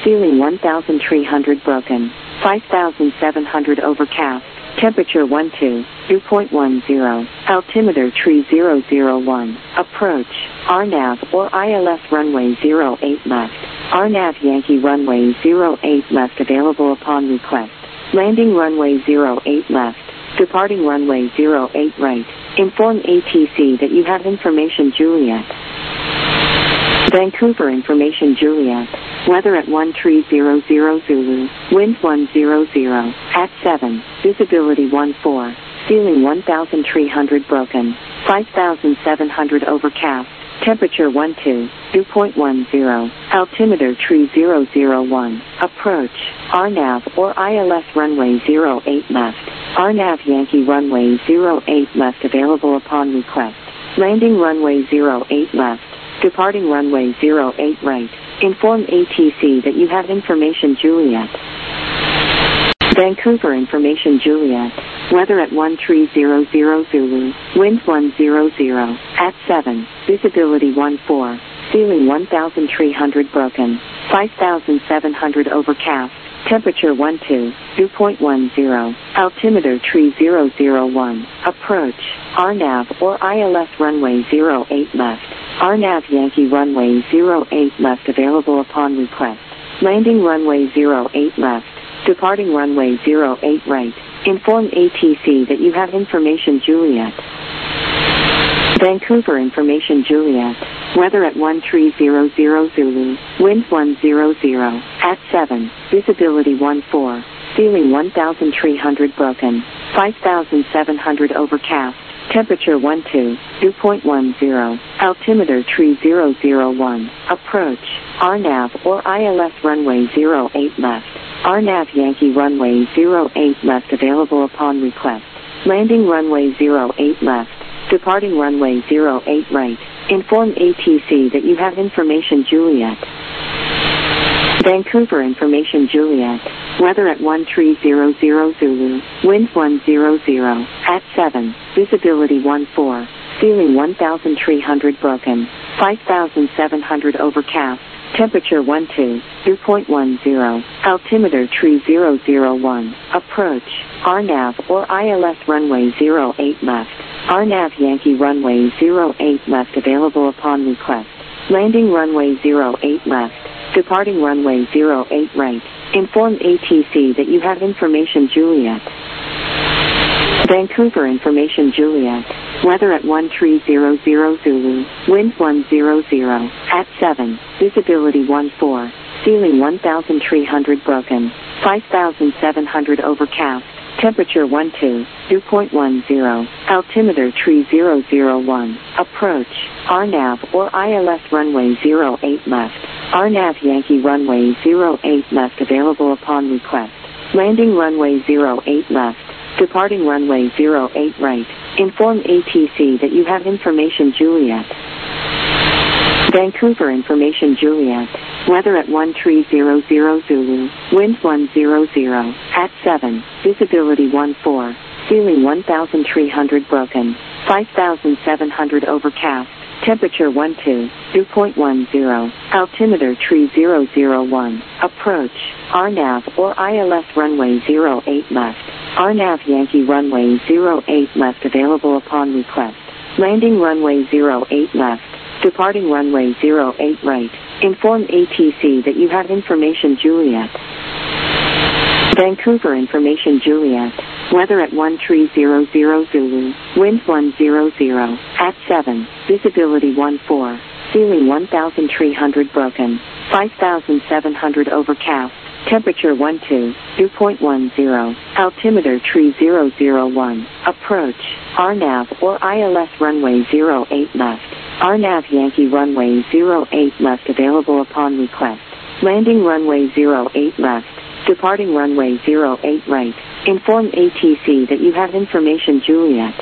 ceiling 1,300 broken, 5,700 overcast, temperature 12, dew point 10, altimeter tree 001, approach, RNAV or ILS runway 08 left, RNAV Yankee runway 08 left available upon request, landing runway 08 left, departing runway 08 right, inform ATC that you have information Juliet. Vancouver information Juliet, weather at 1300 Zulu, wind 100, at 7, visibility 14, ceiling 1,300 broken, 5,700 overcast, temperature 12, dew point 10, altimeter tree 001, approach, RNAV or ILS runway 08 left, RNAV Yankee runway 08 left available upon request, landing runway 08 left, departing runway 08 right, inform ATC that you have information Juliet. Vancouver information Juliet, weather at 1300 Zulu, wind 100, at 7, visibility 14, ceiling 1,300 broken, 5,700 overcast, temperature 12, dew point 10, altimeter tree 001, approach, RNAV or ILS runway 08 left, RNAV Yankee runway 08 left available upon request, landing runway 08 left, departing runway 08 right, inform ATC that you have information Juliet. Vancouver information Juliet, weather at 1300 Zulu, wind 100, at 7, visibility 14, ceiling 1,300 broken, 5,700 overcast, temperature 12, dew point 10, altimeter tree 001, approach, RNAV or ILS runway 08 left, RNAV Yankee runway 08 left available upon request, landing runway 08 left, departing runway 08 right, inform ATC that you have information Juliet. Vancouver information Juliet, weather at 1300 Zulu, wind 100, at 7, visibility 14, ceiling 1,300 broken, 5,700 overcast, temperature 12, dew point 10, altimeter tree 001, approach, RNAV or ILS runway 08 left, RNAV Yankee runway 08 left available upon request, landing runway 08 left, departing runway 08 right, inform ATC that you have information Juliet. Vancouver information Juliet, weather at 1300 Zulu, wind 100, at 7, visibility 14, ceiling 1,300 broken, 5,700 overcast, temperature 12, dew point 10, altimeter tree 001, approach, RNAV or ILS runway 08 left, RNAV Yankee runway 08 left available upon request, landing runway 08 left, departing runway 08 right, inform ATC that you have information Juliet. Vancouver information Juliet, weather at 1300 Zulu, wind 100, at 7, visibility 14, ceiling 1,300 broken, 5,700 overcast, temperature 12, dew point 10, altimeter tree 001, approach, RNAV or ILS runway 08 left, RNAV Yankee runway 08 left available upon request, landing runway 08 left, departing runway 08 right, inform ATC that you have information Juliet. Vancouver information Juliet, weather at 1300 Zulu, wind 100, at 7, visibility 14, ceiling 1,300 broken, 5,700 overcast, temperature 12, dew point 10, altimeter tree 001, approach, RNAV or ILS runway 08 left, RNAV Yankee runway 08 left available upon request, landing runway 08 left, departing runway 08 right, inform ATC that you have information Juliet.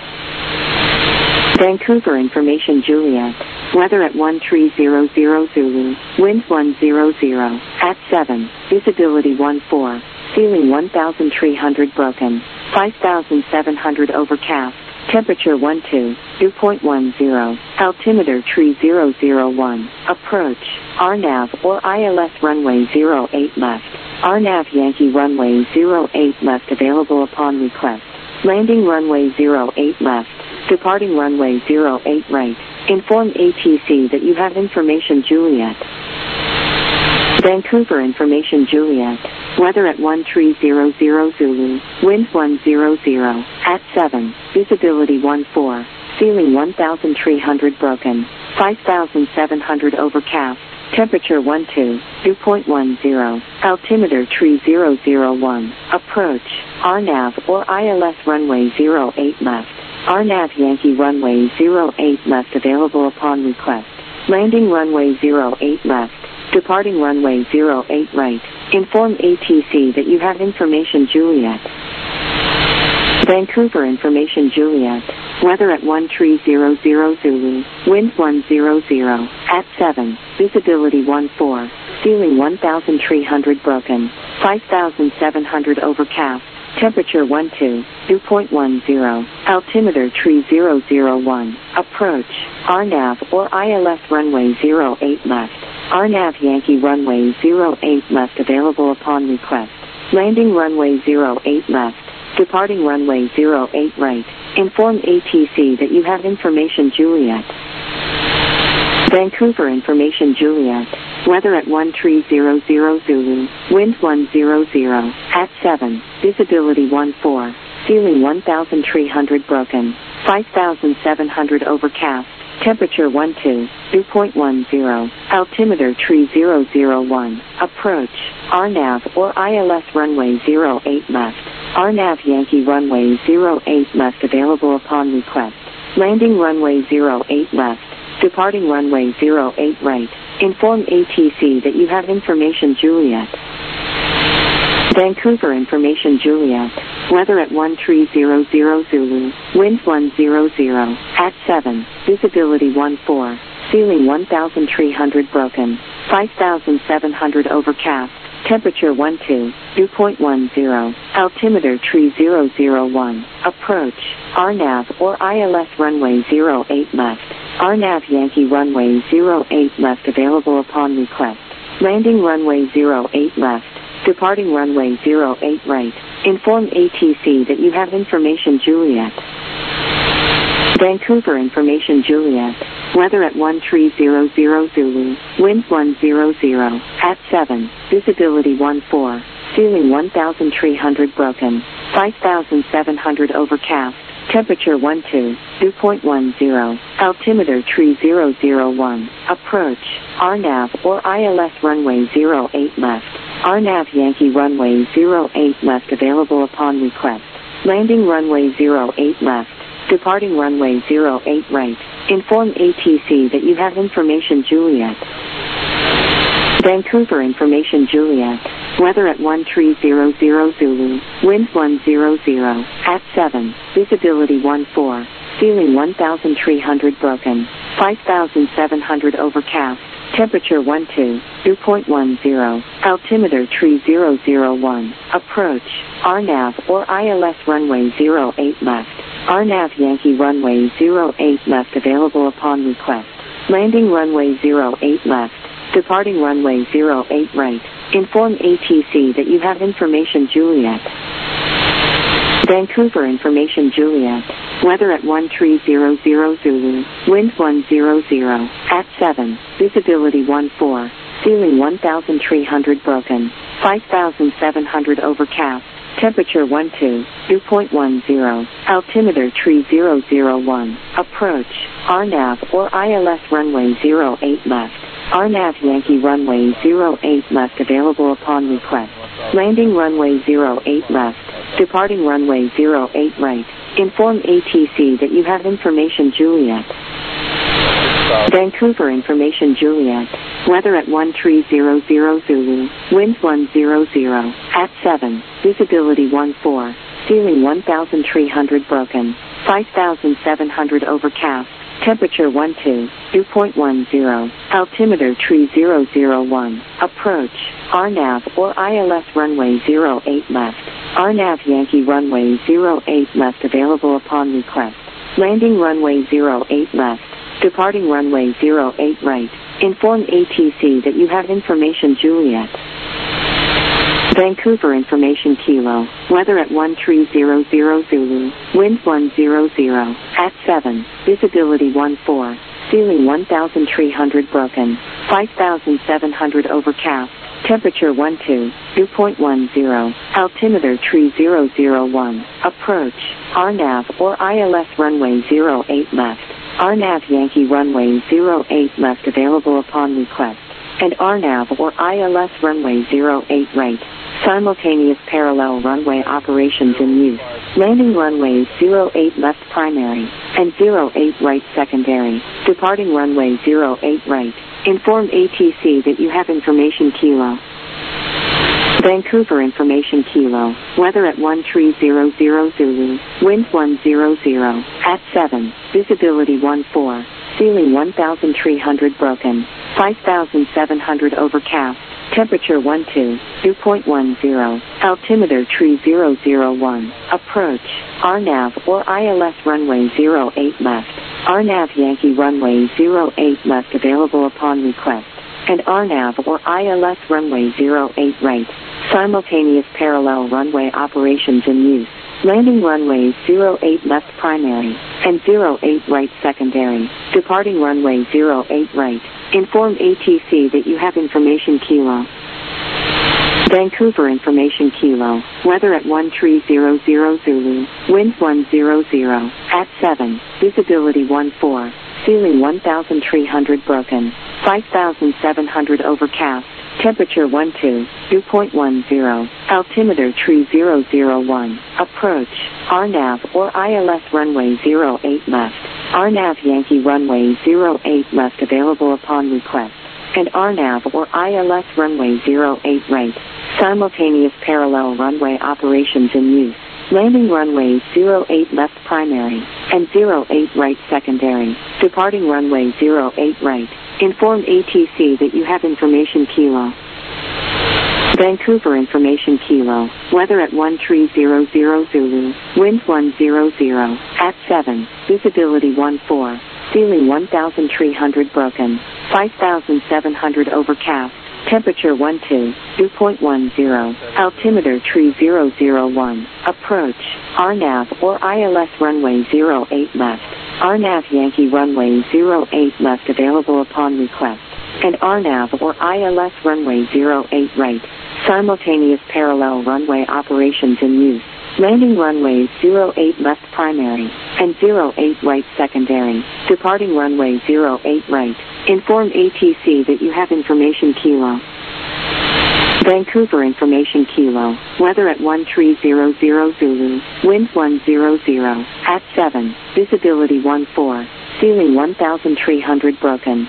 Vancouver information Juliet, weather at 1300 Zulu, wind 100, at 7, visibility 14, ceiling 1,300 broken, 5,700 overcast, Temperature 12, dew point 10, altimeter tree 001, approach, RNAV or ILS runway 08 left, RNAV Yankee runway 08 left available upon request, landing runway 08 left, departing runway 08 right, inform ATC that you have information Juliet. Vancouver information Juliet, weather at 1300 Zulu, wind 100, at 7, visibility 14, ceiling 1,300 broken, 5,700 overcast, temperature 12, dew point 10, altimeter tree 001, approach, RNAV or ILS runway 08 left, RNAV Yankee runway 08 left available upon request, landing runway 08 left, departing runway 08 right, inform ATC that you have information Juliet. Vancouver information Juliet, weather at 1300 Zulu, wind 100, at 7, visibility 14, ceiling 1,300 broken, 5,700 overcast, temperature 12, dew point 10, altimeter tree 001, approach, RNAV or ILS runway 08 left, RNAV Yankee runway 08 left available upon request, landing runway 08 left, departing runway 08 right, inform ATC that you have information Juliet. Vancouver information Juliet, weather at 1300 Zulu, wind 100, at 7, visibility 14, ceiling 1,300 broken, 5,700 overcast, temperature 12, dew point 10, altimeter tree 001, approach, RNAV or ILS runway 08 left, RNAV Yankee runway 08 left available upon request, landing runway 08 left, departing runway 08 right, inform ATC that you have information Juliet. Vancouver information Juliet, weather at 1300 Zulu, wind 100, at 7, visibility 14, ceiling 1,300 broken, 5,700 overcast, temperature 12, dew point 10, altimeter tree 001, approach, RNAV or ILS runway 08 left, RNAV Yankee runway 08 left available upon request, landing runway 08 left, departing runway 08 right, inform ATC that you have information Juliet. Vancouver information Juliet, weather at 1300 Zulu, wind 100, at 7, visibility 14, ceiling 1,300 broken, 5,700 overcast, temperature 12, dew point 10, altimeter tree 001, approach, RNAV or ILS runway 08 left, RNAV Yankee runway 08 left available upon request, landing runway 08 left, departing runway 08 right, inform ATC that you have information Juliet. Vancouver information Juliet, weather at 1300 Zulu, wind 100, at 7, visibility 14, ceiling 1,300 broken, 5,700 overcast, temperature 12, dew point 10, altimeter tree 001, approach, RNAV or ILS runway 08 left, RNAV Yankee runway 08 left available upon request, landing runway 08 left, departing runway 08 right, inform ATC that you have information Juliet. Vancouver information Juliet, weather at 1300 Zulu, wind 100, at 7, visibility 14, ceiling 1,300 broken, 5,700 overcast, temperature 12, dew point 10, altimeter tree 001, approach, RNAV or ILS runway 08 left, RNAV Yankee runway 08 left available upon request, landing runway 08 left, departing runway 08 right, inform ATC that you have information Juliet. Vancouver information Juliet, weather at 1300 Zulu, wind 100, at 7, visibility 14, ceiling 1,300 broken, 5,700 overcast, temperature 12, dew point 10, altimeter tree 001, approach, RNAV or ILS runway 08 left, RNAV Yankee runway 08 left available upon request, Landing runway 08 left. Departing runway 08 right. Inform ATC that you have information Juliet. Vancouver information Kilo. Weather at 1300 Zulu. Wind 100. At 7. Visibility 14. Ceiling 1,300 broken. 5,700 overcast. Temperature 12. Dew point 10. Altimeter 3001. Approach. RNAV or ILS runway 08 left. RNAV Yankee runway 08 left available upon request. And RNAV or ILS runway 08 right. Simultaneous parallel runway operations in use. Landing runways 08 left primary and 08 right secondary. Departing runway 08 right. Inform ATC that you have information Kilo. Vancouver information Kilo. Weather at 1300 Zulu. Wind 100. At 7. Visibility 14. Ceiling 1,300 broken. 5,700 overcast. Temperature 12. Dew point 10. Altimeter 3001. Approach. RNAV or ILS runway 08 left. RNAV Yankee runway 08 left available upon request. And RNAV or ILS runway 08 right. Simultaneous parallel runway operations in use. Landing runways 08 left primary and 08 right secondary. Departing runway 08 right. Inform ATC that you have information Kilo. Vancouver information Kilo. Weather at 1300 Zulu. Wind 100. At 7. Visibility 14. Ceiling 1,300 broken. 5,700 overcast. Temperature 12. Dew point 10. Altimeter 3001. Approach. RNAV or ILS runway 08 left. RNAV Yankee runway 08 left available upon request. And RNAV or ILS runway 08 right. Simultaneous parallel runway operations in use. Landing runways 08 left primary and 08 right secondary. Departing runway 08 right. Inform ATC that you have information Kilo. Vancouver information Kilo. Weather at 1300 Zulu. Wind 100. At 7. Visibility 14. Ceiling 1,300 broken. 5,700 overcast. Temperature 12. Dew point 10. Altimeter 3001. Approach. RNAV or ILS runway 08 left. RNAV Yankee runway 08 left available upon request. And RNAV or ILS runway 08 right. Simultaneous parallel runway operations in use. Landing runways 08 left primary and 08 right secondary. Departing runway 08 right. Inform ATC that you have information Kilo. Vancouver information Kilo. Weather at 1300 Zulu. Wind 100. At 7. Visibility 14. Ceiling 1,300 broken.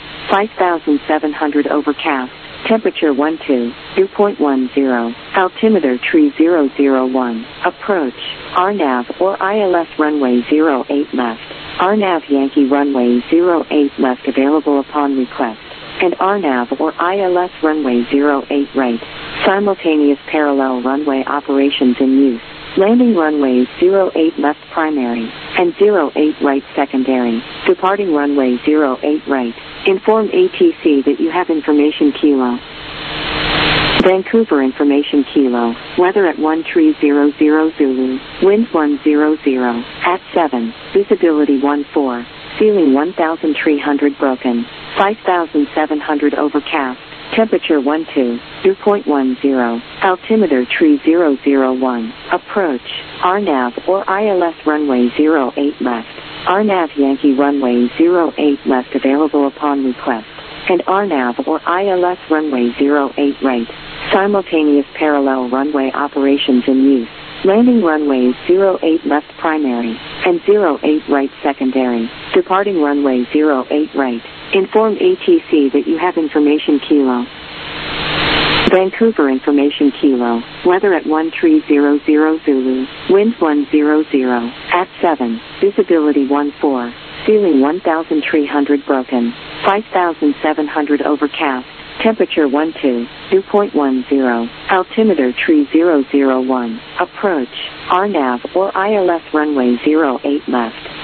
5,700 overcast. Temperature 12. Dew point 10. Altimeter 3001. Approach. RNAV or ILS runway 08 left. RNAV Yankee runway 08 left available upon request. And RNAV or ILS runway 08 right. Simultaneous parallel runway operations in use. Landing runways 08 left primary and 08 right secondary. Departing runway 08 right. Inform ATC that you have information Kilo. Vancouver information Kilo. Weather at 1300 Zulu. Wind 100. At 7. Visibility 14. Ceiling 1,300 broken. 5,700 overcast. Temperature 12. Dew point 10. Altimeter 3001. Approach. RNAV or ILS runway 08 left. RNAV Yankee runway 08 left available upon request. And RNAV or ILS runway 08 right. Simultaneous parallel runway operations in use. Landing runways 08 left primary and 08 right secondary. Departing runway 08 right. Inform ATC that you have information Kilo. Vancouver information Kilo. Weather at 1300 Zulu. Wind 100. At 7. Visibility 14. Ceiling 1,300 broken. 5,700 overcast. Temperature 12. Dew point 10. Altimeter 3001. Approach. RNAV or ILS runway 08 left.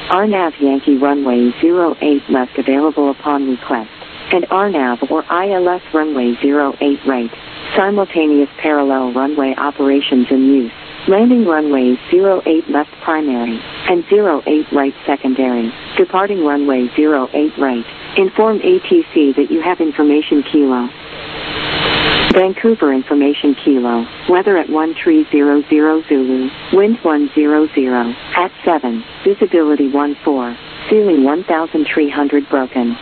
RNAV Yankee runway 08 left available upon request, and RNAV or ILS runway 08 right. Simultaneous parallel runway operations in use. Landing runways 08 left primary, and 08 right secondary. Departing runway 08 right. Inform ATC that you have information Kilo. Vancouver information Kilo. Weather at 1300 Zulu. Wind 100. At 7. Visibility 14. Ceiling 1,300 broken.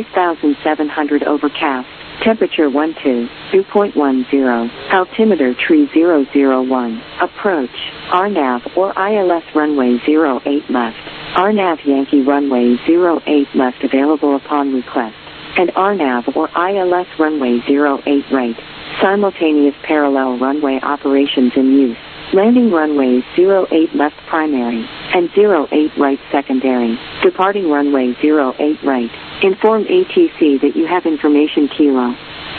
5,700 overcast. Temperature 12, dew point 10. Altimeter 3001. Approach. RNAV or ILS runway 08 left. RNAV Yankee runway 08 left available upon request. And RNAV or ILS runway 08 right. Simultaneous parallel runway operations in use. Landing runways 08 left primary, and 08 right secondary. Departing runway 08 right. Inform ATC that you have information Kilo.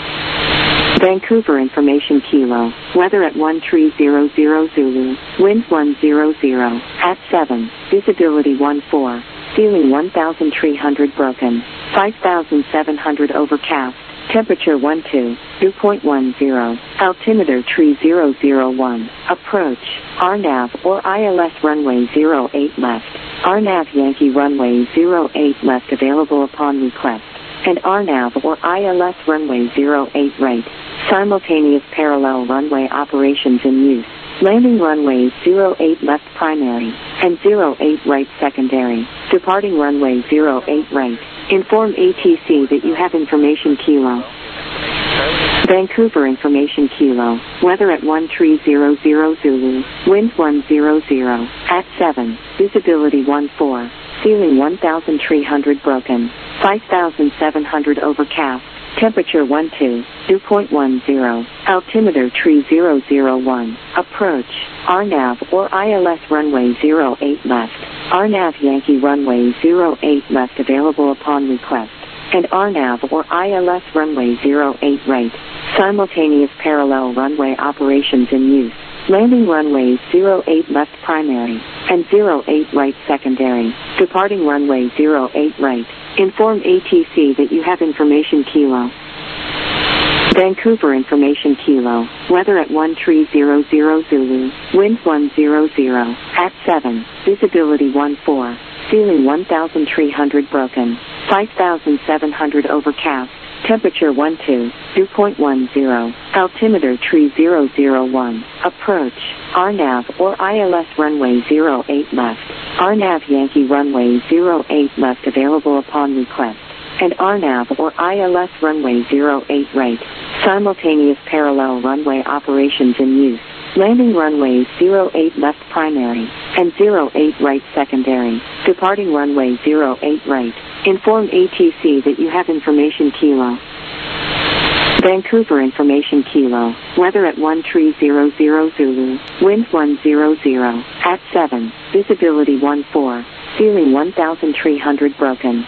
Vancouver information Kilo. Weather at 1300 Zulu. Wind 100. At 7. Visibility 14. Ceiling 1,300 broken. 5,700 overcast. Temperature 12, dew point 10. Altimeter 3001. Approach. RNAV or ILS runway 08 left. RNAV Yankee runway 08 left available upon request. And RNAV or ILS runway 08 right. Simultaneous parallel runway operations in use. Landing runways 08 left primary, and 08 right secondary. Departing runway 08 right. Inform ATC that you have information Kilo. Vancouver information Kilo. Weather at 1300 Zulu. Wind 100. At 7. Visibility 14. Ceiling 1,300 broken. 5,700 overcast. Temperature 12, dew point 10. Altimeter 3001. Approach. RNAV or ILS runway 08 left. RNAV Yankee runway 08 left available upon request. And RNAV or ILS runway 08 right. Simultaneous parallel runway operations in use. Landing runways 08 left primary, and 08 right secondary. Departing runway 08 right. Inform ATC that you have information Kilo. Vancouver information Kilo. Weather at 1300 Zulu. Wind 100. At 7. Visibility 14. Ceiling 1,300 broken. 5,700 overcast. Temperature 12, dew point 10. Altimeter 3001. Approach. RNAV or ILS runway 08 left. RNAV Yankee runway 08 left available upon request. And RNAV or ILS runway 08 right. Simultaneous parallel runway operations in use. Landing runways 08 left primary, and 08 right secondary. Departing runway 08 right. Inform ATC that you have information Kilo. Vancouver information Kilo. Weather at 1300 Zulu. Wind 100. At 7. Visibility 14. Ceiling 1,300 broken.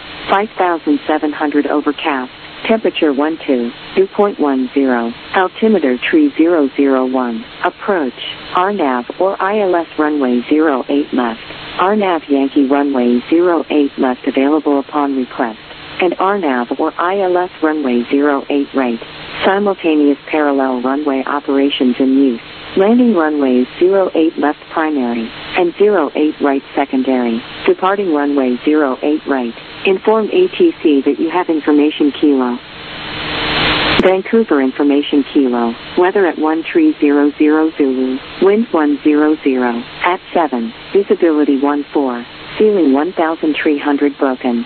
5,700 overcast. Temperature 12, dew point 10. Altimeter 3001. Approach. RNAV or ILS runway 08 left. RNAV Yankee runway 08 left available upon request. And RNAV or ILS runway 08 right. Simultaneous parallel runway operations in use. Landing runways 08 left primary, and 08 right secondary. Departing runway 08 right. Inform ATC that you have information Kilo. Vancouver information Kilo. Weather at 1300 Zulu. Wind 100. At 7. Visibility 14. Ceiling 1,300 broken.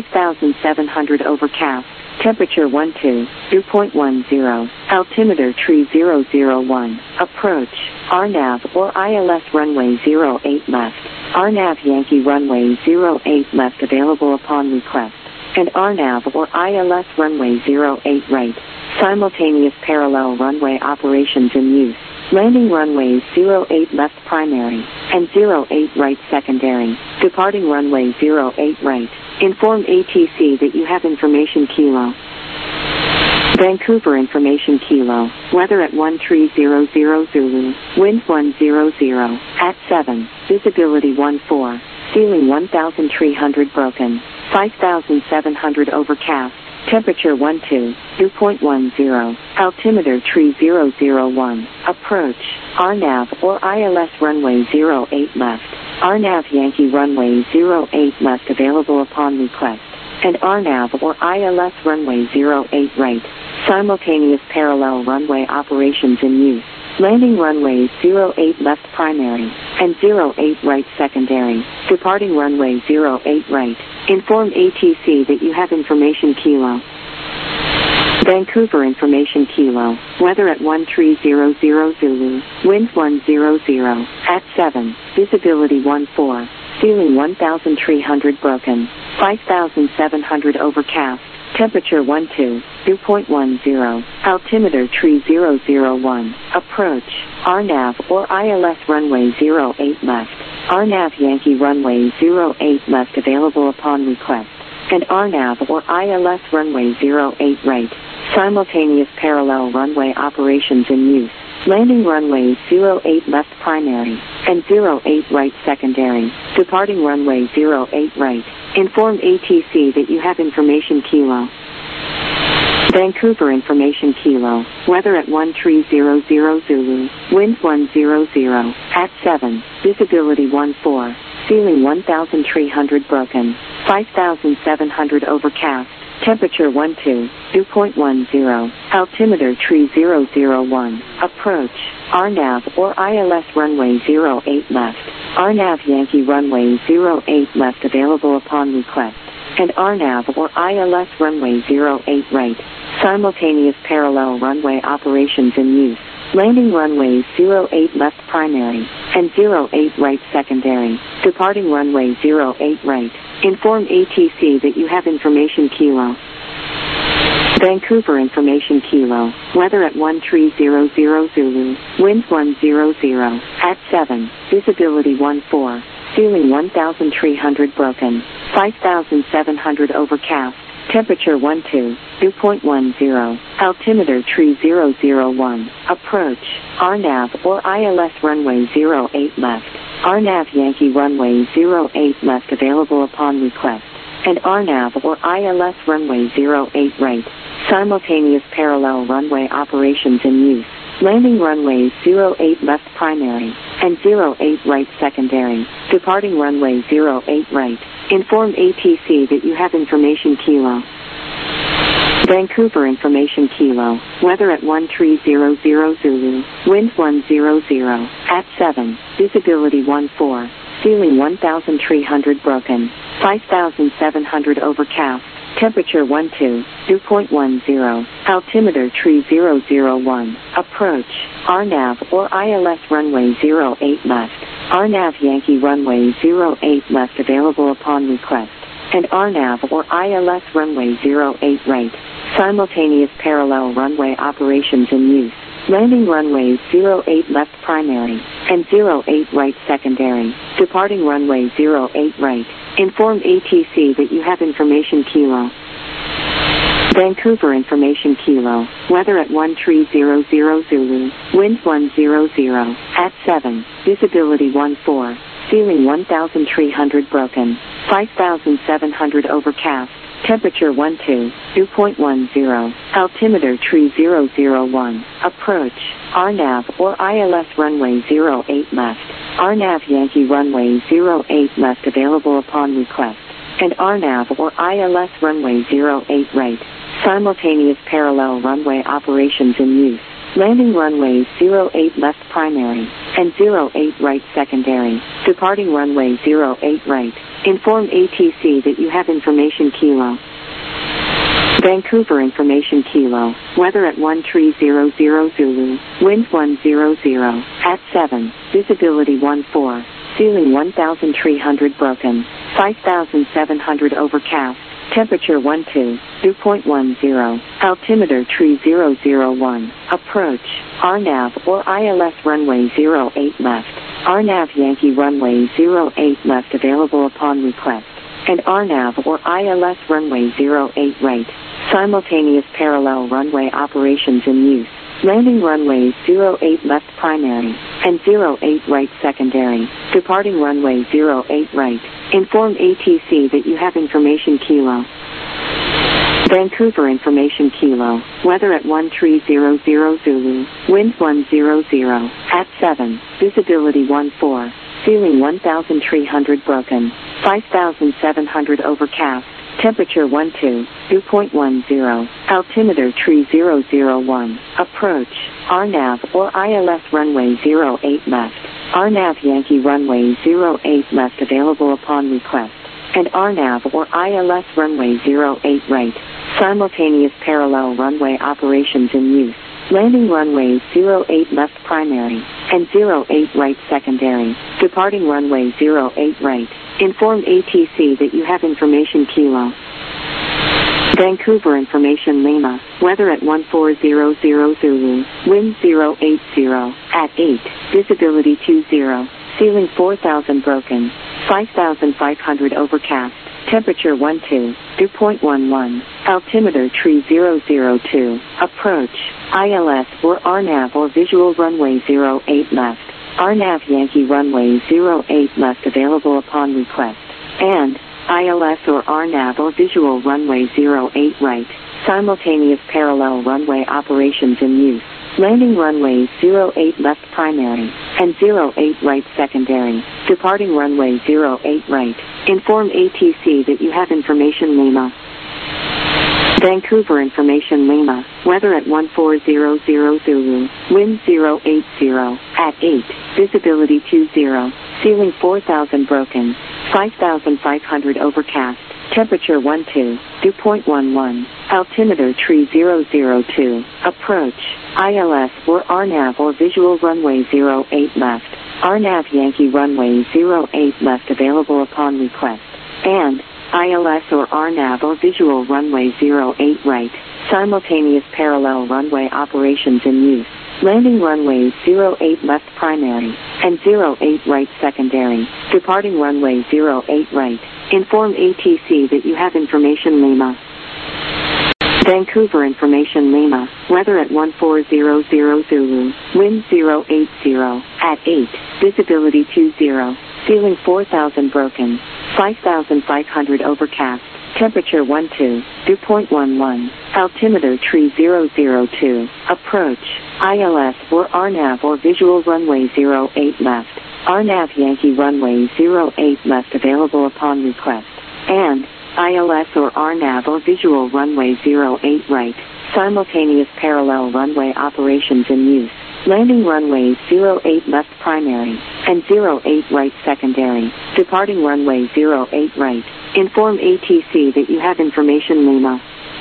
5,700 overcast. Temperature 12, dew point 10. Altimeter 3001. Approach. RNAV or ILS runway 08 left. RNAV Yankee runway 08 left available upon request. And RNAV or ILS runway 08 right. Simultaneous parallel runway operations in use. Landing runways 08 left primary, and 08 right secondary. Departing runway 08 right. Inform ATC that you have information Kilo. Vancouver information Kilo. Weather at 1300 Zulu. Wind 100. At 7. Visibility 14. ceiling 1,300 broken, 5,700 overcast, temperature 12, dew point 10, altimeter tree 001, approach, RNAV or ILS runway 08 left, RNAV Yankee runway 08 left available upon request, and RNAV or ILS runway 08 right, simultaneous parallel runway operations in use. Landing runways 08 left primary and 08 right secondary. Departing runway 08 right. Inform ATC that you have information Kilo. Vancouver information Kilo. Weather at 1300 Zulu. Wind 100 at 7. Visibility 14. Ceiling 1,300 broken. 5,700 overcast. Temperature 12, dew point 10, altimeter tree 001, approach, RNAV or ILS runway 08 left, RNAV Yankee runway 08 left available upon request, and RNAV or ILS runway 08 right, simultaneous parallel runway operations in use. Landing runways 08 left primary and 08 right secondary. Departing runway 08 right. Inform ATC that you have information Kilo. Vancouver information Kilo. Weather at 1300 Zulu. Wind 100 at 7. Visibility 14. Ceiling 1,300 broken. 5,700 overcast. Temperature 12, dew point 10, altimeter tree 001, approach, RNAV or ILS runway 08 left, RNAV Yankee runway 08 left available upon request, and RNAV or ILS runway 08 right, simultaneous parallel runway operations in use. Landing runways 08 left primary and 08 right secondary. Departing runway 08 right. Inform ATC that you have information Kilo. Vancouver information Kilo. Weather at 1300 Zulu. Wind 100 at 7. Visibility 14. Ceiling 1,300 broken. 5,700 overcast. Temperature 12, dew point 10, altimeter tree 001, approach, RNAV or ILS runway 08 left, RNAV Yankee runway 08 left available upon request, and RNAV or ILS runway 08 right, simultaneous parallel runway operations in use. Landing runways 08 left primary and 08 right secondary. Departing runway 08 right. Inform ATC that you have information Kilo. Vancouver information Kilo. Weather at 1300 Zulu. Wind 100 at 7. Visibility 14. Ceiling 1,300 broken. 5,700 overcast. Temperature 12, dew point 10, altimeter tree 001, approach, RNAV or ILS runway 08 left, RNAV Yankee runway 08 left available upon request, and RNAV or ILS runway 08 right, simultaneous parallel runway operations in use. Landing runways 08 left primary and 08 right secondary. Departing runway 08 right. Inform ATC that you have information Kilo. Vancouver information Kilo. Weather at 1300 Zulu. Wind 100 at 7. Visibility 14. Ceiling 1,300 broken. 5,700 overcast. Temperature 12, dew point 10, altimeter tree 001, approach, RNAV or ILS runway 08 left, RNAV Yankee runway 08 left available upon request, and RNAV or ILS runway 08 right, simultaneous parallel runway operations in use. Landing runways 08 left primary and 08 right secondary. Departing runway 08 right. Inform ATC that you have information Kilo. Vancouver information Kilo. Weather at 1300 Zulu. Wind 100 at 7. Visibility 14. Ceiling 1,300 broken. 5,700 overcast. Temperature 12, dew point 10, altimeter tree 001, approach, RNAV or ILS runway 08 left, RNAV Yankee runway 08 left available upon request, and RNAV or ILS runway 08 right, simultaneous parallel runway operations in use. Landing runways 08 left primary and 08 right secondary. Departing runway 08 right. Inform ATC that you have information Kilo. Vancouver information Kilo. Weather at 1300 Zulu. Wind 100. At 7. Visibility 14. Ceiling 1,300 broken. 5,700 overcast. Temperature 12. Dew point 10. Altimeter 3001. Approach. RNAV or ILS runway 08 left. RNAV Yankee runway 08 left available upon request. And RNAV or ILS runway 08 right. Simultaneous parallel runway operations in use. Landing runway 08 left primary and 08 right secondary. Departing runway 08 right. Inform ATC that you have information Kilo. Vancouver information Lima. Weather at 1400 Zulu. Wind 080. At 8. Visibility 20. Ceiling 4,000 broken. 5,500 overcast. Temperature 12. Dew point 11. Altimeter 3002. Approach. ILS or RNAV or visual runway 08 left. RNAV Yankee runway 08 left available upon request. And ILS or RNAV or visual runway 08 right. Simultaneous parallel runway operations in use. Landing runways 08 left primary and 08 right secondary. Departing runway 08 right. Inform ATC that you have information Lima. Vancouver information Lima. Weather at 1400 Zulu. Wind 080. At 8. Visibility 20. Ceiling 4,000 broken. 5,500 overcast. Temperature 12. Dew point 11. Altimeter 3002. Approach. ILS or RNAV or visual runway 08 left. RNAV Yankee runway 08 left available upon request. And ILS or RNAV or visual runway 08 right. Simultaneous parallel runway operations in use. Landing runways 08 left primary and 08 right secondary. Departing runway 08 right. Inform ATC that you have information Lima. Vancouver information Lima. Weather at 1400 Zulu. Wind 080. At 8. Visibility 20. Ceiling 4,000 broken. 5,500 overcast. Temperature 12. Dew point 11. Altimeter 3002. Approach. ILS or RNAV or visual runway 08 left. RNAV Yankee runway 08 left available upon request. And ILS or RNAV or visual runway 08 right. Simultaneous parallel runway operations in use. Landing runways 08 left primary and 08 right secondary. Departing runway 08 right. Inform ATC that you have information Lima.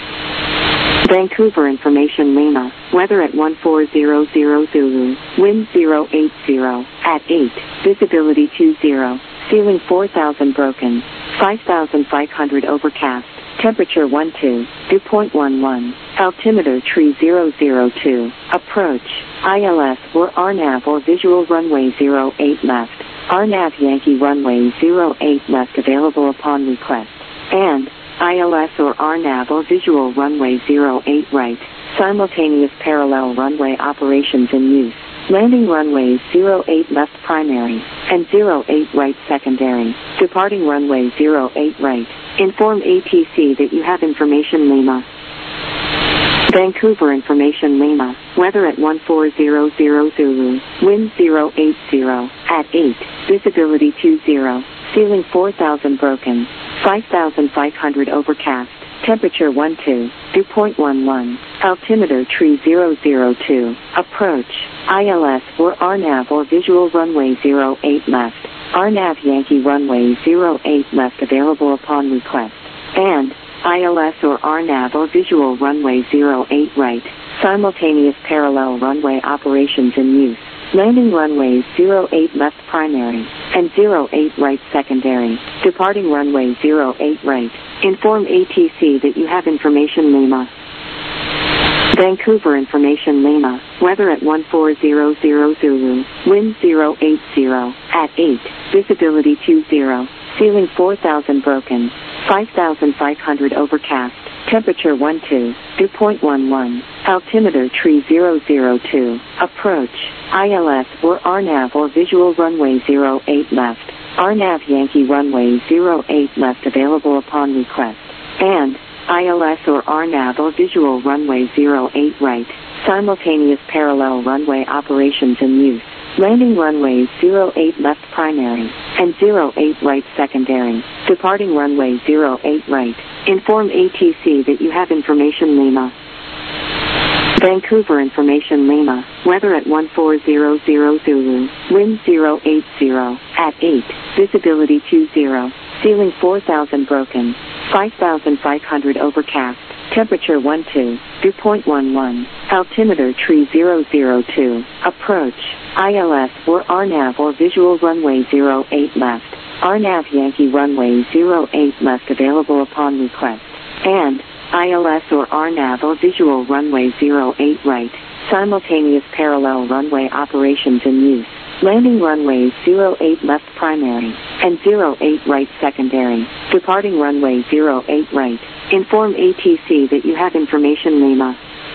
Vancouver information Lima. Weather at 1400 Zulu. Wind 080. At 8. Visibility 20. Ceiling 4,000 broken. 5,500 overcast. Temperature 12. Dew point 11. Altimeter 3002. Approach. ILS or RNAV or visual runway 08 left. RNAV Yankee runway 08 left available upon request. And ILS or RNAV or visual runway 08 right. Simultaneous parallel runway operations in use. Landing runways 08 left primary and 08 right secondary. Departing runway 08 right. Inform ATC that you have information Lima. Vancouver information Lima. Weather at 1400 Zulu. Wind 080. At 8. Visibility 20. Ceiling 4,000 broken. 5,500 overcast. Temperature 12. Dew point 11. Altimeter 3002. Approach. ILS or RNAV or visual runway 08 left. RNAV Yankee runway 08 left available upon request. And ILS or RNAV or visual runway 08 right. Simultaneous parallel runway operations in use. Landing runways 08 left primary and 08 right secondary. Departing runway 08 right. Inform ATC that you have information Lima. Vancouver information Lima. Weather at 1400 Zulu. Wind 080. At 8. Visibility 20. Ceiling 4,000 broken. 5,500 overcast. Temperature 12. Dew point 11. Altimeter 3002. Approach. ILS or RNAV or visual runway 08 left. RNAV Yankee runway 08 left available upon request. And ILS or RNAV or visual runway 08 right. Simultaneous parallel runway operations in use. Landing runways 08 left primary and 08 right secondary. Departing runway 08 right. Inform ATC that you have information Lima. Vancouver information Lima. Weather at 1400 Zulu. Wind 080 at 8. Visibility 20. Ceiling 4000 broken. 5500 overcast. Temperature 12. Dew point 11. Altimeter tree 002. Approach. ILS or RNAV or visual runway 08 left. RNAV Yankee runway 08 left available upon request. And ILS or RNAV or visual runway 08 right. Simultaneous parallel runway operations in use. Landing runways 08 left primary and 08 right secondary. Departing runway 08 right. Inform ATC that you have information Lima.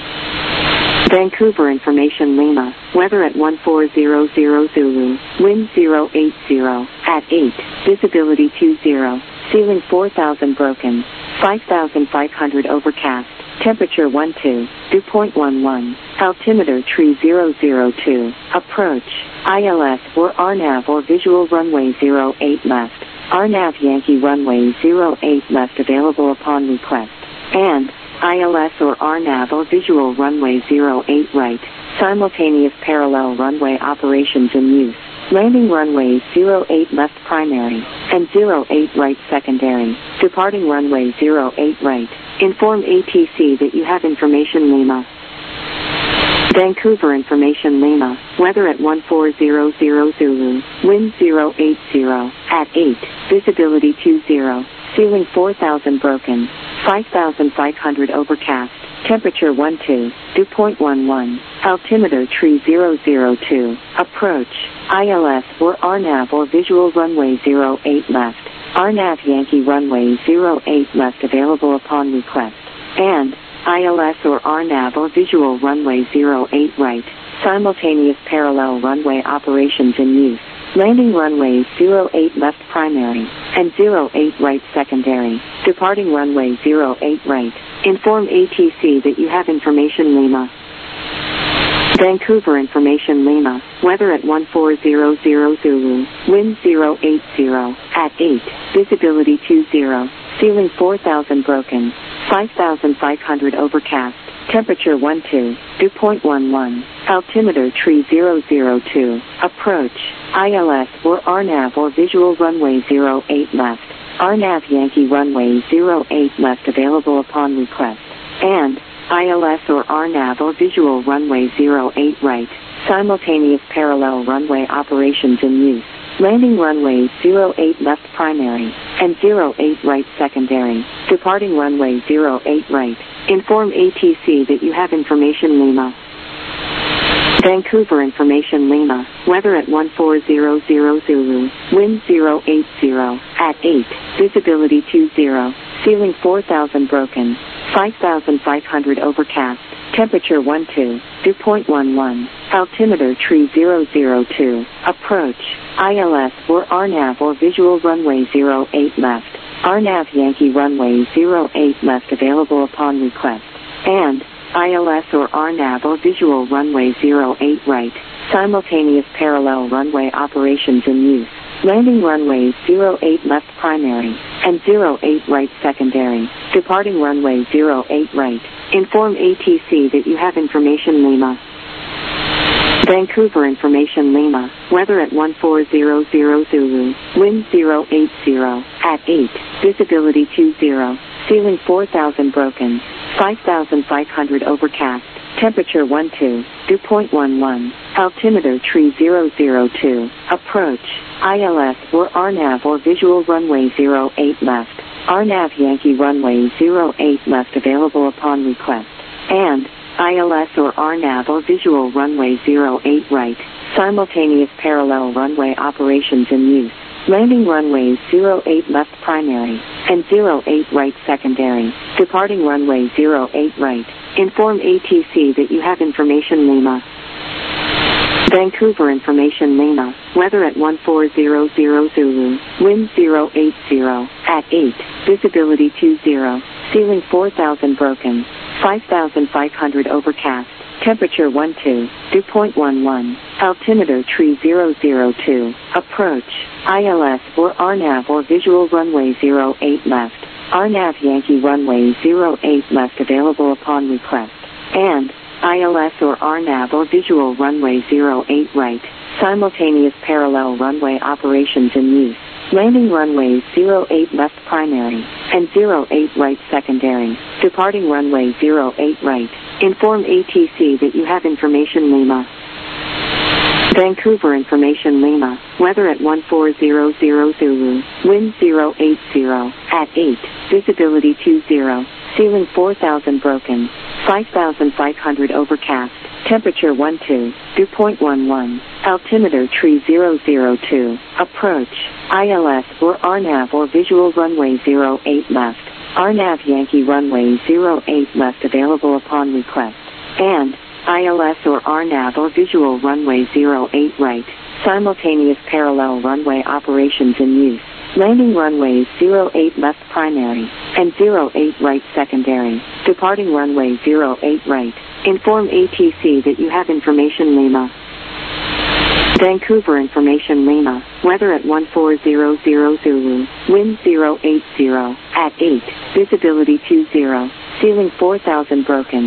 Vancouver information Lima. Weather at 1400 Zulu. Wind 080 at 8. Visibility 20. Ceiling 4000 broken. 5500 overcast. Temperature 12. Dew point 11. Altimeter tree 002. Approach. ILS or RNAV or visual runway 08 left. RNAV Yankee runway 08 left available upon request. And ILS or RNAV or visual runway 08 right. Simultaneous parallel runway operations in use. Landing runways 08 left primary and 08 right secondary. Departing runway 08 right. Inform ATC that you have information Lima. Vancouver information Lima. Weather at 1400 Zulu. Wind 080 at 8. Visibility 20. Ceiling 4000 broken. 5500 overcast. Temperature 12. Dew point 11. Altimeter tree 002. Approach. ILS or RNAV or visual runway 08 left. RNAV Yankee runway 08 left available upon request. And ILS or RNAV or visual runway 08 right. Simultaneous parallel runway operations in use. Landing runways 08 left primary and 08 right secondary. Departing runway 08 right. Inform ATC that you have information Lima. Vancouver information Lima. Weather at 1400 Zulu. Wind 080 at 8. Visibility 20. Ceiling 4000 broken. 5500 overcast. Temperature 12. Dew point 11. Altimeter tree 002. Approach. ILS or RNAV or visual runway 08 left. RNAV Yankee runway 08 left available upon request. And ILS or RNAV or visual runway 08 right. Simultaneous parallel runway operations in use. Landing runways 08 left primary and 08 right secondary. Departing runway 08 right. Inform ATC that you have information Lima. Vancouver information Lima. Weather at 1400 Zulu. Wind 080 at 8. Visibility 20. Ceiling 4000 broken. 5500 overcast. Temperature 12. Dew point 11. Altimeter tree 002. Approach. ILS or RNAV or visual runway 08 left. RNAV Yankee runway 08 left available upon request. And ILS or RNAV or visual runway 08 right. Simultaneous parallel runway operations in use. Landing runways 08 left primary and 08 right secondary. Departing runway 08 right. Inform ATC that you have information Lima. Vancouver information Lima. Weather at 1400 Zulu. Wind 080 at 8. Visibility 20. Ceiling 4000 broken. 5500 overcast. Temperature 12. Dew point 11. Altimeter tree 002. Approach. ILS or RNAV or visual runway 08 left. RNAV Yankee runway 08 left available upon request. And ILS or RNAV or visual runway 08 right. Simultaneous parallel runway operations in use. Landing runways 08 left primary and 08 right secondary. Departing runway 08 right. Inform ATC that you have information Lima. Vancouver Information Lima, weather at 1400 Zulu, wind 080, at 8, visibility 20, ceiling 4000 broken, 5500 overcast, temperature 12, dew point 11, altimeter tree 002, approach, ILS or RNAV or visual runway 08 left, RNAV Yankee runway 08 left available upon request, and ILS or RNAV or visual runway 08 right, simultaneous parallel runway operations in use. Landing runways 08 left primary, and 08 right secondary, departing runway 08 right. Inform ATC that you have information Lima. Vancouver Information Lima, weather at 1400 Zulu, wind 080, at 8, visibility 20, ceiling 4000 broken, 5500 overcast, temperature 12, dew point 11, altimeter tree 002, approach, ILS or RNAV or visual runway 08 left, RNAV Yankee runway 08 left available upon request, and ILS or RNAV or visual runway 08 right, simultaneous parallel runway operations in use. Landing runways 08 left primary, and 08 right secondary, departing runway 08 right. Inform ATC that you have information Lima. Vancouver Information Lima, weather at 1400 Zulu, wind 080, at 8, visibility 20, ceiling 4000 broken,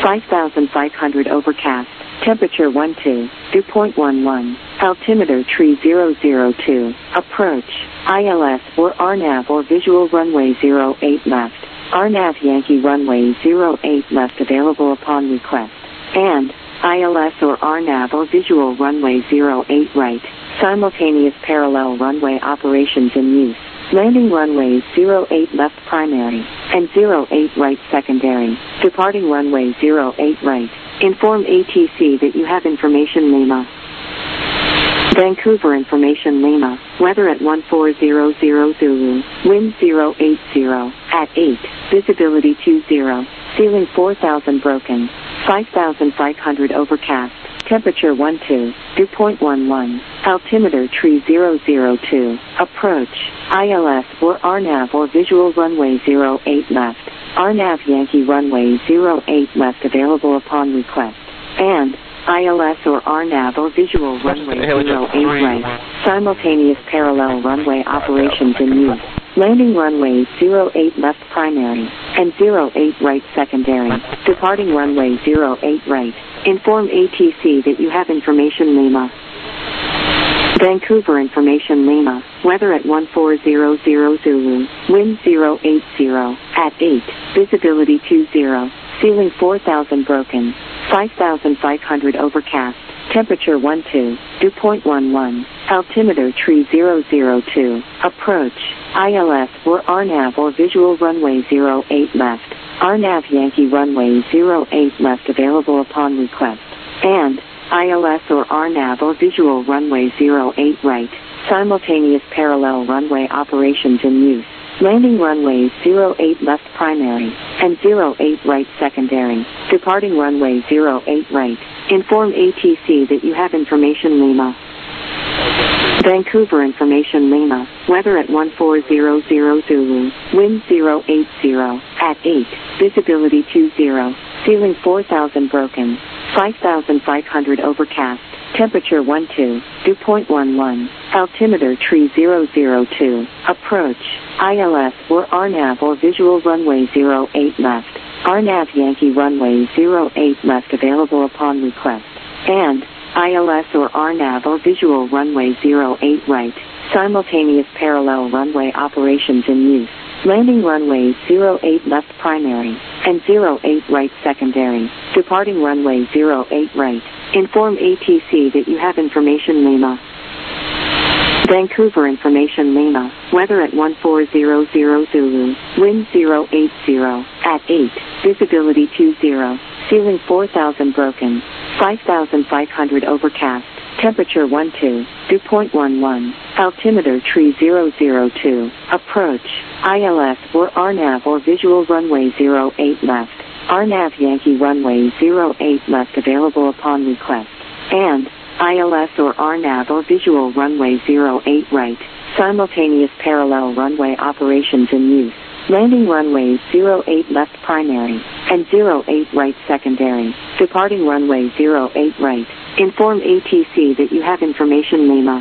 5500 overcast, temperature 12, dew point 11, altimeter tree 002, approach, ILS or RNAV or visual runway 08 left, RNAV Yankee runway 08 left available upon request, and ILS or RNAV or visual runway 08 right, simultaneous parallel runway operations in use. Landing runways 08 left primary, and 08 right secondary, departing runway 08 right. Inform ATC that you have information Lima. Vancouver Information Lima, weather at 1400 Zulu, wind 080, at 8, visibility 20, ceiling 4000 broken, 5500 overcast, temperature 12, dew point 11, altimeter tree 002, approach, ILS or RNAV or visual runway 08 left, RNAV Yankee runway 08 left available upon request, and ILS or RNAV or visual runway 08 right, simultaneous parallel runway operations in use. Landing runways 08 left primary, and 08 right secondary, departing runway 08 right. Inform ATC that you have information Lima. Vancouver Information Lima, weather at 1400 Zulu, wind 080, at 8, visibility 20, ceiling 4000 broken, 5500 overcast, temperature 12, dew point 11, altimeter tree 002, approach, ILS or RNAV or visual runway 08 left, RNAV Yankee runway 08 left available upon request, and ILS or RNAV or visual runway 08 right, simultaneous parallel runway operations in use. Landing runways 08 left primary, and 08 right secondary, departing runway 08 right. Inform ATC that you have information Lima. Vancouver Information Lima, weather at 1400 Zulu, wind 080, at 8, visibility 20, ceiling 4000 broken, 5500 overcast, temperature 12, dew point 11, altimeter tree 002, approach, ILS or RNAV or visual runway 08 left, RNAV Yankee runway 08 left available upon request, and ILS or RNAV or visual runway 08 right, simultaneous parallel runway operations in use. Landing runways 08 left primary, and 08 right secondary, departing runway 08 right. Inform ATC that you have information Lima. Vancouver Information Lima, weather at 1400 Zulu, wind 080, at 8, visibility 20, ceiling 4000 broken, 5500 overcast, temperature 12, dew point 11, altimeter tree 002, approach, ILS or RNAV or visual runway 08 left, RNAV Yankee runway 08 left available upon request, and ILS or RNAV or visual runway 08 right. Simultaneous parallel runway operations in use. Landing runways 08 left primary and 08 right secondary. Departing runway 08 right. Inform ATC that you have information Lima.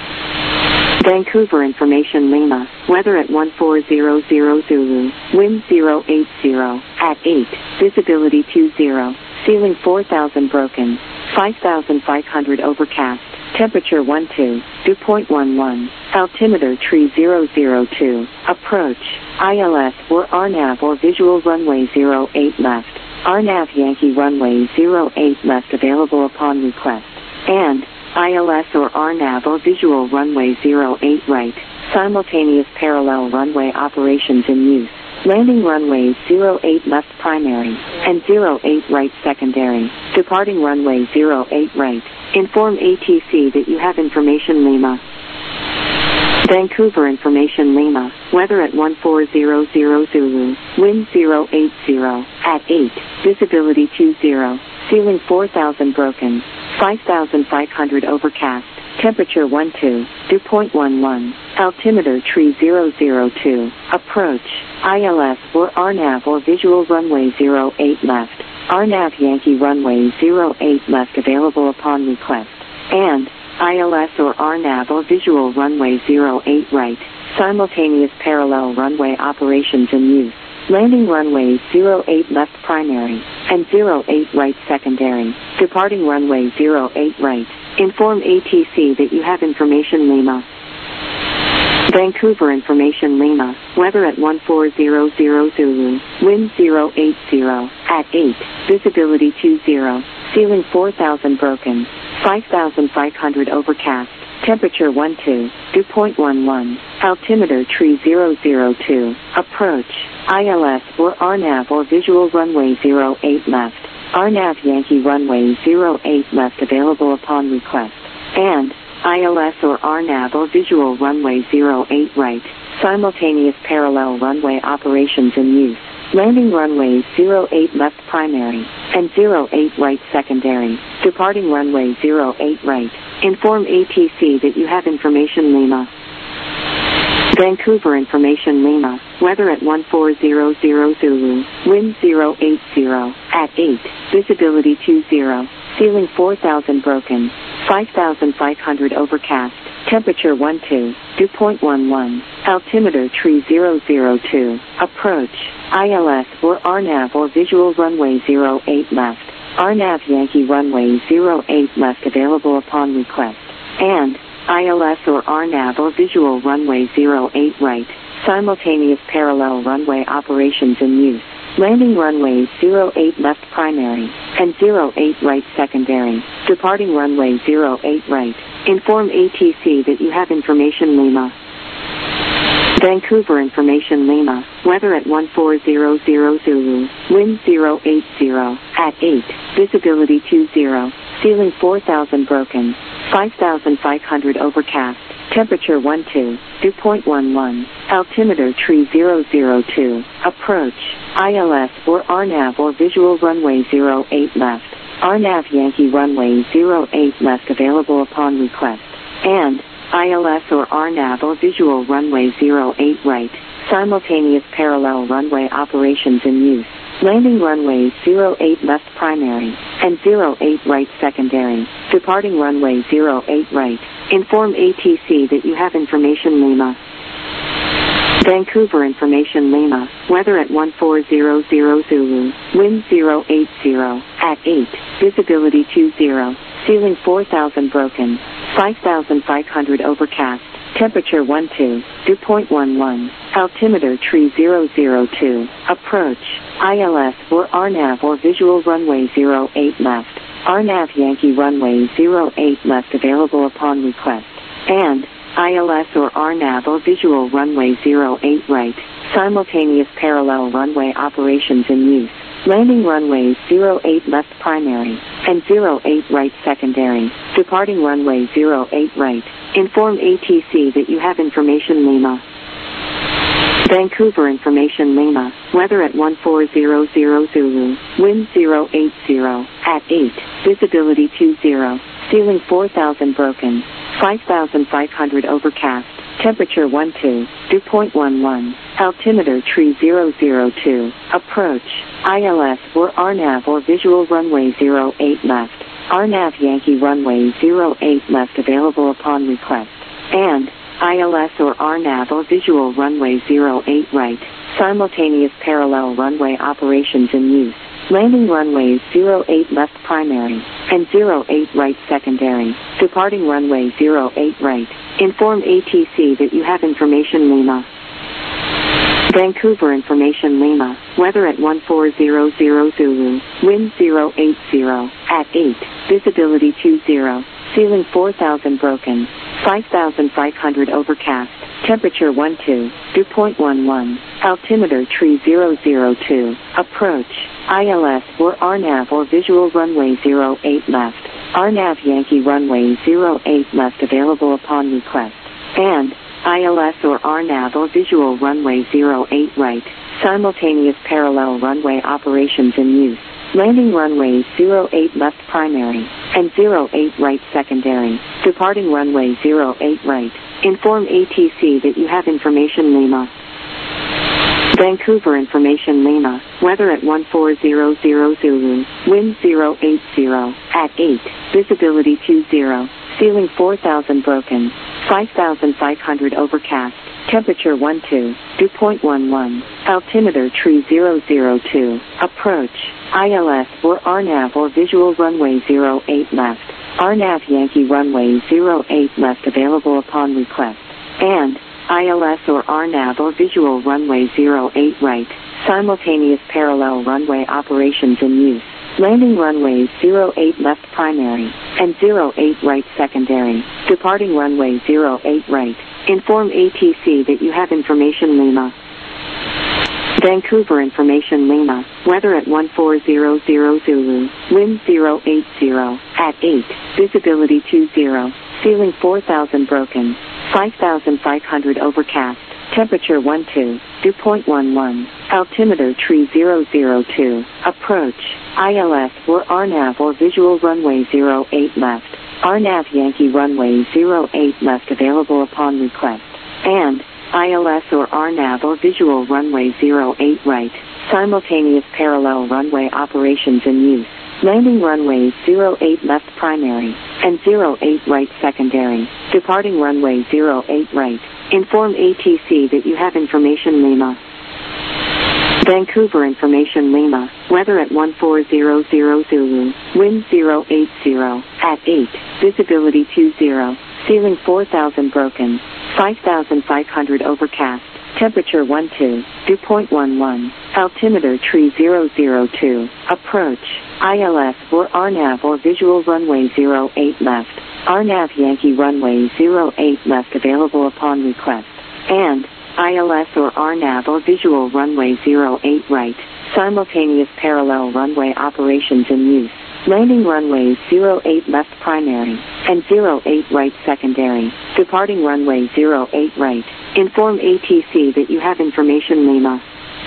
Vancouver information Lima. Weather at 1400 Zulu. Wind 080 at 8. Visibility 20. Ceiling 4000 broken. 5500 overcast. Temperature 12. Dew point 11. Altimeter tree 002. Approach. ILS or RNAV or visual runway 08 left. RNAV Yankee runway 08 left available upon request. And ILS or RNAV or visual runway 08 right. Simultaneous parallel runway operations in use. Landing runways 08 left primary and 08 right secondary. Departing runway 08 right. Inform ATC that you have information Lima. Vancouver information Lima. Weather at 1400 Zulu. Wind 080 at 8. Visibility 20. Ceiling 4000 broken. 5500 overcast. Temperature 12. Dew point 11. Altimeter tree 002. Approach. ILS or RNAV or visual runway 08 left. RNAV Yankee runway 08 left available upon request. And ILS or RNAV or visual runway 08 right. Simultaneous parallel runway operations in use. Landing runways 08 left primary and 08 right secondary. Departing runway 08 right. Inform ATC that you have information Lima. Vancouver information Lima. Weather at 1400 Zulu. Wind 080 at 8. Visibility 20. Ceiling 4000 broken. 5500 overcast. Temperature 12. Dew point 11. Altimeter tree 002. Approach. ILS or RNAV or visual runway 08 left. RNAV Yankee runway 08 left available upon request. And ILS or RNAV or visual runway 08 right. Simultaneous parallel runway operations in use. Landing runways 08 left primary and 08 right secondary. Departing runway 08 right. Inform ATC that you have information Lima. Vancouver information Lima. Weather at 1400 Zulu. Wind 080 at 8. Visibility 20. Ceiling 4000 broken. 5500 overcast. Temperature 12. Dew point 11. Altimeter tree 002. Approach. ILS or RNAV or visual runway 08 left. RNAV Yankee runway 08 left available upon request. And ILS or RNAV or visual runway 08 right. Simultaneous parallel runway operations in use. Landing runways 08 left primary and 08 right secondary. Departing runway 08 right. Inform ATC that you have information Lima. Vancouver information Lima. Weather at 1400 Zulu. Wind 080 at 8. Visibility 20. Ceiling 4000 broken. 5500 overcast. Temperature 12. Dew point 11. Altimeter tree 002. Approach. ILS or RNAV or visual runway 08 left. RNAV Yankee runway 08 left available upon request. And ILS or RNAV or visual runway 08 right. Simultaneous parallel runway operations in use. Landing runways 08 left primary and 08 right secondary. Departing runway 08 right. Inform ATC that you have information Lima. Vancouver information Lima. Weather at 1400 Zulu. Wind 080 at 8. Visibility 20. Ceiling 4000 broken. 5500 overcast. Temperature 12. Dew point 11. Altimeter tree 002. Approach. ILS or RNAV or visual runway 08 left. RNAV Yankee runway 08 left available upon request. And ILS or RNAV or visual runway 08 right. Simultaneous parallel runway operations in use. Landing runways 08 left primary and 08 right secondary. Departing runway 08 right. Inform ATC that you have information Lima. Vancouver information Lima. Weather at 1400 Zulu. Wind 080 at 8. Visibility 20. ceiling 4,000 broken, 5,500 overcast, temperature 12, dew point 11, altimeter tree 002, approach, ILS or RNAV or visual runway 08 left, RNAV Yankee runway 08 left available upon request, and ILS or RNAV or visual runway 08 right, simultaneous parallel runway operations in use. Landing runways 08 left primary and 08 right secondary. Departing runway 08 right. Inform ATC that you have information Lima. Vancouver information Lima. Weather at 1400 Zulu. Wind 080 at 8. Visibility 20. Ceiling 4,000 broken. 5,500 overcast. Temperature 12. Dew point 11. Altimeter tree 002. Approach. ILS or RNAV or visual runway 08 left. RNAV Yankee runway 08 left available upon request. And ILS or RNAV or visual runway 08 right. Simultaneous parallel runway operations in use. Landing runways 08 left primary and 08 right secondary. Departing runway 08 right. Inform ATC that you have information Lima. Vancouver information Lima. Weather at 1400 Zulu. Wind 080 at 8. Visibility 20. Ceiling 4,000 broken. 5,500 overcast. Temperature 12. Dew point 11. Altimeter tree 002. Approach. ILS or RNAV or visual runway 08 left. RNAV Yankee runway 08 left available upon request. And ILS or RNAV or visual runway 08 right. Simultaneous parallel runway operations in use. Landing runways 08 left primary and 08 right secondary. Departing runway 08 right. Inform ATC that you have information Lima. Vancouver information Lima. Weather at 1400 Zulu. Wind 080 at 8. Visibility 20. Ceiling 4,000 broken. 5,500 overcast. Temperature 12. Dew point 11. Altimeter tree 002. Approach. ILS or RNAV or visual runway 08 left. RNAV Yankee runway 08 left available upon request. And ILS or RNAV or visual runway 08 right. Simultaneous parallel runway operations in use. Landing runways 08 left primary and 08 right secondary. Departing runway 08 right. Inform ATC that you have information Lima. Vancouver information Lima. Weather at 1400 Zulu. Wind 080 at 8. Visibility 20. Ceiling 4,000 broken. 5,500 overcast. Temperature 12. Dew point 11. Altimeter tree 002. Approach. ILS or RNAV or visual runway 08 left. RNAV Yankee runway 08 left available upon request. And ILS or RNAV or visual runway 08 right. Simultaneous parallel runway operations in use. Landing runways 08 left primary and 08 right secondary. Departing runway 08 right. Inform ATC that you have information Lima.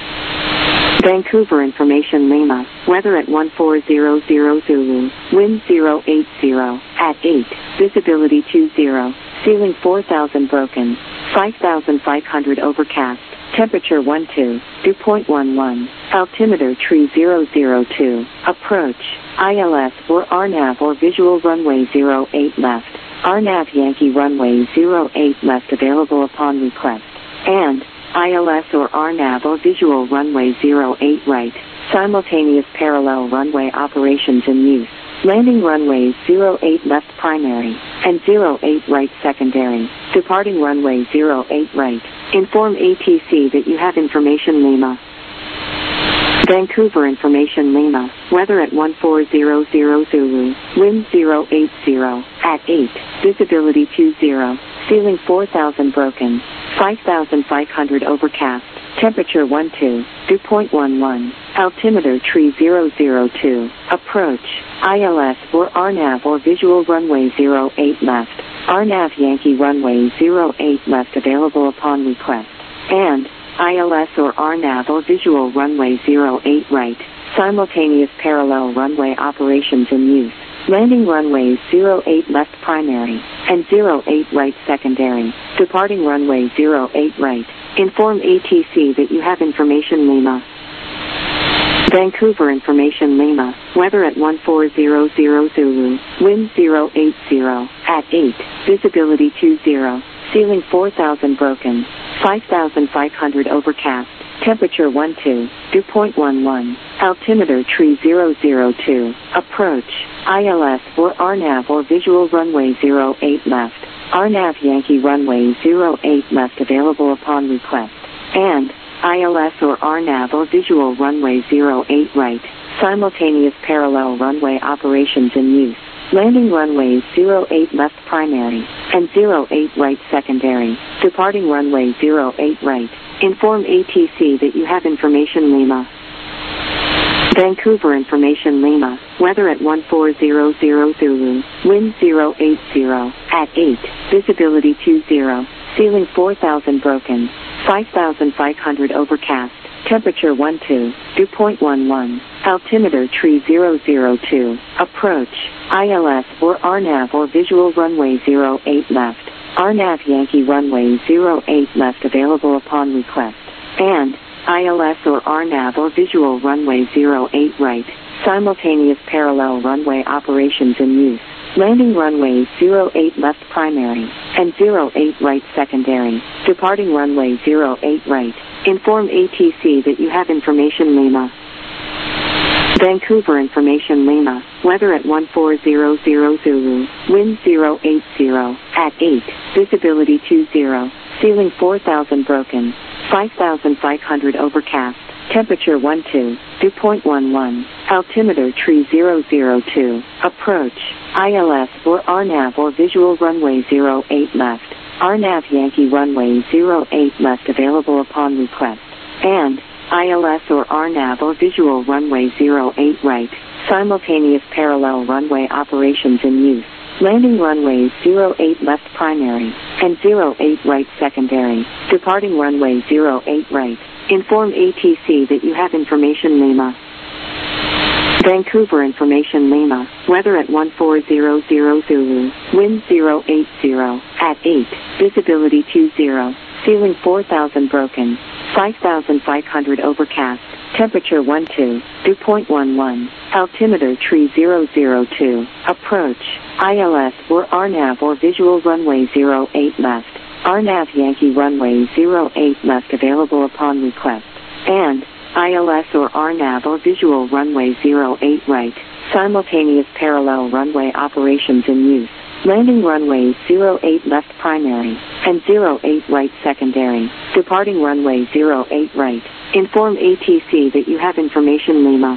Vancouver information Lima. Weather at 1400 Zulu. Wind 080 at 8. Visibility 20. Ceiling 4,000 broken. 5,500 overcast. Temperature 12. Dew point 11. Altimeter tree 002. Approach. ILS or RNAV or visual runway 08 left. RNAV Yankee runway 08 left available upon request. And ILS or RNAV or visual runway 08 right. Simultaneous parallel runway operations in use. Landing runways 08 left primary and 08 right secondary. Departing runway 08 right. Inform ATC that you have information Lima. Vancouver information Lima. Weather at 1400 Zulu. Wind 080 at 8. Visibility 20. Ceiling 4,000 broken. 5,500 overcast. Temperature 12. Dew point 11. Altimeter tree 002. Approach. ILS or RNAV or visual runway 08 left. RNAV Yankee runway 08 left available upon request. And ILS or RNAV or visual runway 08 right. Simultaneous parallel runway operations in use. Landing runways 08 left primary, and 08 right secondary. Departing runway 08 right. Inform ATC that you have information Lima. Vancouver information Lima. Weather at 1400 Zulu. Wind 080. At 8. Visibility 20. Ceiling 4000 broken. 5500 overcast. Temperature 12. Dew point 11. Altimeter tree 002. Approach. ILS or RNAV or visual runway 08 left. RNAV Yankee runway 08 left available upon request. And ILS or RNAV or visual runway 08 right. Simultaneous parallel runway operations in use. Landing runways 08 left primary, and 08 right secondary. Departing runway 08 right. Inform ATC that you have information Lima. Vancouver information Lima. Weather at 1400 Zulu. Wind 080. At 8. Visibility 20. Ceiling 4000 broken. 5500 overcast. Temperature 12. Dew point 11. Altimeter tree 002. Approach. ILS or RNAV or visual runway 08 left. RNAV Yankee runway 08 left available upon request. And ILS or RNAV or visual runway 08 right. Simultaneous parallel runway operations in use. Landing runways 08 left primary, and 08 right secondary. Departing runway 08 right. Inform ATC that you have information Lima. Vancouver information Lima. Weather at 1400 Zulu. Wind 080. At 8. Visibility 20. Ceiling 4000 broken. 5500 overcast. Temperature 12. Dew point 11. Altimeter tree 002. Approach. ILS or RNAV or visual runway 08 left. RNAV Yankee runway 08 left available upon request. And ILS or RNAV or visual runway 08 right. Simultaneous parallel runway operations in use. Landing runways 08 left primary, and 08 right secondary. Departing runway 08 right. Inform ATC that you have information Lima. Vancouver information Lima. Weather at 1400 Zulu. Wind 080. At 8. Visibility 20. Ceiling 4000 broken. 5500 overcast. Temperature 12. Dew point 11. Altimeter tree 002. Approach. ILS or RNAV or visual runway 08 left. RNAV Yankee runway 08 left available upon request. And ILS or RNAV or visual runway 08 right. Simultaneous parallel runway operations in use. Landing runways 08 left primary, and 08 right secondary. Departing runway 08 right. Inform ATC that you have information Lima.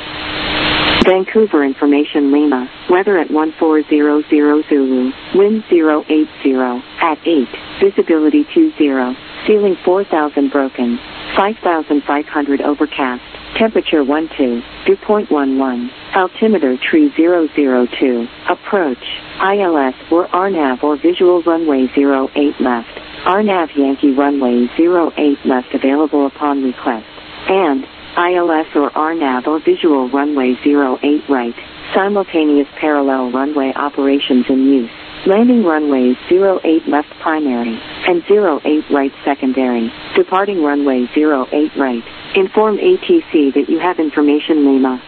Vancouver information Lima. Weather at 1400 Zulu. Wind 080. At 8. Visibility 20. Ceiling 4000 broken. 5500 overcast. Temperature 12. Dew point 11. Altimeter tree 002. Approach. ILS or RNAV or visual runway 08 left. RNAV Yankee runway 08 left available upon request. And ILS or RNAV or visual runway 08 right. Simultaneous parallel runway operations in use. Landing runways 08 left primary, and 08 right secondary. Departing runway 08 right. Inform ATC that you have information Lima.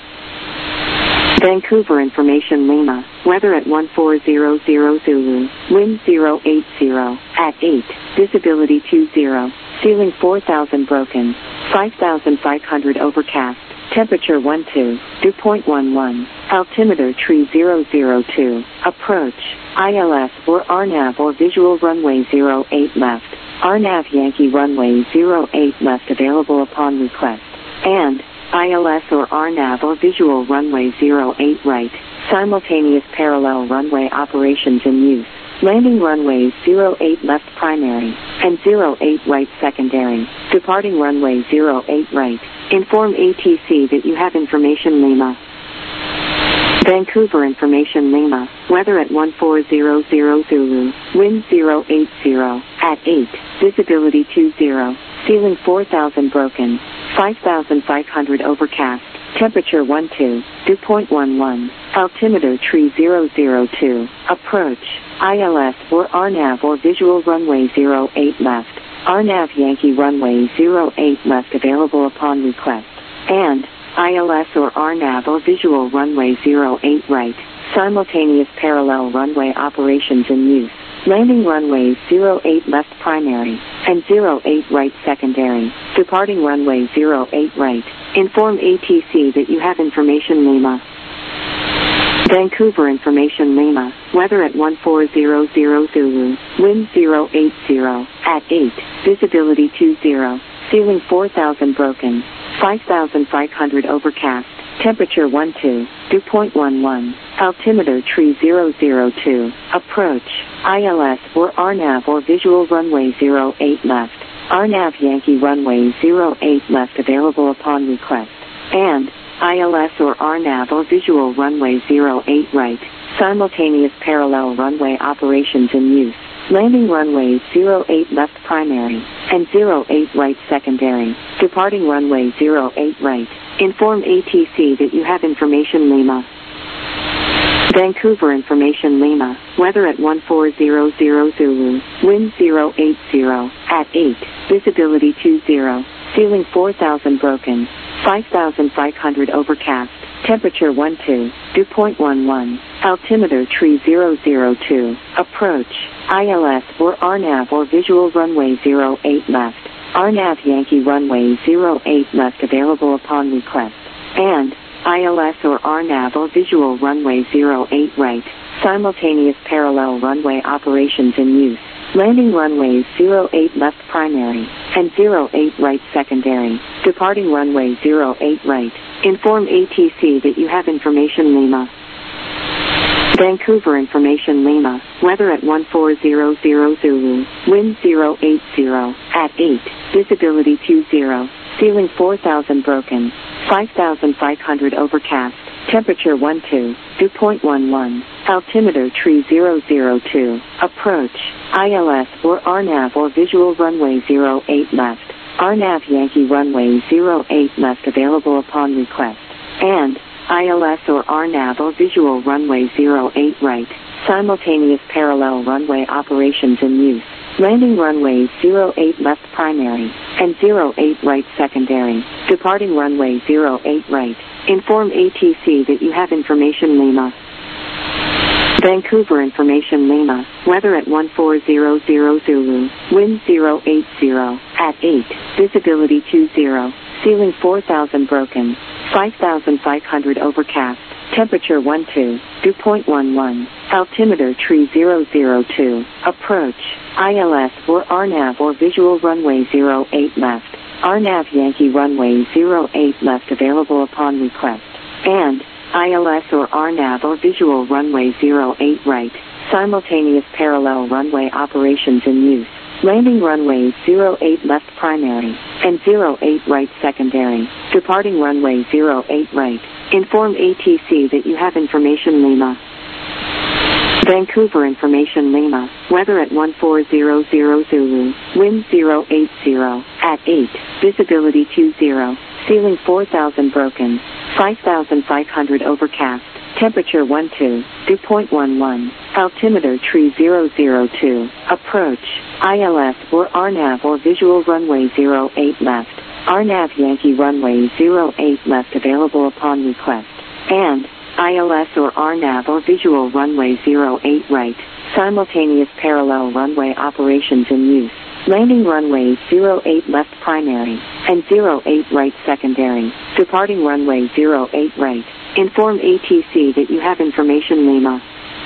Vancouver information Lima. Weather at 1400 Zulu. Wind 080. At 8. Visibility 20. Ceiling 4000 broken. 5500 overcast. Temperature 12. Dew point 11. Altimeter tree 002. Approach. ILS or RNAV or visual runway 08 left. RNAV Yankee runway 08 left available upon request. And ILS or RNAV or visual runway 08 right. Simultaneous parallel runway operations in use. Landing runways 08 left primary, and 08 right secondary. Departing runway 08 right. Inform ATC that you have information Lima. Vancouver information Lima. Weather at 1400 Zulu. Wind 080. At 8. Visibility 20. Ceiling 4000 broken. 5500 overcast. temperature 12, dew point 11, altimeter tree 002, approach, ILS or RNAV or visual runway 08 left, RNAV Yankee runway 08 left available upon request, and ILS or RNAV or visual runway 08 right, simultaneous parallel runway operations in use. Landing runways 08 left primary and 08 right secondary. Departing runway 08 right. Inform ATC that you have information Lima. Vancouver information Lima. Weather at 1400 Zulu. Wind 080 at 8. Visibility 20. Ceiling 4000 broken. 5500 overcast. Temperature 12, dew point 11, altimeter tree 002, approach, ILS or RNAV or visual runway 08 left, RNAV Yankee runway 08 left available upon request, and ILS or RNAV or visual runway 08 right, simultaneous parallel runway operations in use. Landing runways 08 left primary and 08 right secondary. Departing runway 08 right. Inform ATC that you have information Lima. Vancouver information Lima. Weather at 1400 Zulu. Wind 080 at 8. Visibility 20. Ceiling 4000 broken. 5500 overcast. Temperature 12, dew point 11, altimeter tree 002, approach, ILS or RNAV or visual runway 08 left, RNAV Yankee runway 08 left available upon request, and ILS or RNAV or visual runway 08 right, simultaneous parallel runway operations in use. Landing runways 08 left primary and 08 right secondary. Departing runway 08 right. Inform ATC that you have information Lima. Vancouver information Lima. Weather at 1400 Zulu. Wind 080 at 8. Visibility 20. Ceiling 4000 broken. 5500 overcast. Temperature 12, dew point 11, altimeter tree 002, approach, ILS or RNAV or visual runway 08 left, RNAV Yankee runway 08 left available upon request, and ILS or RNAV or visual runway 08 right, simultaneous parallel runway operations in use. Landing runways 08 left primary and 08 right secondary. Departing runway 08 right. Inform ATC that you have information Lima. Vancouver information Lima. Weather at 1400 Zulu. Wind 080 at 8. Visibility 20. Ceiling 4000 broken. 5500 overcast. Temperature 12, dew point 11, altimeter tree 002, approach, ILS or RNAV or visual runway 08 left, RNAV Yankee runway 08 left available upon request, and ILS or RNAV or visual runway 08 right, simultaneous parallel runway operations in use. Landing runways 08 left primary and 08 right secondary. Departing runway 08 right. Inform ATC that you have information Lima. Vancouver information Lima. Weather at 1400 Zulu. Wind 080 at 8. Visibility 20. Ceiling 4000 broken. 5500 overcast. Temperature 12, dew point 11, altimeter tree 002, approach, ILS or RNAV or visual runway 08 left, RNAV Yankee runway 08 left available upon request, and ILS or RNAV or visual runway 08 right, simultaneous parallel runway operations in use. Landing runways 08 left primary and 08 right secondary. Departing runway 08 right. Inform ATC that you have information Lima.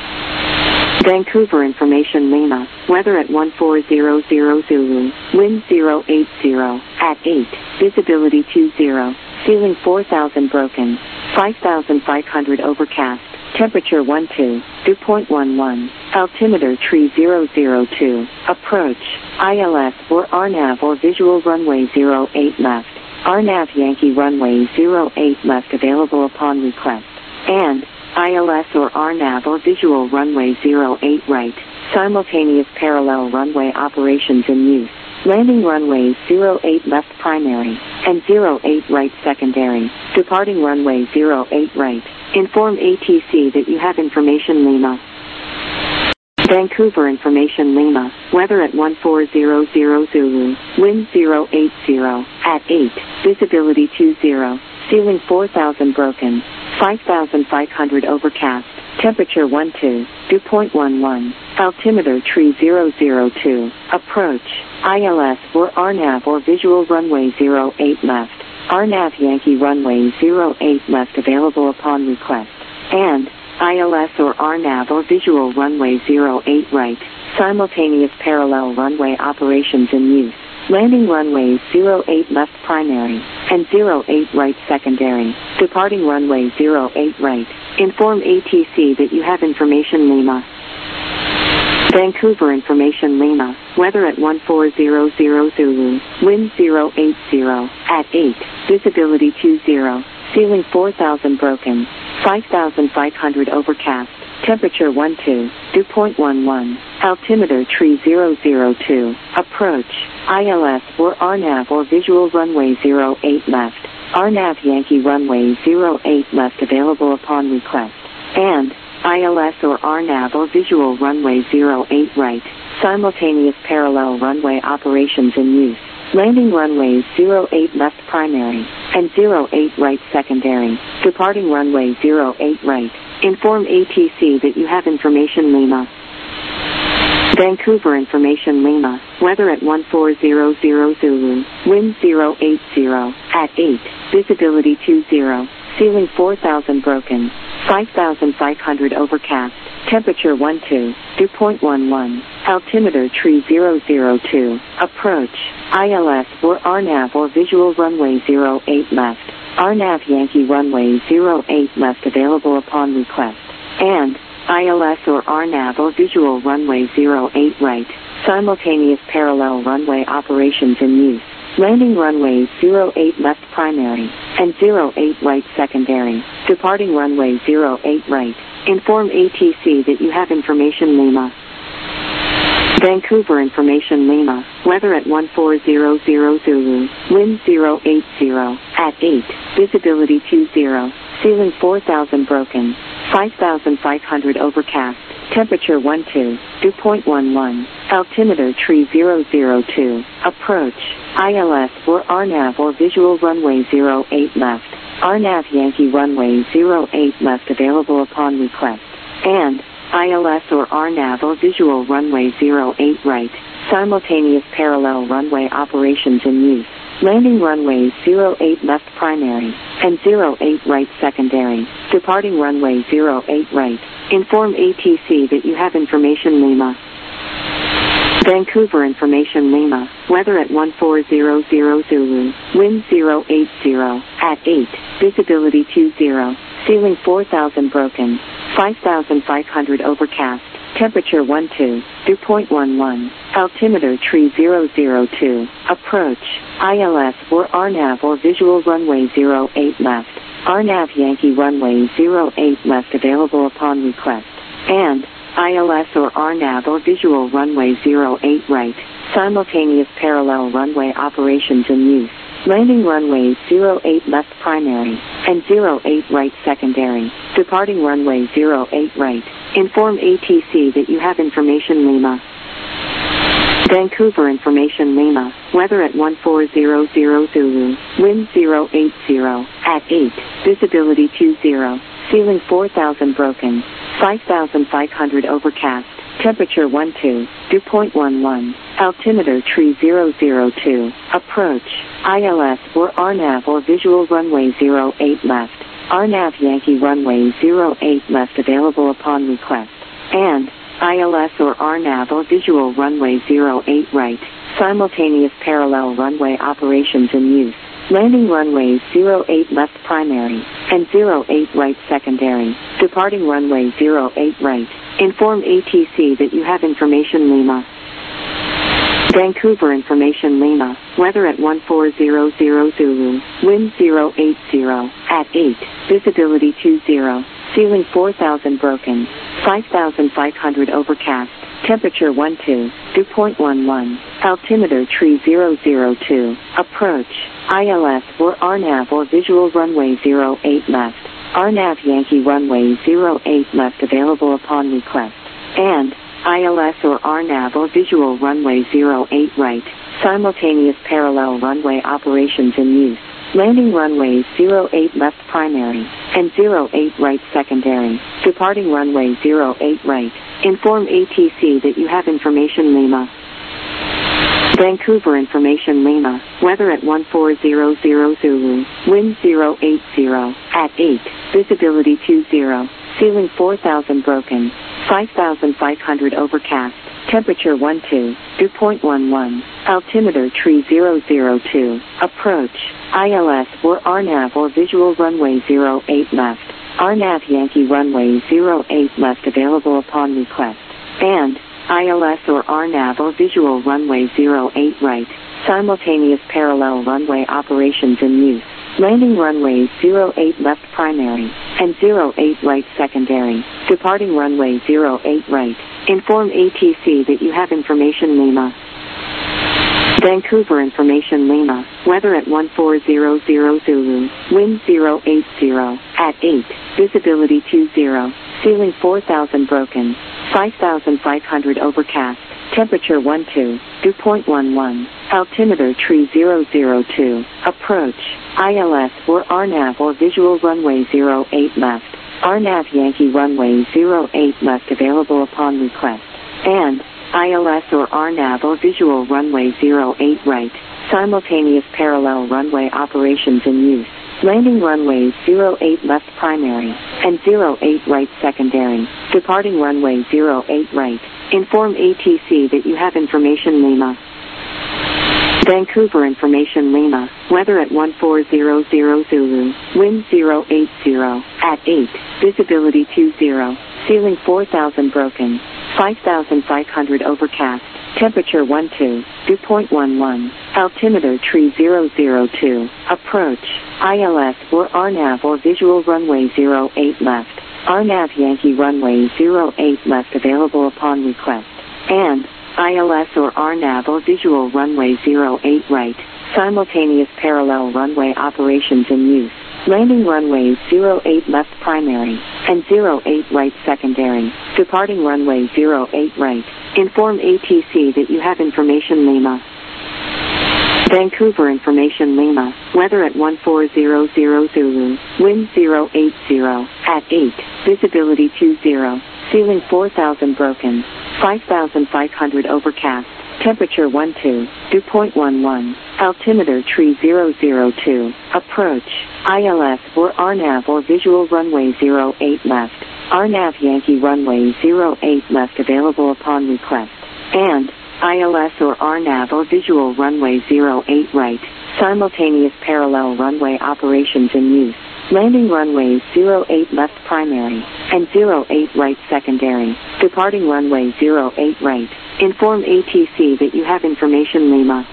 Vancouver information Lima. Weather at 1400 Zulu. Wind 080 at 8. Visibility 20. Ceiling 4000 broken. 5500 overcast. Temperature 12, dew point 11, altimeter tree 002, approach, ILS or RNAV or visual runway 08 left, RNAV Yankee runway 08 left available upon request, and ILS or RNAV or visual runway 08 right, simultaneous parallel runway operations in use. Landing runway 08 left primary, and 08 right secondary. Departing runway 08 right. Inform ATC that you have information Lima. Vancouver information Lima. Weather at 1400 Zulu. Wind 080. At 8. Visibility 20. Ceiling 4000 broken. 5500 overcast. Temperature 12. Dew point 11. Altimeter tree 002. Approach. ILS or RNAV or visual runway 08 left. RNAV Yankee runway 08 left available upon request. And ILS or RNAV or visual runway 08 right. Simultaneous parallel runway operations in use. Landing runways 08 left primary and 08 right secondary. Departing runway 08 right. Inform ATC that you have information Lima. Vancouver information Lima. Weather at 1400 Zulu. Wind 080. At 8. Visibility 20. Ceiling 4000 broken. 5500 overcast. Temperature 12. Dew point 11. Altimeter tree 002. Approach. ILS or RNAV or visual runway 08 left. RNAV Yankee runway 08 left available upon request. And ILS or RNAV or visual runway 08 right. Simultaneous parallel runway operations in use. Landing runways 08 left primary and 08 right secondary. Departing runway 08 right. Inform ATC that you have information Lima. Vancouver information Lima. Weather at 1400 Zulu. Wind 080. At 8. Visibility 20. Ceiling 4000 broken. 5500 overcast. Temperature 12. Dew point 11. Altimeter tree 002. Approach. ILS or RNAV or visual runway 08 left. RNAV Yankee runway 08 left available upon request. And ILS or RNAV or visual runway 08 right. Simultaneous parallel runway operations in use. Landing runways 08 left primary and 08 right secondary. Departing runway 08 right. Inform ATC that you have information Lima. Vancouver information Lima. Weather at 1400 Zulu. Wind 080. At 8. Visibility 20. Ceiling 4000 broken. 5500 overcast. Temperature 12. Dew point 11. Altimeter tree 002. Approach. ILS or RNAV or visual runway 08 left. RNAV Yankee runway 08 left available upon request. And ILS or RNAV or visual runway 08 right. Simultaneous parallel runway operations in use. Landing runways 08 left primary and 08 right secondary. Departing runway 08 right. Inform ATC that you have information Lima. Vancouver information Lima. Weather at 1400 Zulu. Wind 080. At 8. Visibility 20. Ceiling 4000 broken. 5500 overcast. Temperature 12. Dew point 11. Altimeter tree 002. Approach. ILS or RNAV or visual runway 08 left. RNAV Yankee runway 08 left available upon request. And ILS or RNAV or visual runway 08 right. Simultaneous parallel runway operations in use. Landing runways 08 left primary and 08 right secondary. Departing runway 08 right. Inform ATC that you have information Lima. Vancouver information Lima. Weather at 1400 Zulu. Wind 080. At 8. Visibility 20. Ceiling 4000 broken. 5500 overcast. Temperature 12. Dew point 11. Altimeter tree 002. Approach. ILS or RNAV or visual runway 08 left. RNAV Yankee runway 08 left available upon request. And ILS or RNAV or visual runway 08 right. Simultaneous parallel runway operations in use. Landing runways 08 left primary and 08 right secondary. Departing runway 08 right. Inform ATC that you have information Lima. Vancouver information Lima. Weather at 1400 Zulu. Wind 080. At 8. Visibility 20. Ceiling 4000 broken. 5500 overcast. Temperature 12, dew point 11, altimeter tree 002, approach, ILS or RNAV or visual runway 08 left, RNAV Yankee runway 08 left available upon request, and ILS or RNAV or visual runway 08 right, simultaneous parallel runway operations in use. Landing runways 08 left primary and 08 right secondary. Departing runway 08 right. Inform ATC that you have information Lima. Vancouver information Lima. Weather at 1400 Zulu. Wind 080 at 8. Visibility 20. Ceiling 4000 broken. 5500 overcast. Temperature 12. Dew point 11. Altimeter tree 002. Approach. ILS or RNAV or visual runway 08 left. RNAV Yankee runway 08 left available upon request. And ILS or RNAV or visual runway 08 right. Simultaneous parallel runway operations in use. Landing runways 08 left primary and 08 right secondary. Departing runway 08 right. Inform ATC that you have information Lima. Vancouver information Lima. Weather at 1400 Zulu. Wind 080 at 8. Visibility 20. Ceiling 4000 broken. 5500 overcast. Temperature 12. Dew point 11. Altimeter tree 002. Approach. ILS or RNAV or visual runway 08 left. RNAV Yankee runway 08 left available upon request. And ILS or RNAV or visual runway 08 right. Simultaneous parallel runway operations in use. Landing runways 08 left primary and 08 right secondary. Departing runway 08 right. Inform ATC that you have information Lima. Vancouver information Lima. Weather at 1400 Zulu. Wind 080 at 8. Visibility 20. Ceiling 4000 broken. 5500 overcast. Temperature 12. Dew point 11. Altimeter tree 002. Approach. ILS or RNAV or visual runway 08 left. RNAV Yankee runway 08 left available upon request. And ILS or RNAV or visual runway 08 right. Simultaneous parallel runway operations in use. Landing runways 08 left primary and 08 right secondary. Departing runway 08 right. Inform ATC that you have information Lima. Vancouver information Lima. Weather at 1400 Zulu. Wind 080 at 8. Visibility 20. Ceiling 4000 broken. 5500 overcast. Temperature 12. Dew point 11. Altimeter tree 002. Approach. ILS or RNAV or visual runway 08 left. RNAV Yankee runway 08 left available upon request. And ILS or RNAV or visual runway 08 right. Simultaneous parallel runway operations in use. Landing runways 08 left primary and 08 right secondary. Departing runway 08 right. Inform ATC that you have information Lima.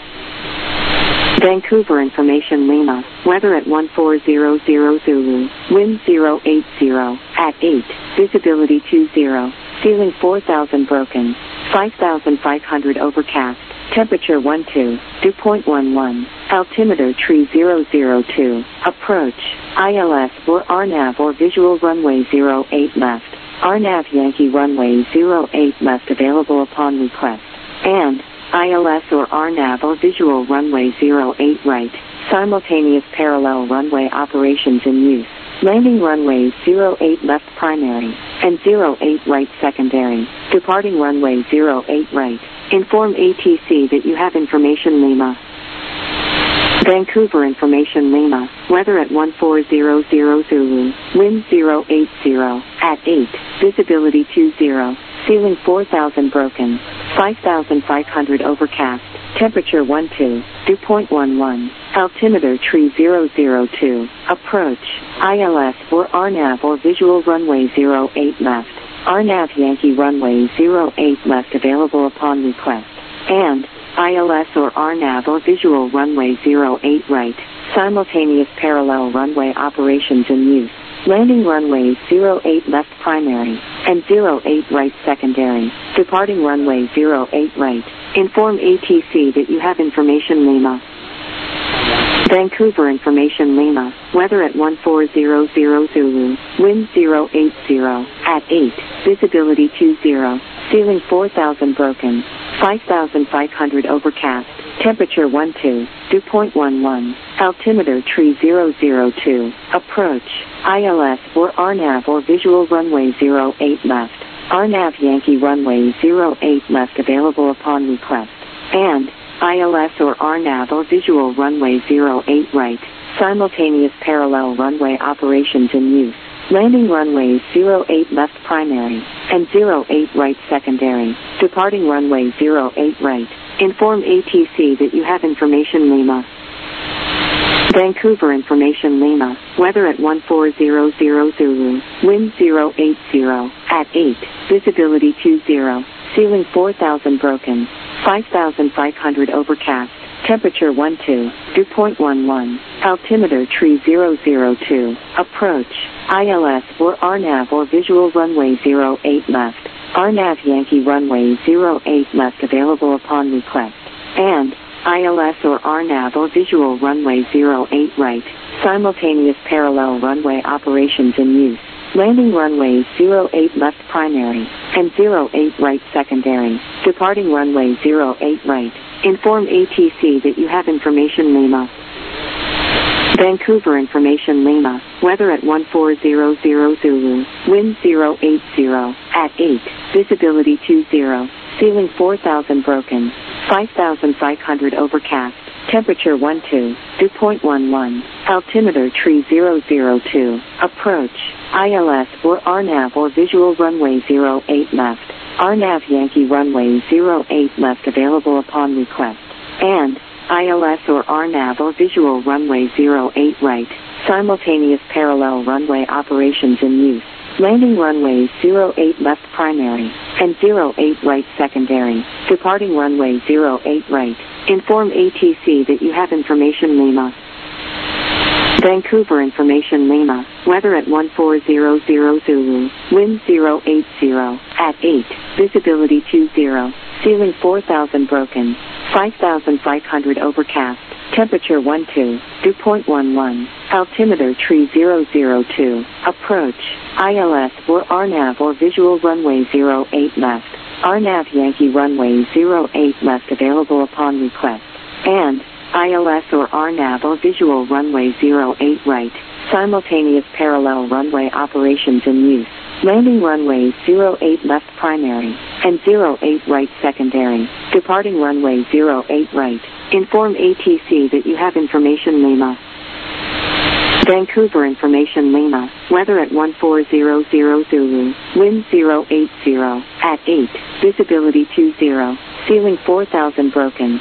Vancouver information Lima. Weather at 1400 Zulu. Wind 080 at 8. Visibility 20. Ceiling 4000 broken. 5500 overcast. Temperature 12. Dew point 11. Altimeter tree 002. Approach. ILS or RNAV or visual runway 08 left. RNAV Yankee runway 08 left available upon request. And ILS or RNAV or visual runway 08 right. Simultaneous parallel runway operations in use. Landing runways 08 left primary and 08 right secondary. Departing runway 08 right. Inform ATC that you have information Lima. Vancouver information Lima. Weather at 1400 Zulu. Wind 080 at 8. Visibility 20. Ceiling 4000 broken. 5500 overcast. Temperature 12. Dew point 11. Altimeter tree 002. Approach. ILS or RNAV or visual runway 08 left. RNAV Yankee runway 08 left available upon request. And ILS or RNAV or visual runway 08 right. Simultaneous parallel runway operations in use. Landing runways 08 left primary and 08 right secondary. Departing runway 08 right. Inform ATC that you have information Lima. Vancouver information Lima. Weather at 1400 Zulu. Wind 080. At 8. Visibility 20. Ceiling 4000 broken. 5500 overcast. Temperature 12. Dew point 11. Altimeter tree 002. Approach. ILS or RNAV or visual runway 08 left. RNAV Yankee runway 08 left available upon request. And ILS or RNAV or visual runway 08 right. Simultaneous parallel runway operations in use. Landing runways 08 left primary and 08 right secondary. Departing runway 08 right. Inform ATC that you have information Lima. Vancouver information Lima. Weather at 1400 Zulu. Wind 080. At 8. Visibility 20. Ceiling 4000 broken. 5500 overcast. Temperature 12. Dew point 11. Altimeter tree 002. Approach. ILS or RNAV or visual runway 08 left. RNAV Yankee runway 08 left available upon request. And ILS or RNAV or visual runway 08 right. Simultaneous parallel runway operations in use. Landing runways 08 left primary and 08 right secondary. Departing runway 08 right. Inform ATC that you have information Lima. Vancouver information Lima. Weather at 1400 Zulu. Wind 080. At 8. Visibility 20. Ceiling 4000 broken. 5500 overcast. Temperature 12. Dew point 11. Altimeter tree 002. Approach. ILS or RNAV or visual runway 08 left. RNAV Yankee runway 08 left available upon request. And ILS or RNAV or visual runway 08 right. Simultaneous parallel runway operations in use. Landing runways 08 left primary and 08 right secondary. Departing runway 08 right. Inform ATC that you have information Lima. Vancouver information Lima. Weather at 1400 Zulu. Wind 080. At 8. Visibility 20. Ceiling 4000 broken. 5500 overcast. Temperature 12. Dew point 11. Altimeter tree 002. Approach. ILS or RNAV or visual runway 08 left. RNAV Yankee runway 08 left available upon request. And ILS or RNAV or visual runway 08 right. Simultaneous parallel runway operations in use. Landing runways 08 left primary and 08 right secondary. Departing runway 08 right. Inform ATC that you have information Lima. Vancouver information Lima. Weather at 1400 Zulu. Wind 080. At 8. Visibility 20. Ceiling 4000 broken.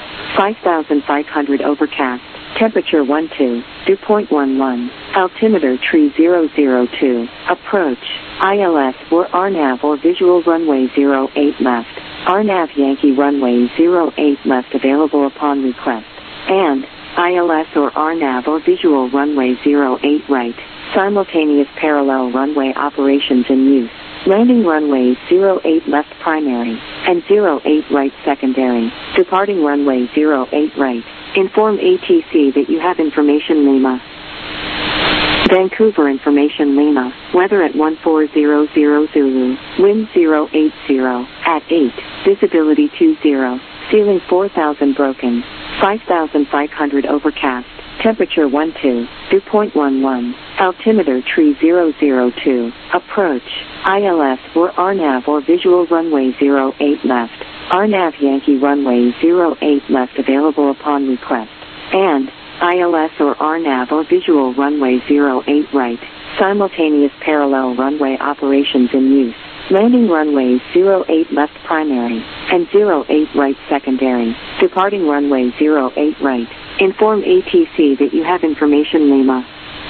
5500 overcast. Temperature 12. Dew point 11. Altimeter tree 002. Approach. ILS or RNAV or visual runway 08 left. RNAV Yankee runway 08 left available upon request. And ILS or RNAV or visual runway 08 right. Simultaneous parallel runway operations in use. Landing runways 08 left primary and 08 right secondary. Departing runway 08 right. Inform ATC that you have information Lima. Vancouver information Lima. Weather at 1400 Zulu. Wind 080. At 8. Visibility 20. Ceiling 4000 broken. 5500 overcast. Temperature 12. Dew point 11. Altimeter tree 002. Approach. ILS or RNAV or visual runway 08 left. RNAV Yankee runway 08 left available upon request. And ILS or RNAV or visual runway 08 right. Simultaneous parallel runway operations in use. Landing runways 08 left primary and 08 right secondary. Departing runway 08 right. Inform ATC that you have information Lima.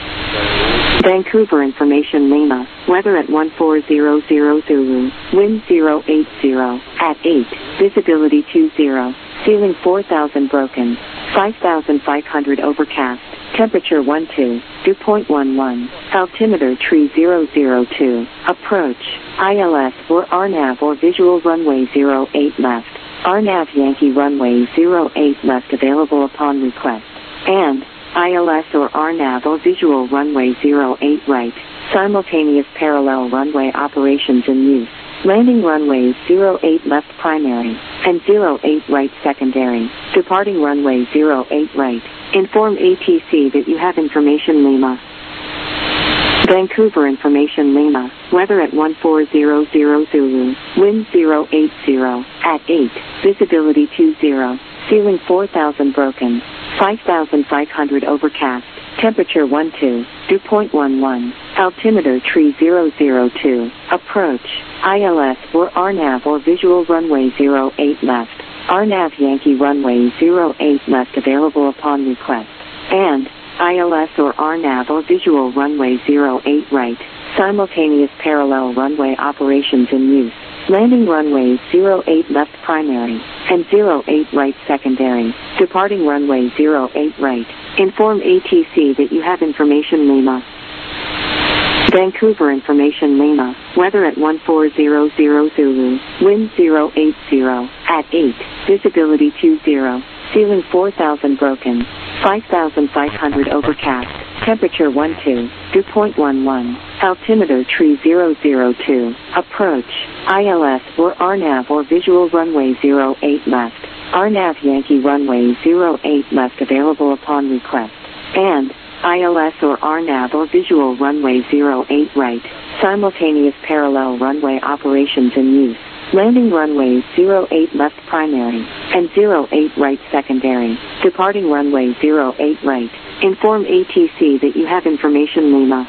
Vancouver information Lima. Weather at 1400 Zulu. Wind 080. At 8. Visibility 20. Ceiling 4000 broken. 5,500 overcast, temperature 12, dew point 11, altimeter tree 002, approach, ILS or RNAV or visual runway 08 left, RNAV Yankee runway 08 left available upon request, and ILS or RNAV or visual runway 08 right, simultaneous parallel runway operations in use. Landing runways 08 left primary and 08 right secondary. Departing runway 08 right. Inform ATC that you have information Lima. Vancouver information Lima. Weather at 1400 Zulu. Wind 080 at 8. Visibility 20. Ceiling 4,000 broken. 5,500 overcast. Temperature 12. Dew point 11. Altimeter tree 002. Approach. ILS or RNAV or visual runway 08 left. RNAV Yankee runway 08 left available upon request. And ILS or RNAV or visual runway 08 right. Simultaneous parallel runway operations in use. Landing runways 08 left primary and 08 right secondary. Departing runway 08 right. Inform ATC that you have information Lima. Vancouver information Lima. Weather at 1400 Zulu. Wind 080 at 8. Visibility 20. Ceiling 4,000 broken. 5,500 overcast. Temperature 12. Dew point 11. Altimeter tree 002. Approach. ILS or RNAV or visual runway 08 left. RNAV Yankee runway 08 left available upon request. And ILS or RNAV or visual runway 08 right. Simultaneous parallel runway operations in use. Landing runways 08 left primary and 08 right secondary. Departing runway 08 right. Inform ATC that you have information Lima.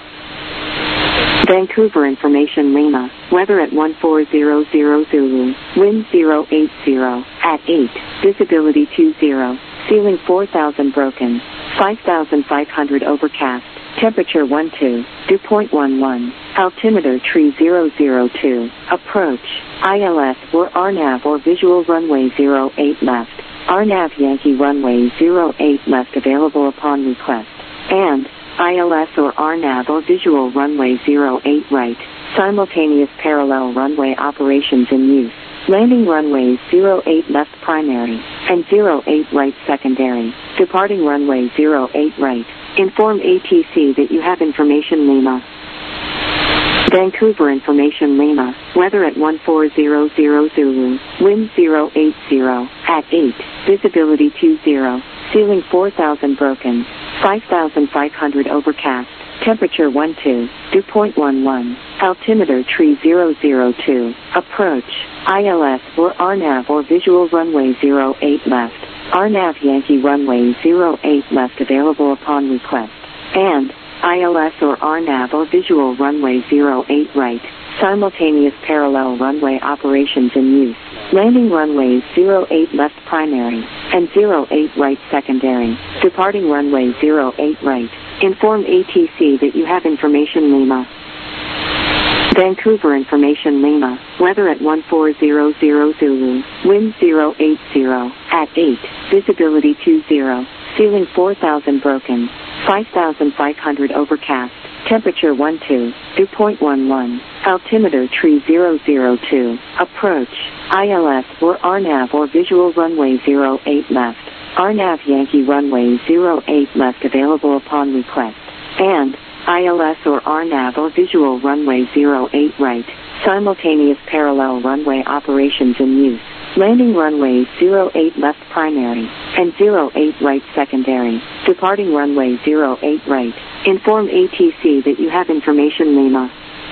Vancouver information Lima. Weather at 1400 Zulu. Wind 080 at 8. Visibility 20. Ceiling 4,000 broken. 5,500 overcast. Temperature 12. Dew point 11. Altimeter tree 002. Approach. ILS or RNAV or visual runway 08 left. RNAV Yankee runway 08 left available upon request. And ILS or RNAV or visual runway 08 right. Simultaneous parallel runway operations in use. Landing runways 08 left primary and 08 right secondary. Departing runway 08 right. Inform ATC that you have information Lima. Vancouver information Lima. Weather at 1400 Zulu. Wind 080 at 8. Visibility 20. Ceiling 4,000 broken. 5,500 overcast. Temperature 12. Dew point 11. Altimeter tree 002. Approach. ILS or RNAV or visual runway 08 left. RNAV Yankee runway 08 left available upon request. And ILS or RNAV or visual runway 08 right. Simultaneous parallel runway operations in use. Landing runways 08 left primary and 08 right secondary. Departing runway 08 right. Inform ATC that you have information Lima. Vancouver information Lima. Weather at 1400 Zulu. Wind 080 at 8. Visibility 20. Ceiling 4,000 broken. 5,500 overcast. Temperature 12. Dew point 11. Altimeter tree 002. Approach. ILS or RNAV or visual runway 08 left. RNAV Yankee runway 08 left available upon request. And ILS or RNAV or visual runway 08 right. Simultaneous parallel runway operations in use. Landing runways 08 left primary and 08 right secondary. Departing runway 08 right. Inform ATC that you have information Lima.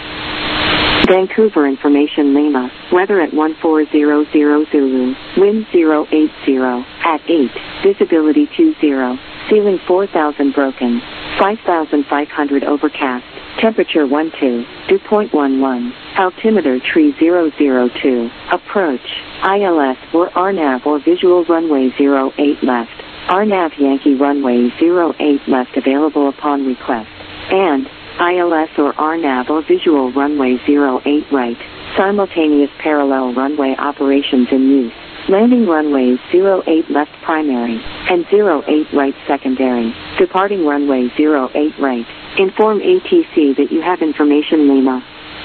Vancouver information Lima. Weather at 1400 Zulu. Wind 080 at 8. Visibility 20. Ceiling 4,000 broken. 5,500 overcast. Temperature 12. Dew point 11. Altimeter tree 002. Approach. ILS or RNAV or visual runway 08 left. RNAV Yankee runway 08 left available upon request. And ILS or RNAV or visual runway 08 right. Simultaneous parallel runway operations in use. Landing runway 08 left primary, and 08 right secondary. Departing runway 08 right. Inform ATC that you have information Lima.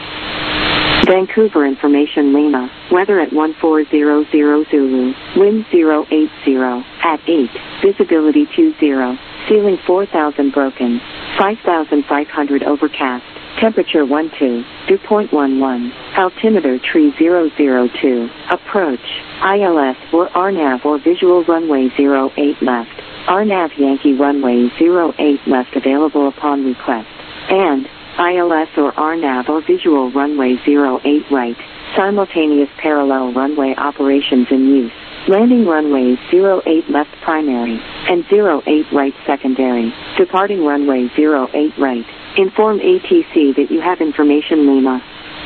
Vancouver information Lima. Weather at 1400 Zulu. Wind 080 at 8. Visibility 20. Ceiling 4000 broken. 5500 overcast. Temperature 12. Dew point 11. Altimeter tree 002. Approach. ILS or RNAV or visual runway 08 left. RNAV Yankee runway 08 left available upon request. And ILS or RNAV or visual runway 08 right. Simultaneous parallel runway operations in use. Landing runway 08 left primary, and 08 right secondary. Departing runway 08 right. Inform ATC that you have information Lima.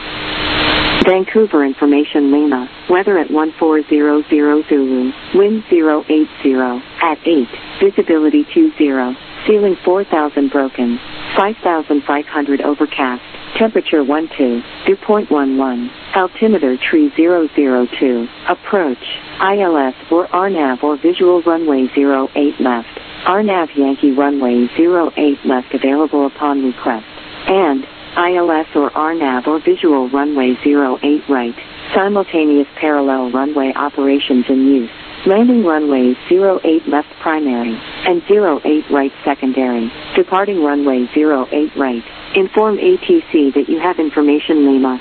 Vancouver information Lima. Weather at 1400 Zulu. Wind 080 at 8. Visibility 20. Ceiling 4000 broken. 5500 overcast. Temperature 12. Dew point 11. Altimeter tree 002. Approach. ILS or RNAV or visual runway 08 left. RNAV Yankee runway 08 left available upon request. And ILS or RNAV or visual runway 08 right. Simultaneous parallel runway operations in use. Landing runway 08 left primary, and 08 right secondary. Departing runway 08 right. Inform ATC that you have information Lima.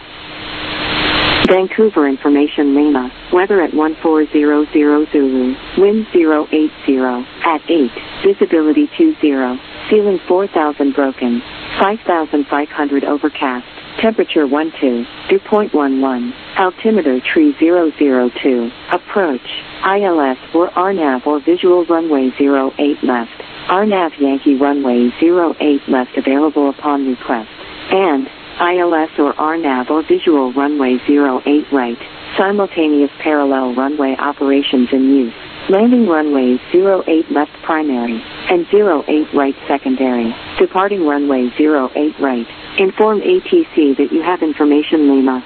Vancouver information Lima. Weather at 1400 Zulu. Wind 080 at 8. Visibility 20. Ceiling 4000 broken. 5500 overcast. Temperature 12. Dew point 11. Altimeter tree 002. Approach. ILS or RNAV or visual runway 08 left. RNAV Yankee runway 08 left available upon request. And ILS or RNAV or visual runway 08 right. Simultaneous parallel runway operations in use. Landing runway 08 left primary, and 08 right secondary. Departing runway 08 right. Inform ATC that you have information Lima.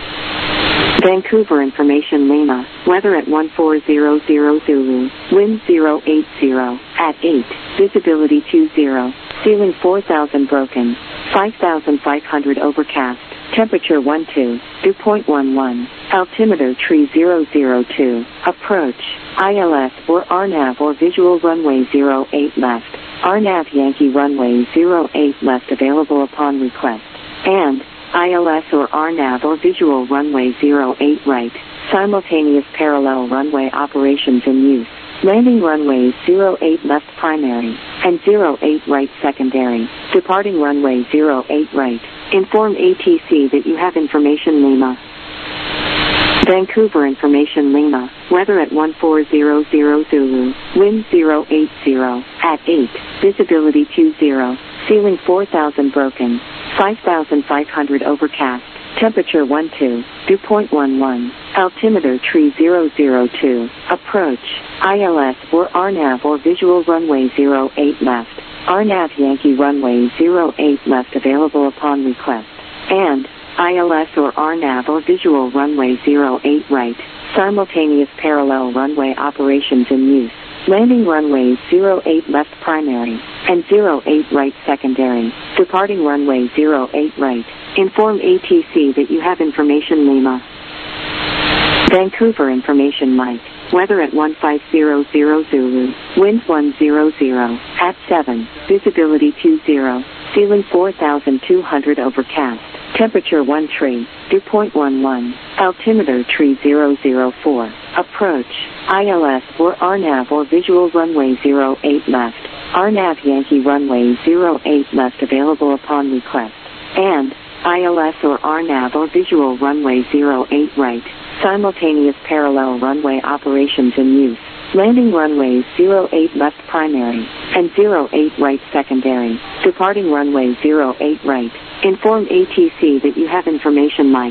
Vancouver information Lima. Weather at 1400 Zulu. Wind 080 at 8. Visibility 20. Ceiling 4000 broken. 5500 overcast. Temperature 12. Dew point 11. Altimeter tree 002. Approach. ILS or RNAV or visual runway 08 left. RNAV Yankee runway 08 left available upon request. And ILS or RNAV or visual runway 08 right. Simultaneous parallel runway operations in use. Landing runway 08 left primary, and 08 right secondary. Departing runway 08 right. Inform ATC that you have information Lima. Vancouver information Lima. Weather at 1400 Zulu. Wind 080 at 8. Visibility 20. Ceiling 4000 broken. 5500 overcast. Temperature 12. Dew point 11. Altimeter tree 002. Approach. ILS or RNAV or visual runway 08 left. RNAV Yankee runway 08 left available upon request. And ILS or RNAV or visual runway 08 right. Simultaneous parallel runway operations in use. Landing runway 08 left primary, and 08 right secondary. Departing runway 08 right. Inform ATC that you have information Lima. Vancouver information Mike. Weather at 1500 Zulu. Wind 100 at 7. Visibility 20. Ceiling 4200 overcast. Temperature 13. Dew point 11. Altimeter tree 004. Approach. ILS or RNAV or visual runway 08 left. RNAV Yankee runway 08 left available upon request. And ILS or RNAV or visual runway 08 right. Simultaneous parallel runway operations in use. Landing runway 08 left primary, and 08 right secondary. Departing runway 08 right. Inform ATC that you have information Mike.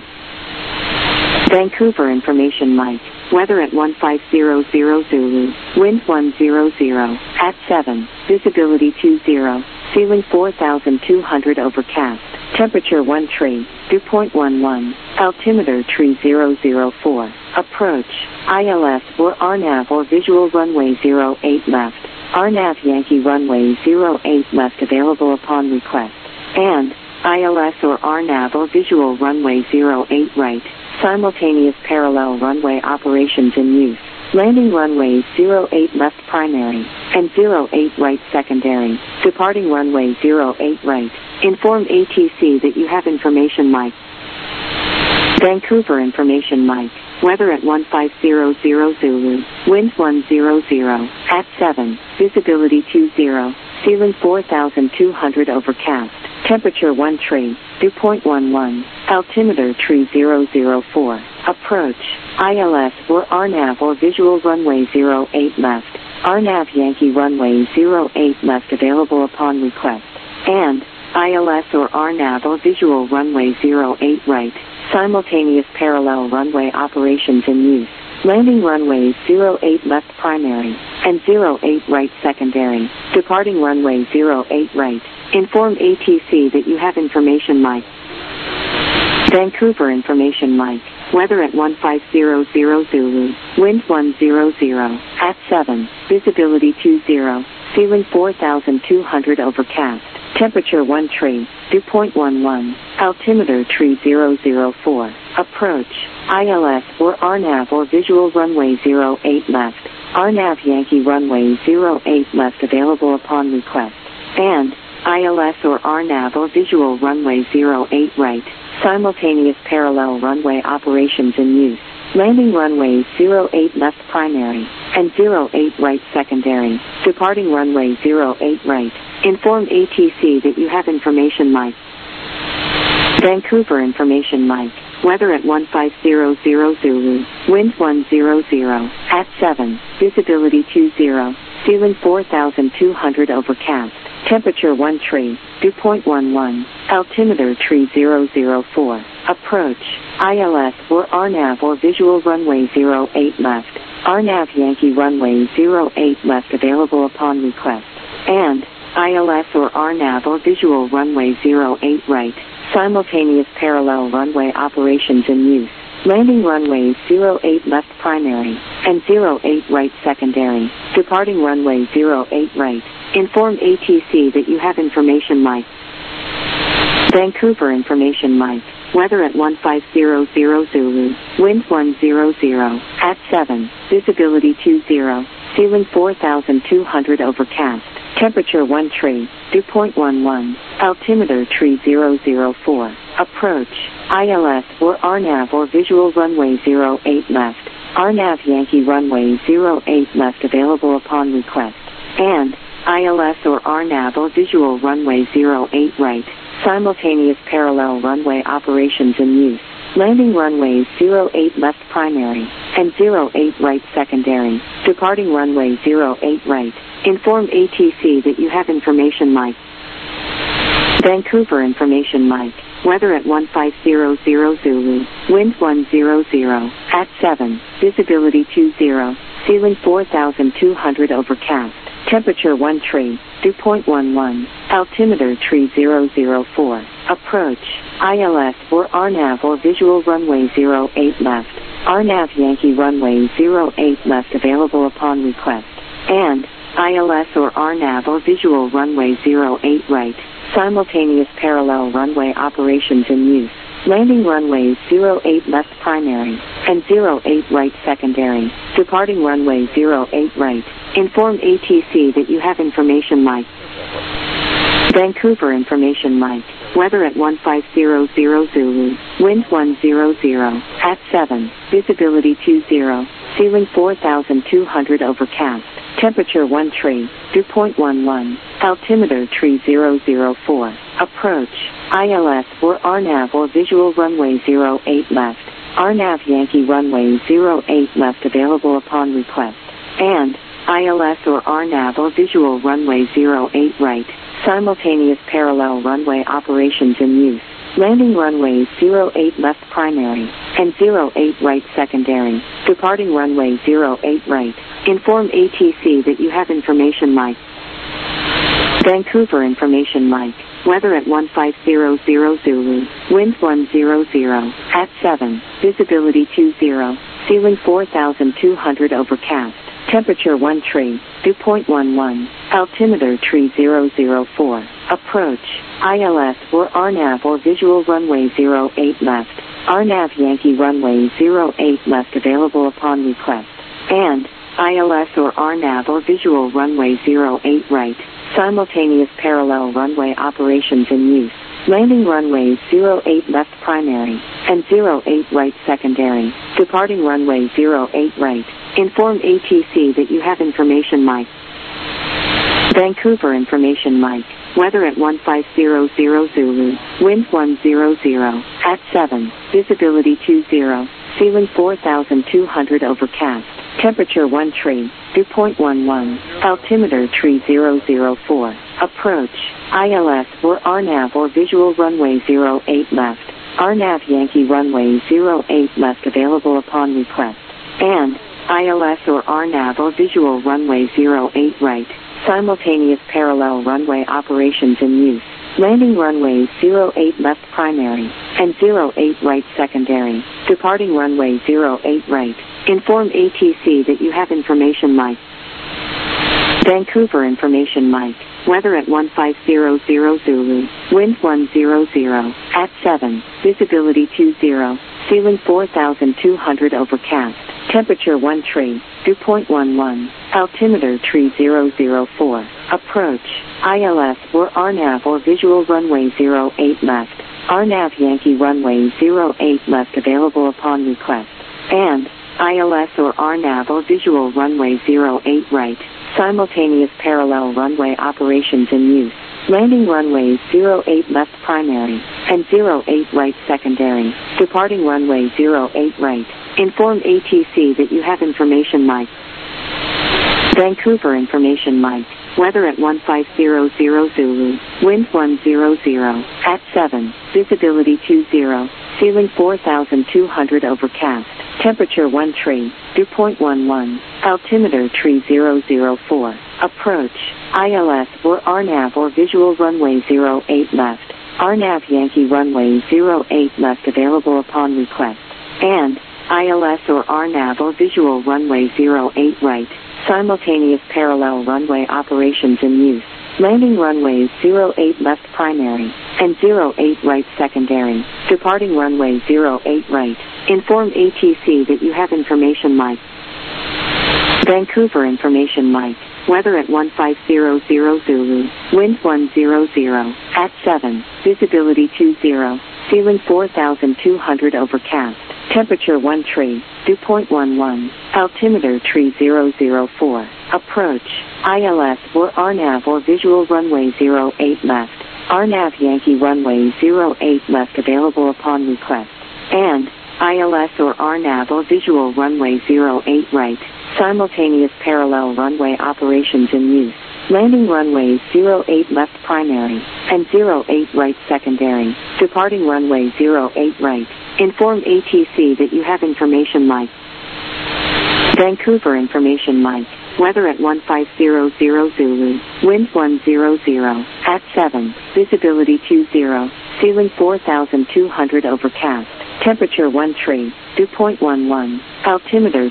Vancouver information Mike. Weather at 1500 Zulu. Wind 100 at 7. Visibility 20. ceiling 4,200 overcast, temperature 1 tree, dew point 11, altimeter tree 004, approach, ILS or RNAV or visual runway 08 left, RNAV Yankee runway 08 left available upon request, and ILS or RNAV or visual runway 08 right, simultaneous parallel runway operations in use. Landing runways 08 left primary and 08 right secondary. Departing runway 08 right. Inform ATC that you have information mic. Vancouver information mic. Weather at 1500 Zulu. Wind 100 at 7. Visibility 20. Ceiling 4,200 overcast. Temperature 1 tree. Dew point 11. Altimeter tree 004. Approach. ILS or RNAV or visual runway 08 left. RNAV Yankee runway 08 left available upon request. And ILS or RNAV or visual runway 08 right. Simultaneous parallel runway operations in use. Landing runways 08 left primary and 08 right secondary. Departing runway 08 right. Inform ATC that you have information mic. Vancouver information mic. Weather at 1500 Zulu. Wind 100 at 7. Visibility 20. Ceiling 4,200 overcast. Temperature 1 tree. Dew point 11. Altimeter tree 004. Approach. ILS or RNAV or visual runway 08 left. RNAV Yankee runway 08 left available upon request. And ILS or RNAV or visual runway 08 right. Simultaneous parallel runway operations in use. Landing runways 08 left primary and 08 right secondary. Departing runway 08 right. Inform ATC that you have information mic. Vancouver information mic. Weather at 1500 Zulu. Wind 100 at 7. Visibility 20. Ceiling 4,200 overcast. Temperature 1 tree. Dew point 11. Altimeter tree 004. Approach. ILS or RNAV or visual runway 08 left. RNAV Yankee runway 08 left available upon request. And ILS or RNAV or visual runway 08 right. Simultaneous parallel runway operations in use. Landing runways 08 left primary and 08 right secondary. Departing runway 08 right. Inform ATC that you have information mic. Vancouver information mic. Weather at 1500 Zulu. Wind 100 at 7. Visibility 20. Ceiling 4,200 overcast. Temperature 1 tree. Dew point 11. Altimeter tree 004. Approach. ILS or RNAV or visual runway 08 left. RNAV Yankee runway 08 left available upon request. And ILS or RNAV or visual runway 08 right. Simultaneous parallel runway operations in use. Landing runways 08 left primary and 08 right secondary. Departing runway 08 right. Inform ATC that you have information mic. Vancouver information mic. Weather at 1500 Zulu. Wind 100 at 7. Visibility 20. Ceiling 4,200 overcast. Temperature 1 tree. Dew point 11. Altimeter tree 004. Approach. ILS or RNAV or visual runway 08 left. RNAV Yankee runway 08 left available upon request. And ILS or RNAV or visual runway 08 right. Simultaneous parallel runway operations in use. Landing runways 08 left primary and 08 right secondary. Departing runway 08 right. Inform ATC that you have information mic. Vancouver information mic. Weather at 1500 Zulu. Wind 100 at 7. Visibility 20. Ceiling 4,200 overcast. Temperature 1 tree. Dew point 11. Altimeter tree 004. Approach. ILS or RNAV or visual runway 08 left. RNAV Yankee runway 08 left available upon request. And ILS or RNAV or visual runway 08 right. Simultaneous parallel runway operations in use. Landing runways 08 left primary and 08 right secondary. Departing runway 08 right. Inform ATC that you have information mic. Vancouver Information Mike. Weather at 1500 Zulu. Wind 100. At 7. Visibility 20. Ceiling 4200 overcast. Temperature 13. Dew point 11. Altimeter 3004. Approach. ILS or RNAV or visual runway 08 left. RNAV Yankee runway 08 left available upon request. And ILS or RNAV or visual runway 08 right. Simultaneous parallel runway operations in use. Landing runways 08 left primary and 08 right secondary. Departing runway 08 right. Inform ATC that you have information Mike. Vancouver Information Mike. Weather at 1500 Zulu. Wind 100. At 7. Visibility 20. Ceiling 4200 overcast. Temperature 13. Dew point 11. Altimeter 3004. Approach. ILS or RNAV or visual runway 08 left. RNAV Yankee runway 08 left available upon request. And ILS or RNAV or visual runway 08 right. Simultaneous parallel runway operations in use. Landing runways 08 left primary and 08 right secondary. Departing runway 08 right. Inform ATC that you have information Mike. Vancouver Information Mike. Weather at 1500 Zulu. Wind 100. At 7. Visibility 20. Ceiling 4200 overcast. Temperature 13. Dew point 11. Altimeter 3004. Approach. ILS or RNAV or visual runway 08 left. RNAV Yankee runway 08 left available upon request. And ILS or RNAV or visual runway 08 right. Simultaneous parallel runway operations in use. Landing runways 08 left primary and 08 right secondary. Departing runway 08 right. Inform ATC that you have information Mike. Vancouver Information Mike. Weather at 1500 Zulu. Wind 100. At 7. Visibility 20. Ceiling 4200 overcast. Temperature 13. Dew point 11. Altimeter 3004. Approach. ILS or RNAV or visual runway 08 left. RNAV Yankee runway 08 left available upon request. And ILS or RNAV or visual runway 08 right. Simultaneous parallel runway operations in use. Landing runways 08 left primary and 08 right secondary. Departing runway 08 right. Inform ATC that you have information Mike. Vancouver Information Mike. Weather at 1500 Zulu. Wind 100. At 7. Visibility 20. Ceiling 4200 overcast. Temperature 13. Dew point 11. Altimeter 3004. Approach. ILS or RNAV or visual runway 08 left. RNAV Yankee runway 08 left available upon request. And ILS or RNAV or visual runway 08 right. Simultaneous parallel runway operations in use. Landing runways 08 left primary and 08 right secondary. Departing runway 08 right. Inform ATC that you have information Mike. Vancouver Information Mike. Weather at 1500 Zulu. Wind 100. At 7. Visibility 20. Ceiling 4200 overcast. Temperature 13. Dew point 11. Altimeter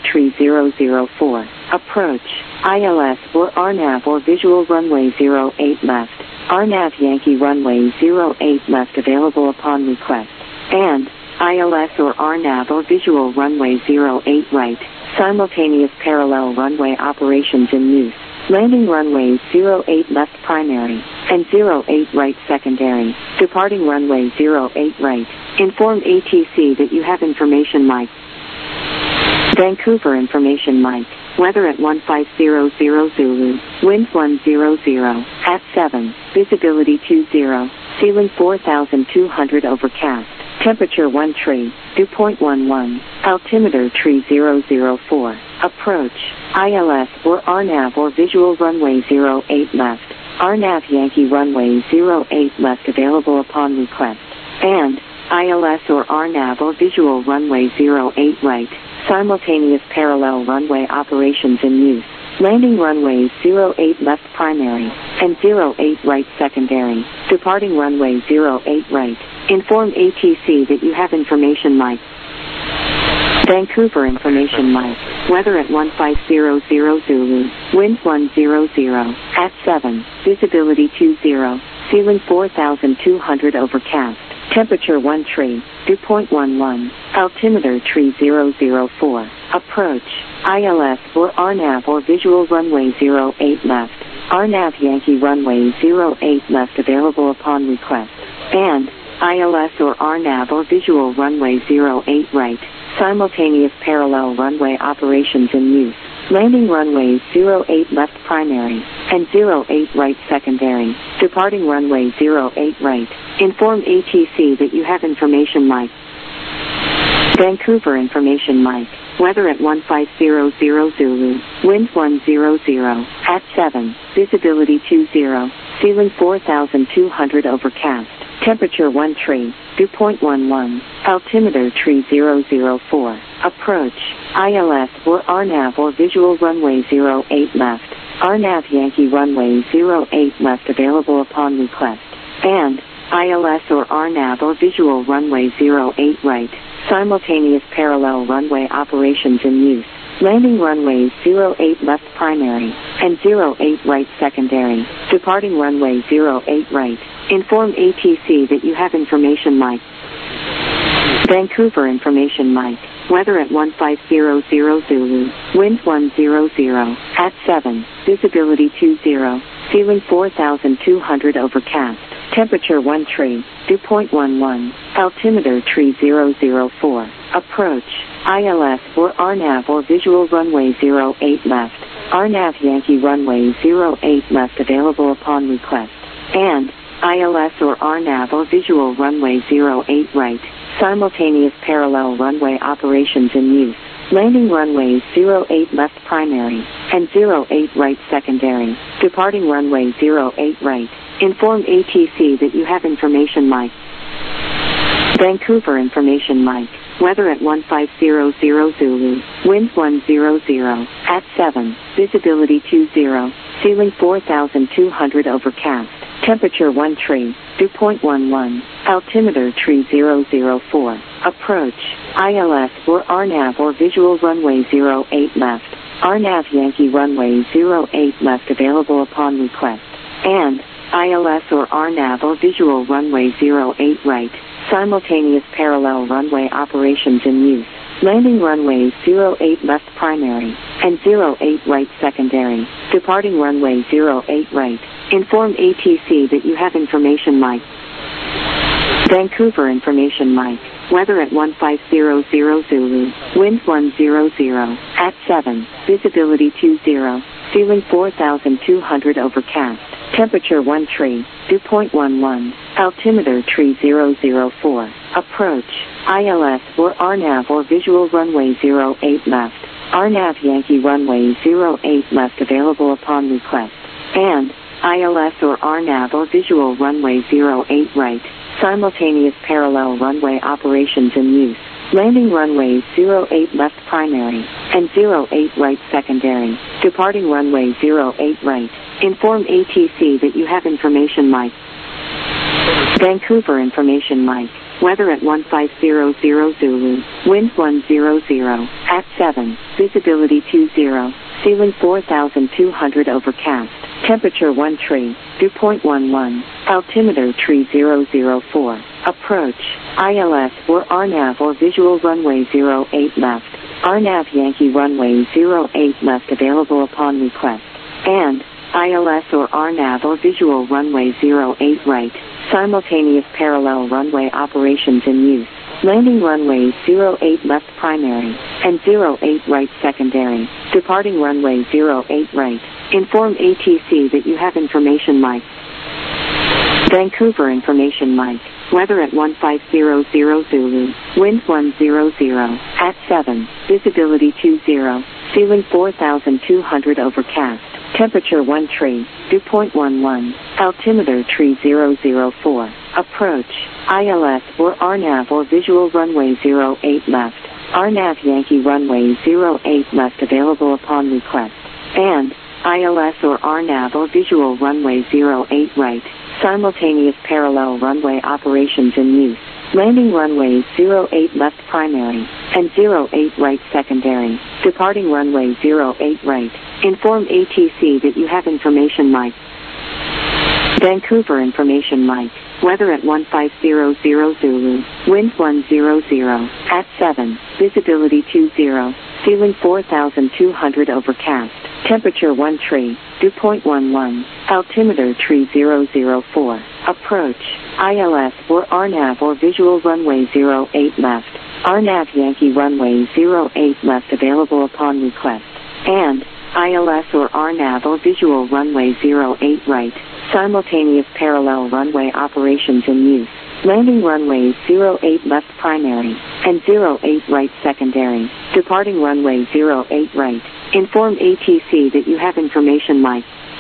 3004. Approach. ILS or RNAV or visual runway 08 left. RNAV Yankee runway 08 left available upon request. And ILS or RNAV or visual runway 08 right. Simultaneous parallel runway operations in use. Landing runways 08 left primary and 08 right secondary. Departing runway 08 right. Inform ATC that you have information Mike. Vancouver Information Mike. Weather at 1500 Zulu. Wind 100. At 7. Visibility 20. Ceiling 4200 overcast. Temperature 13. Dew point 11. Altimeter 3004. Approach. ILS or RNAV or visual runway 08 left. RNAV Yankee runway 08 left available upon request. And ILS or RNAV or visual runway 08 right. Simultaneous parallel runway operations in use. Landing runway 08 left primary, and 08 right secondary. Departing runway 08 right. Inform ATC that you have information Mike. Vancouver information Mike. Weather at 1500 Zulu. Wind 100. At 7. Visibility 20. Ceiling 4200 overcast. Temperature 13. Dew point 11. Altimeter 3004. Approach. ILS or RNAV or visual runway 08 left. RNAV Yankee runway 08 left available upon request. And ILS or RNAV or visual runway 08 right. Simultaneous parallel runway operations in use. Landing runway 08 left primary, and 08 right secondary. Departing runway 08 right. Inform ATC that you have information Mike. Vancouver information Mike. Weather at 1500 Zulu. Wind 100. At 7. Visibility 20. Ceiling 4200 overcast. Temperature 13. Dew point 11. Altimeter 3004. Approach. ILS or RNAV or visual runway 08 left. RNAV Yankee runway 08 left available upon request. And ILS or RNAV or visual runway 08 right. Simultaneous parallel runway operations in use. Landing runway 08 left primary, and 08 right secondary. Departing runway 08 right. Inform ATC that you have information Mike. Vancouver information Mike. Weather at 1500 Zulu. Wind 100. At 7. Visibility 20. Ceiling 4200 overcast. Temperature 13. Dew point 11. Altimeter 3004. Approach. ILS or RNAV or visual runway 08 left. RNAV Yankee runway 08 left available upon request. And ILS or RNAV or visual runway 08 right. Simultaneous parallel runway operations in use. Landing runway 08 left primary, and 08 right secondary. Departing runway 08 right. Inform ATC that you have information Mike. Vancouver information Mike. Weather at 1500 Zulu. Wind 100. At 7. Visibility 20. Ceiling 4200 overcast. Temperature 13. Dew point 11. Altimeter 3004. Approach. ILS or RNAV or visual runway 08 left. RNAV Yankee runway 08 left available upon request. And ILS or RNAV or visual runway 08 right. Simultaneous parallel runway operations in use. Landing runway 08 left primary, and 08 right secondary. Departing runway 08 right. Inform ATC that you have information Mike. Vancouver information Mike. Weather at 1500 Zulu. Wind 100. At 7. Visibility 20. Ceiling 4200 overcast. Temperature 13. Dew point 11. Altimeter 3004. Approach. ILS or RNAV or visual runway 08 left. RNAV Yankee runway 08 left available upon request. And ILS or RNAV or visual runway 08 right. Simultaneous parallel runway operations in use. Landing runway 08 left primary, and 08 right secondary. Departing runway 08 right. Inform ATC that you have information Mike. Vancouver information Mike. Weather at 1500 Zulu. Wind 100. At 7. Visibility 20. Ceiling 4200 overcast. Temperature 13. Dew point 11. Altimeter 3004. Approach. ILS or RNAV or visual runway 08 left. RNAV Yankee runway 08 left available upon request. And ILS or RNAV or visual runway 08 right. Simultaneous parallel runway operations in use. Landing runway 08 left primary, and 08 right secondary. Departing runway 08 right. Inform ATC that you have information Mike. Vancouver information Mike. Weather at 1500 Zulu. Wind 100. At 7. Visibility 20. Ceiling 4200 overcast. Temperature 13. Dew point 11. Altimeter 3004. Approach. ILS or RNAV or visual runway 08 left. RNAV Yankee runway 08 left available upon request. And ILS or RNAV or visual runway 08 right, simultaneous parallel runway operations in use. Landing runways 08 left primary and 08 right secondary. Departing runway 08 right. Inform ATC that you have information Mike. Vancouver information Mike. Weather at 1500 Zulu. Wind 100. At 7. Visibility 20. Ceiling 4200 overcast. Temperature 13. Dew point 11. Altimeter 3004. Approach. ILS or RNAV or visual runway 08 left. RNAV Yankee runway 08 left available upon request. And ILS or RNAV or visual runway 08 right. Simultaneous parallel runway operations in use. Landing runways 08 left primary and 08 right secondary. Departing runway 08 right. Inform ATC that you have information Mike.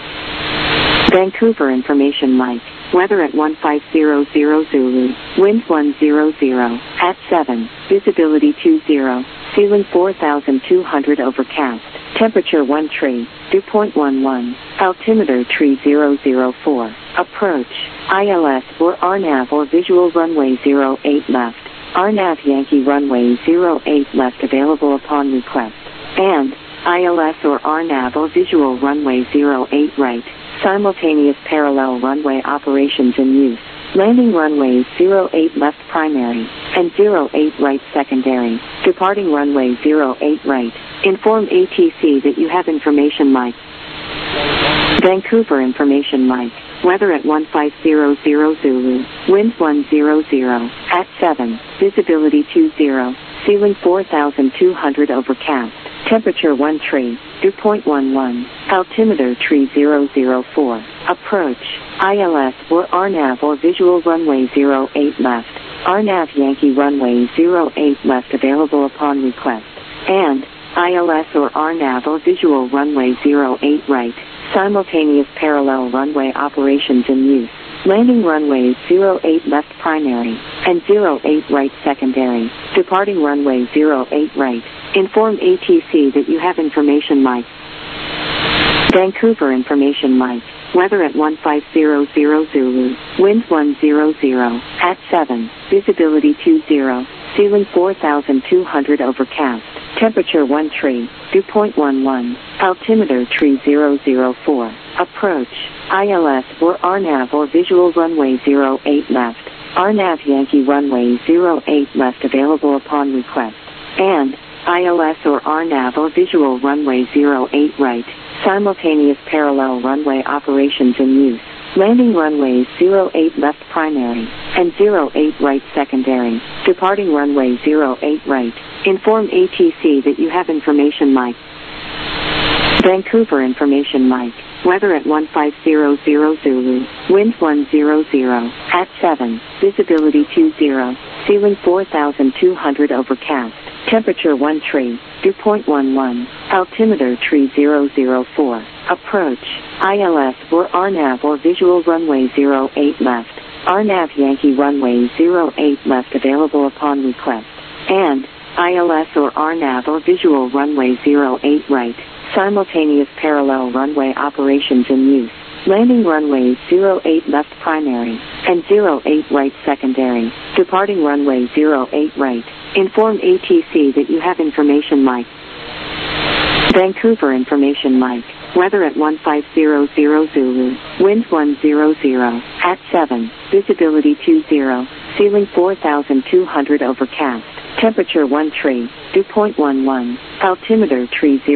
Vancouver information Mike. Weather at 1500 Zulu. Wind 100. At 7. Visibility 20. Ceiling 4200 overcast. Temperature 13. Dew point 11. Altimeter 3004. Approach. ILS or RNAV or visual runway 08 left. RNAV Yankee runway 08 left available upon request. And ILS or RNAV or visual runway 08 right. Simultaneous parallel runway operations in use. Landing runways 08 left primary and 08 right secondary. Departing runway 08 right. Inform ATC that you have information Mike. Vancouver information Mike. Weather at 1500 Zulu. Wind 100. At 7. Visibility 20. Ceiling 4200 overcast. Temperature 13. Dew point 11. Altimeter 3004. Approach. ILS or RNAV or visual runway 08 left. RNAV Yankee runway 08 left available upon request. And ILS or RNAV or visual runway 08 right. Simultaneous parallel runway operations in use. Landing runways 08 left primary and 08 right secondary. Departing runway 08 right. Inform ATC that you have information Mike. Vancouver information Mike. Weather at 1500 Zulu. Wind 100. At 7. Visibility 20. Ceiling 4200 overcast. Temperature 13. Dew point 11. Altimeter 3004. Approach. ILS or RNAV or visual runway 08 left. RNAV Yankee runway 08 left available upon request. And ILS or RNAV or visual runway 08 right. Simultaneous parallel runway operations in use. Landing runways 08 left primary and 08 right secondary. Departing runway 08 right. Inform ATC that you have information Mike. Vancouver information Mike. Weather at 1500 Zulu. Wind 100. At 7. Visibility 20. Ceiling 4200 overcast. Temperature 13. Dew point 11. Altimeter 3004. Approach. ILS or RNAV or visual runway 08 left. RNAV Yankee runway 08 left available upon request. And ILS or RNAV or visual runway 08 right. Simultaneous parallel runway operations in use. Landing runways 08 left primary and 08 right secondary. Departing runway 08 right. Inform ATC that you have information Mike. Vancouver information Mike. Weather at 1500 Zulu. Wind 100. At 7. Visibility 20. Ceiling 4200 overcast. Temperature 13. Dew point 11. Altimeter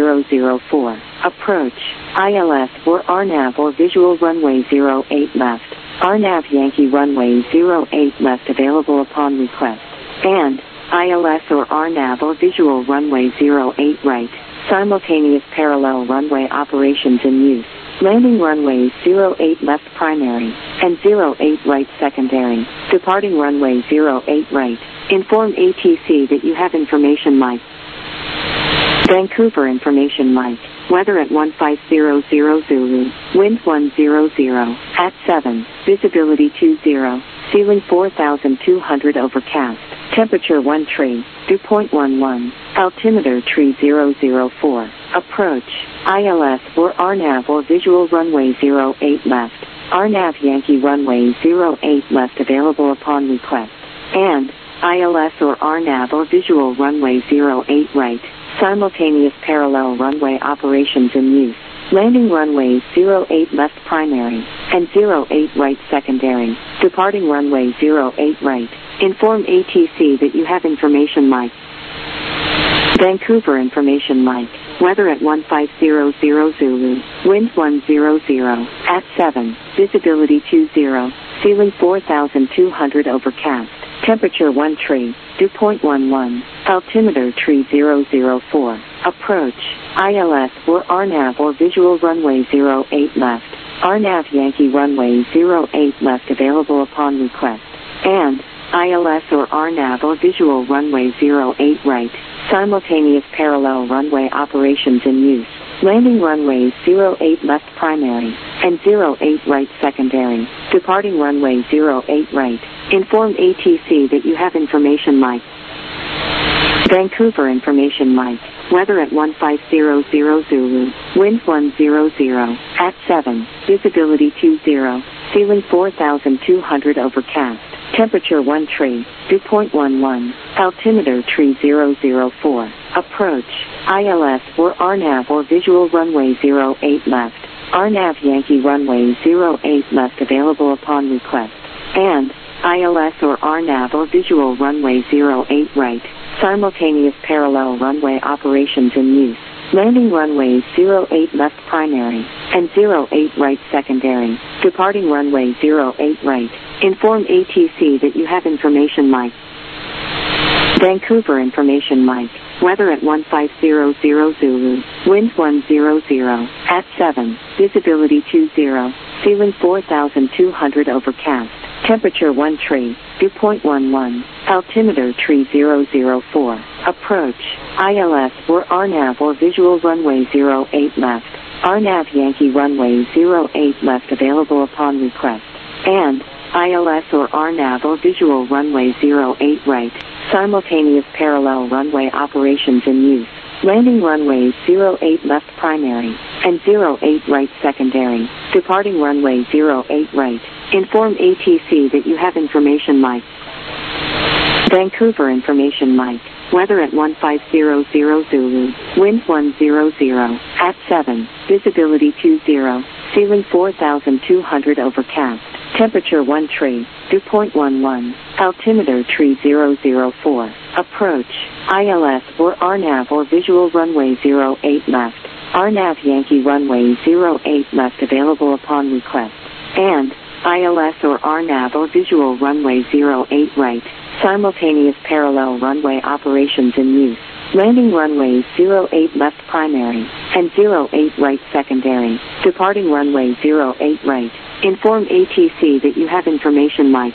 3004. Approach. ILS or RNAV or visual runway 08 left. RNAV Yankee runway 08 left available upon request. And ILS or RNAV or visual runway 08 right. Simultaneous parallel runway operations in use. Landing runways 08 left primary and 08 right secondary. Departing runway 08 right. Inform ATC that you have information Mike. Vancouver information Mike. Weather at 1500 Zulu. Wind 100. At 7. Visibility 20. Ceiling 4200 overcast. Temperature 1 tree, dew point 11, altimeter tree 004, approach, ILS or RNAV or visual runway 08 left, RNAV Yankee runway 08 left available upon request, and ILS or RNAV or visual runway 08 right, simultaneous parallel runway operations in use. Landing runways 08 left primary and 08 right secondary. Departing runway 08 right. Inform ATC that you have information Mike. Vancouver information Mike. Weather at 1500 Zulu. Wind 100 at 7. Visibility 20. Ceiling 4200 overcast. Temperature 1 tree. Dew point 11. Altimeter tree 004. Approach. ILS or RNAV or visual runway 08 left. RNAV Yankee runway 08 left available upon request. And ILS or RNAV or visual runway 08 right. Simultaneous parallel runway operations in use. Landing runways 08 left primary and 08 right secondary. Departing runway 08 right. Inform ATC that you have information Mike. Vancouver information Mike. Weather at 1500 Zulu. Wind 100 at 7. Visibility 20. Ceiling 4200 overcast. Temperature 1 tree. Dew point 11. Altimeter tree 004. Approach. ILS or RNAV or visual runway 08 left. RNAV Yankee runway 08 left available upon request. And ILS or RNAV or visual runway 08 right. Simultaneous parallel runway operations in use. Landing runways 08 left primary and 08 right secondary. Departing runway 08 right. Inform ATC that you have information Mike. Vancouver information Mike. Weather at 1500 Zulu. Wind 100 at 7. Visibility 20. Ceiling 4200 overcast. Temperature 1 tree. Dew point 11. Altimeter tree 004. Approach. ILS or RNAV or visual runway 08 left. RNAV Yankee runway 08 left available upon request. And ILS or RNAV or visual runway 08 right. Simultaneous parallel runway operations in use. Landing runways 08 left primary and 08 right secondary. Departing runway 08 right. Inform ATC that you have information Mike. Vancouver information Mike. Weather at 1500 Zulu. Wind 100 at 7. Visibility 20. Ceiling 4200 overcast. Temperature 1 tree. Dew point 11. Altimeter tree 004. Approach. ILS or RNAV or visual runway 08 left. RNAV Yankee runway 08 left available upon request. And ILS or RNAV or visual runway 08 right. Simultaneous parallel runway operations in use. Landing runways 08 left primary and 08 right secondary. Departing runway 08 right. Inform ATC that you have information Mike.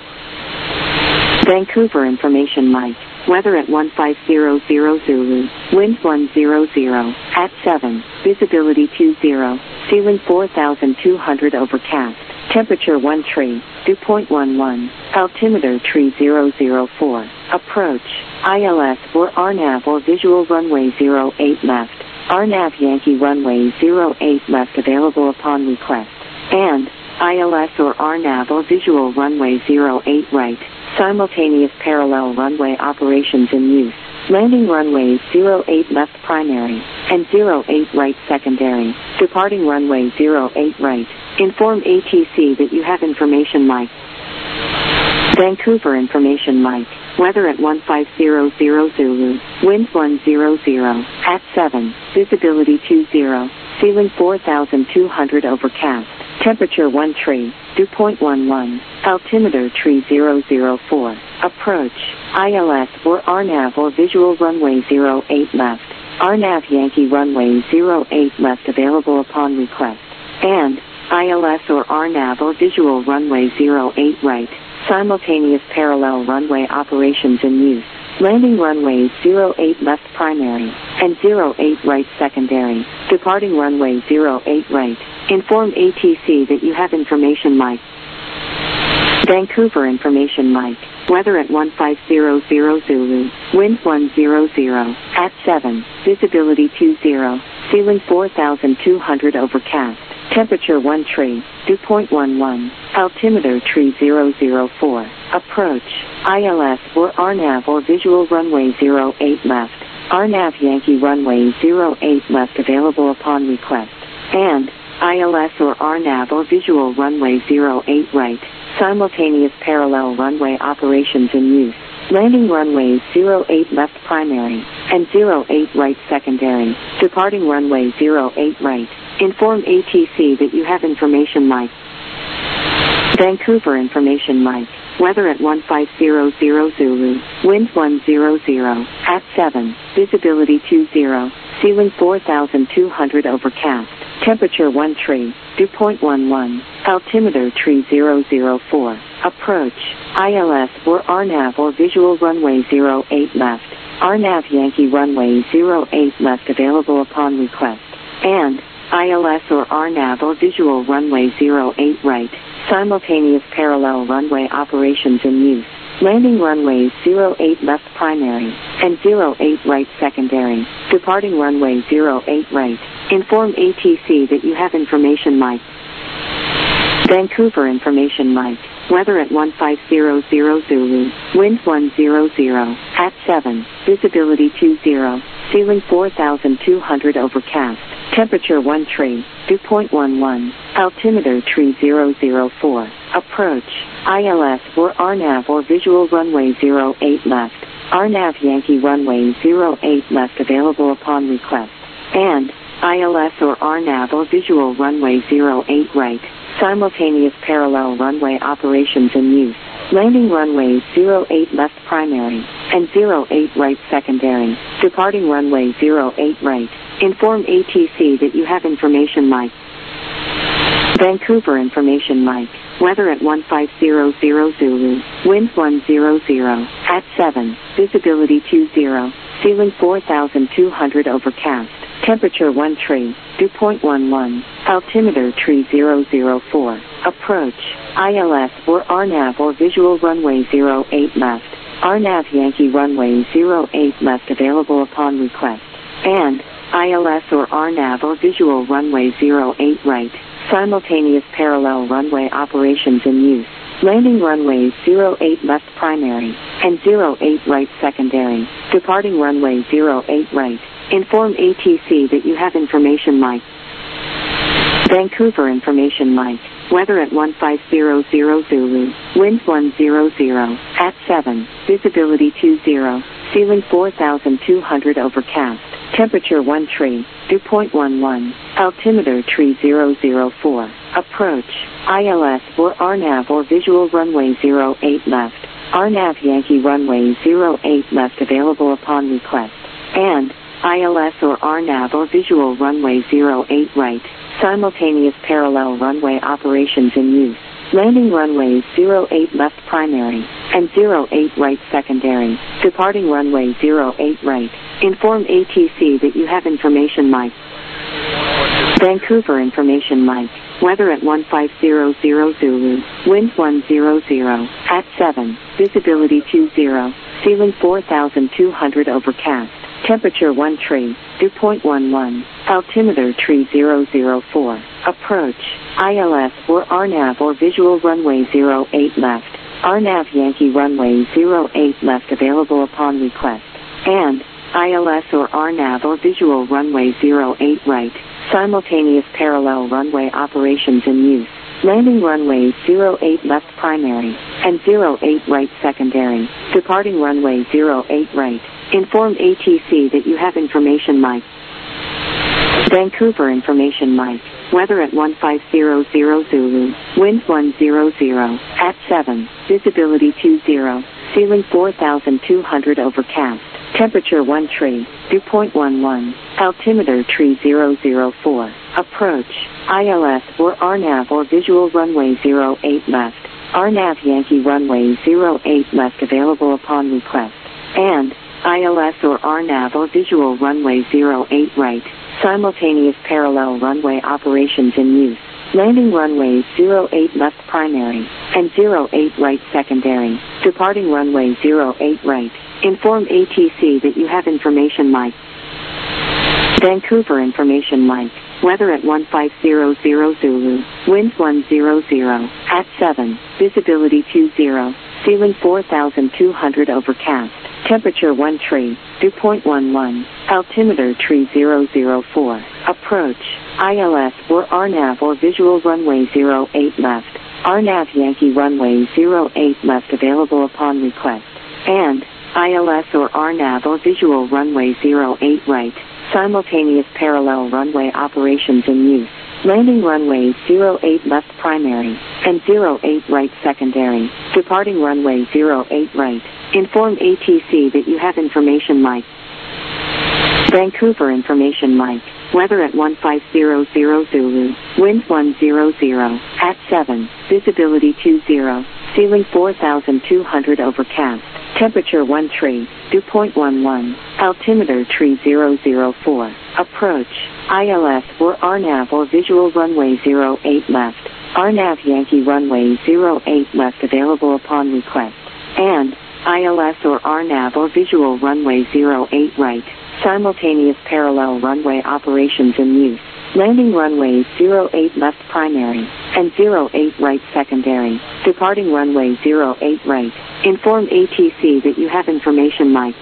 Vancouver information Mike. Weather at 1500 Zulu. Wind 100 at 7. Visibility 20. Ceiling 4200 overcast. Temperature 1 tree. Dew point 11. Altimeter tree 004. Approach. ILS or RNAV or visual runway 08 left. RNAV Yankee runway 08 left available upon request. And ILS or RNAV or visual runway 08 right. Simultaneous parallel runway operations in use. Landing runways 08 left primary and 08 right secondary. Departing runway 08 right. Inform ATC that you have information Mike. Vancouver information Mike. Weather at 1500 Zulu. Wind 100 at 7. Visibility 20. Ceiling 4200 overcast. Temperature 1 tree. Dew point 11. Altimeter tree 004. Approach. ILS or RNAV or visual runway 08 left. RNAV Yankee runway 08 left available upon request. And ILS or RNAV or visual runway 08 right. Simultaneous parallel runway operations in use. Landing runways 08 left primary and 08 right secondary. Departing runway 08 right. Inform ATC that you have information Mike. Vancouver information Mike. weather at 1500 Zulu, wind 100, at 7, visibility 20, ceiling 4200 overcast, temperature 1 tree, dew point 11, altimeter tree 004, approach, ILS or RNAV or visual runway 08 left, RNAV Yankee runway 08 left available upon request, and ILS or RNAV or visual runway 08 right, simultaneous parallel runway operations in use, landing runways 08 left primary, and 08 right secondary, departing runway 08 right, inform ATC that you have information mic. Vancouver information mic, weather at 1500 Zulu, wind 100, at 7, visibility 20, ceiling 4200 overcast, temperature 1 tree, dew point 11, altimeter tree 004, approach, ILS or RNAV or visual runway 08 left, RNAV Yankee runway 08 left available upon request, and ILS or RNAV or visual runway 08 right, simultaneous parallel runway operations in use, landing runways 08 left primary, and 08 right secondary, departing runway 08 right, inform ATC that you have information mic. Vancouver information mic, weather at 1500 Zulu, wind 100, at 7, visibility 20, ceiling 4200 overcast, temperature 1 tree, dew point 11, altimeter tree 004, approach, ILS or RNAV or visual runway 08 left, RNAV Yankee runway 08 left available upon request, and ILS or RNAV or visual runway 08 right, simultaneous parallel runway operations in use, landing runways 08 left primary, and 08 right secondary, departing runway 08 right, inform ATC that you have information mic. Vancouver information mic, weather at 1500 Zulu, wind 100, at 7, visibility 20, ceiling 4200 overcast, temperature 1 tree, dew point 11, altimeter tree 004, approach, ILS or RNAV or visual runway 08 left, RNAV Yankee runway 08 left available upon request, and ILS or RNAV or visual runway 08 right, simultaneous parallel runway operations in use, landing runways 08 left primary, and 08 right secondary, departing runway 08 right, inform ATC that you have information mic. Vancouver information mic, weather at 1500 Zulu, wind 100, at 7, visibility 20, ceiling 4200 overcast, temperature 1 tree, dew point 11, altimeter tree 004, approach, ILS or RNAV or visual runway 08 left, RNAV Yankee runway 08 left available upon request, and ILS or RNAV or visual runway 08 right, simultaneous parallel runway operations in use, landing runways 08 left primary, and 08 right secondary, departing runway 08 right, inform ATC that you have information mic. Vancouver information mic, weather at 1500 Zulu, wind 100, at 7, visibility 20, ceiling 4200 overcast, temperature 1 tree, dew point 11, altimeter tree 004, approach, ILS or RNAV or visual runway 08 left, RNAV Yankee runway 08 left available upon request, and ILS or RNAV or visual runway 08 right, simultaneous parallel runway operations in use, landing runways 08 left primary, and 08 right secondary, departing runway 08 right, inform ATC that you have information mic. Vancouver information mic, weather at 1500 Zulu, wind 100, at 7, visibility 20, ceiling 4200 overcast, temperature 1 tree, dew point 11, altimeter tree 004, approach, ILS or RNAV or visual runway 08 left, RNAV Yankee runway 08 left available upon request, and ILS or RNAV or visual runway 08 right, simultaneous parallel runway operations in use, landing runways 08 left primary, and 08 right secondary, Departing runway 08 right. Inform ATC that you have information Mike. Vancouver information Mike. Weather at 1500 Zulu. Wind 100. At 7. Visibility 20. Ceiling 4200 overcast. Temperature 1 tree. Dew point 11. Altimeter tree 004. Approach. ILS or RNAV or visual runway 08 left. RNAV Yankee runway 08 left available upon request. And ILS or RNAV or visual runway 08 right. Simultaneous parallel runway operations in use. Landing runways 08 left primary and 08 right secondary. Departing runway 08 right. Inform ATC that you have information Mike. Vancouver information Mike. Weather at 1500 Zulu. Wind 100. At 7. Visibility 20. Ceiling 4200 overcast. Temperature 1 tree. Dew point 11. Altimeter tree 004. Approach. ILS or RNAV or visual runway 08 left. RNAV Yankee runway 08 left available upon request. And ILS or RNAV or visual runway 08 right. Simultaneous parallel runway operations in use. Landing runways 08 left primary and 08 right secondary. Departing runway 08 right. Inform ATC that you have information Mike.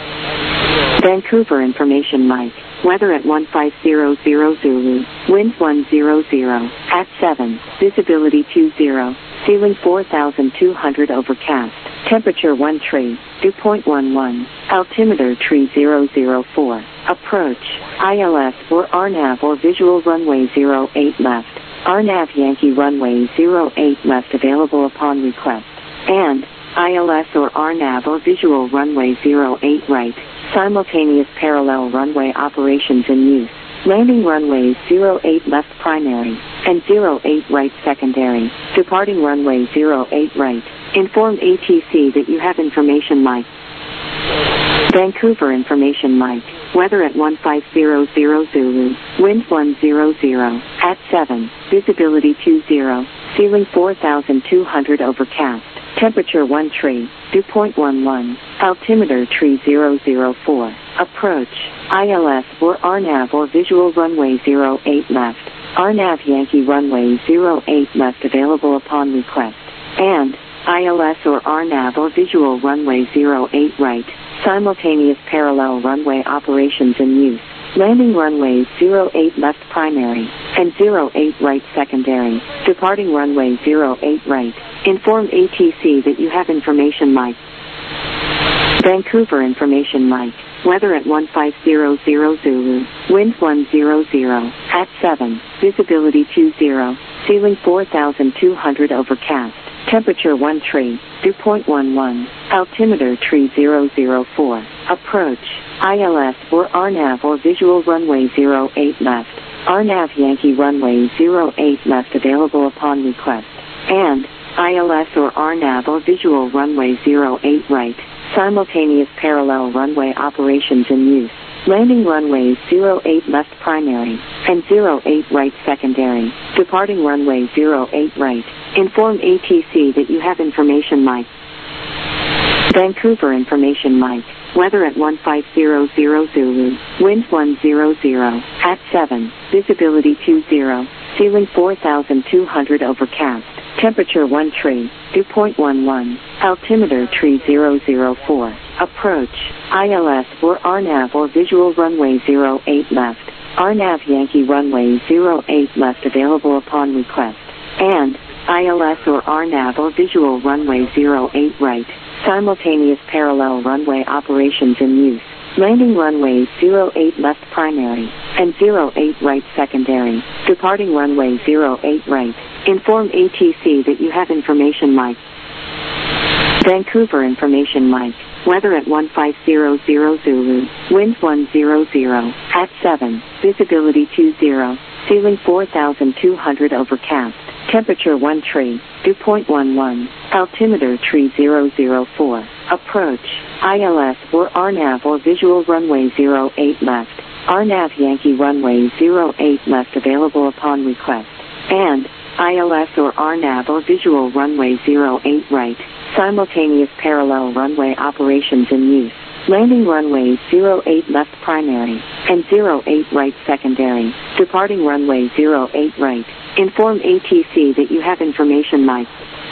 Vancouver information Mike. Weather at 1500 Zulu. Wind 100. At 7. Visibility 20. Ceiling 4200 overcast. Temperature 1 tree. Dew point 11. Altimeter tree 004. Approach. ILS or RNAV or visual runway 08 left. RNAV Yankee runway 08 left available upon request. And ILS or RNAV or visual runway 08 right. Simultaneous parallel runway operations in use. Landing runways 08 left primary and 08 right secondary. Departing runway 08 right. Inform ATC that you have information Mike. Vancouver information Mike. Weather at 1500 Zulu. Wind 100. At 7. Visibility 20. Ceiling 4200 overcast. Temperature 1 tree. Dew point 11. Altimeter tree 004. Approach. ILS or RNAV or visual runway 08 left. RNAV Yankee runway 08 left available upon request. And ILS or RNAV or visual runway 08 right. Simultaneous parallel runway operations in use. Landing runways 08 left primary and 08 right secondary. Departing runway 08 right. Inform ATC that you have information Mike. Vancouver information Mike. Weather at 1500 Zulu. Wind 100. At 7. Visibility 20. Ceiling 4200 overcast. Temperature 1 tree. Dew point 11. Altimeter tree 004. Approach. ILS or RNAV or visual runway 08 left. RNAV Yankee runway 08 left available upon request. And ILS or RNAV or visual runway 08 right. Simultaneous parallel runway operations in use. Landing runways 08 left primary and 08 right secondary. Departing runway 08 right. Inform ATC that you have information Mike. Vancouver information Mike. Weather at 1500 Zulu. Wind 100. At 7. Visibility 20. Ceiling 4200 overcast. Temperature 1 tree. Dew point 11. Altimeter tree 004. Approach. ILS or RNAV or visual runway 08 left. RNAV Yankee runway 08 left available upon request. And ILS or RNAV or visual runway 08 right. Simultaneous parallel runway operations in use. Landing runways 08 left primary and 08 right secondary. Departing runway 08 right. Inform ATC that you have information Mike. Vancouver information Mike. Weather at 1500 Zulu. Wind 100. At 7. Visibility 20. Ceiling 4200 overcast. Temperature 1 tree. Dew point 11. Altimeter tree 004. Approach. ILS or RNAV or visual runway 08 left. RNAV Yankee runway 08 left available upon request. And ILS or RNAV or visual runway 08 right. Simultaneous parallel runway operations in use. Landing runway 08 left primary and 08 right secondary. Departing runway 08 right. Inform ATC that you have information Mike.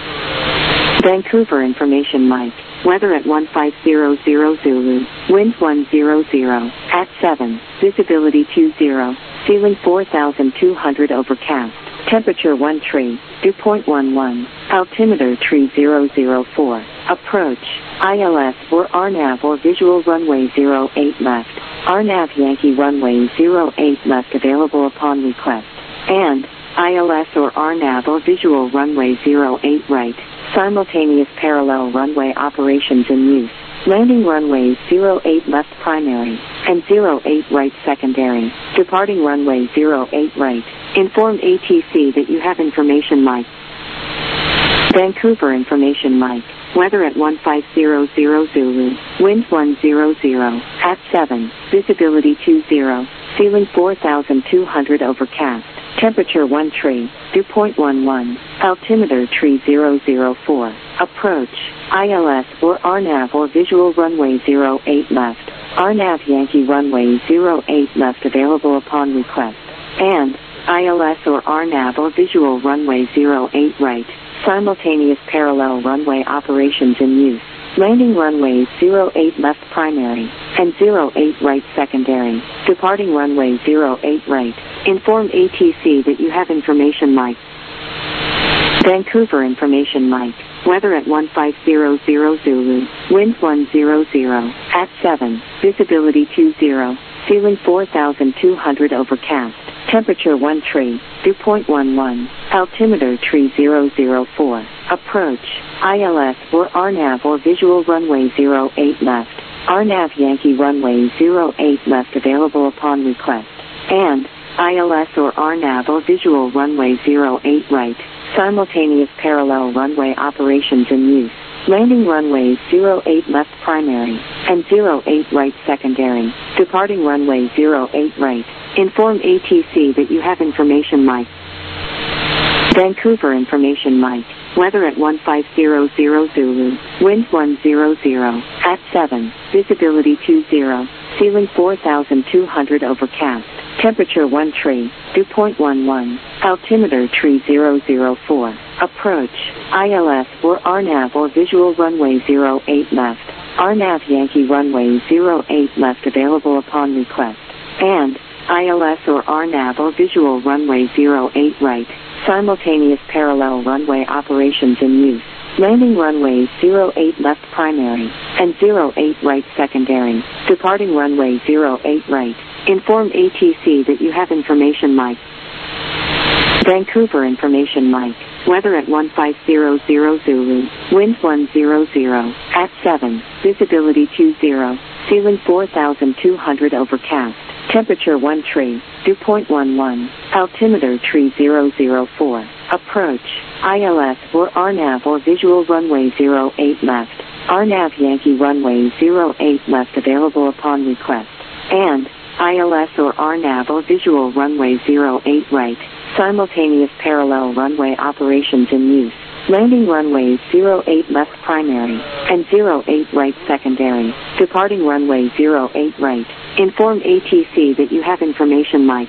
Vancouver information Mike. Weather at 1500 Zulu. Wind 100. At 7. Visibility 20. Ceiling 4200 overcast. Temperature 13. Dew point 11. Altimeter 3004. Approach. ILS or RNAV or visual runway 08 left. RNAV Yankee runway 08 left available upon request. And ILS or RNAV or visual runway 08 right. Simultaneous parallel runway operations in use. Landing runway 08 left primary and 08 right secondary. Departing runway 08 right. Inform ATC that you have information Mike. Vancouver information Mike. Weather at 1500 Zulu. Wind 100. At 7. Visibility 20. Ceiling 4200 overcast. Temperature 13. Dew point 11. Altimeter 3004. Approach. ILS or RNAV or visual runway 08 left. RNAV Yankee runway 08 left available upon request. And ILS or RNAV or visual runway 08 right. Simultaneous parallel runway operations in use. Landing runway 08 left primary and 08 right secondary. Departing runway 08 right. Inform ATC that you have information Mike. Vancouver information Mike. Weather at 1500 Zulu. Wind 100. At 7. Visibility 20. Ceiling 4200 overcast. Temperature 13. Dew point 11. Altimeter 3004. Approach. ILS or RNAV or visual runway 08 left. RNAV Yankee runway 08 left available upon request. And ILS or RNAV or visual runway 08 right. Simultaneous parallel runway operations in use. Landing runway 08 left primary and 08 right secondary. Departing runway 08 right. Inform ATC that you have information Mike. Vancouver information Mike. Weather at 1500 Zulu. Wind 100. At 7. Visibility 20. Ceiling 4200 overcast. Temperature 13. Dew point 11. Altimeter 3004. Approach. ILS or RNAV or visual runway 08 left. RNAV Yankee runway 08 left available upon request. And ILS or RNAV or visual runway 08 right. Simultaneous parallel runway operations in use. Landing runway 08 left primary and 08 right secondary. Departing runway 08 right. Inform ATC that you have information Mike. Vancouver information Mike. Weather at 1500 Zulu. Wind 100. At 7. Visibility 20. Ceiling 4200 overcast. Temperature 13. Dew point 11. Altimeter 3004. Approach. ILS or RNAV or visual runway 08 left. RNAV Yankee runway 08 left available upon request. And ILS or RNAV or visual runway 08 right. Simultaneous parallel runway operations in use. Landing runway 08 left primary and 08 right secondary. Departing runway 08 right. Inform ATC that you have information Mike.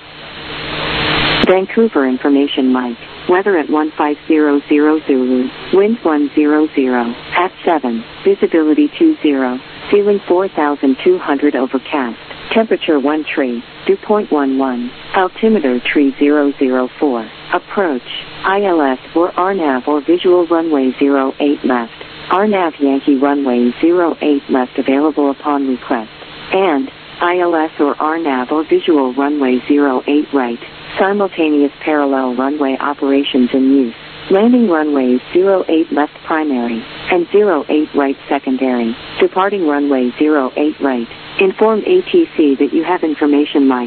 Vancouver information Mike. Weather at 1500 Zulu. Wind 100. At 7. Visibility 20. Ceiling 4200 overcast. Temperature 13. Dew point 11. Altimeter 3004. Approach. ILS or RNAV or visual runway 08 left. RNAV Yankee runway 08 left available upon request. And ILS or RNAV or visual runway 08 right. Simultaneous parallel runway operations in use. Landing runway 08 left primary and 08 right secondary. Departing runway 08 right. Inform ATC that you have information Mike.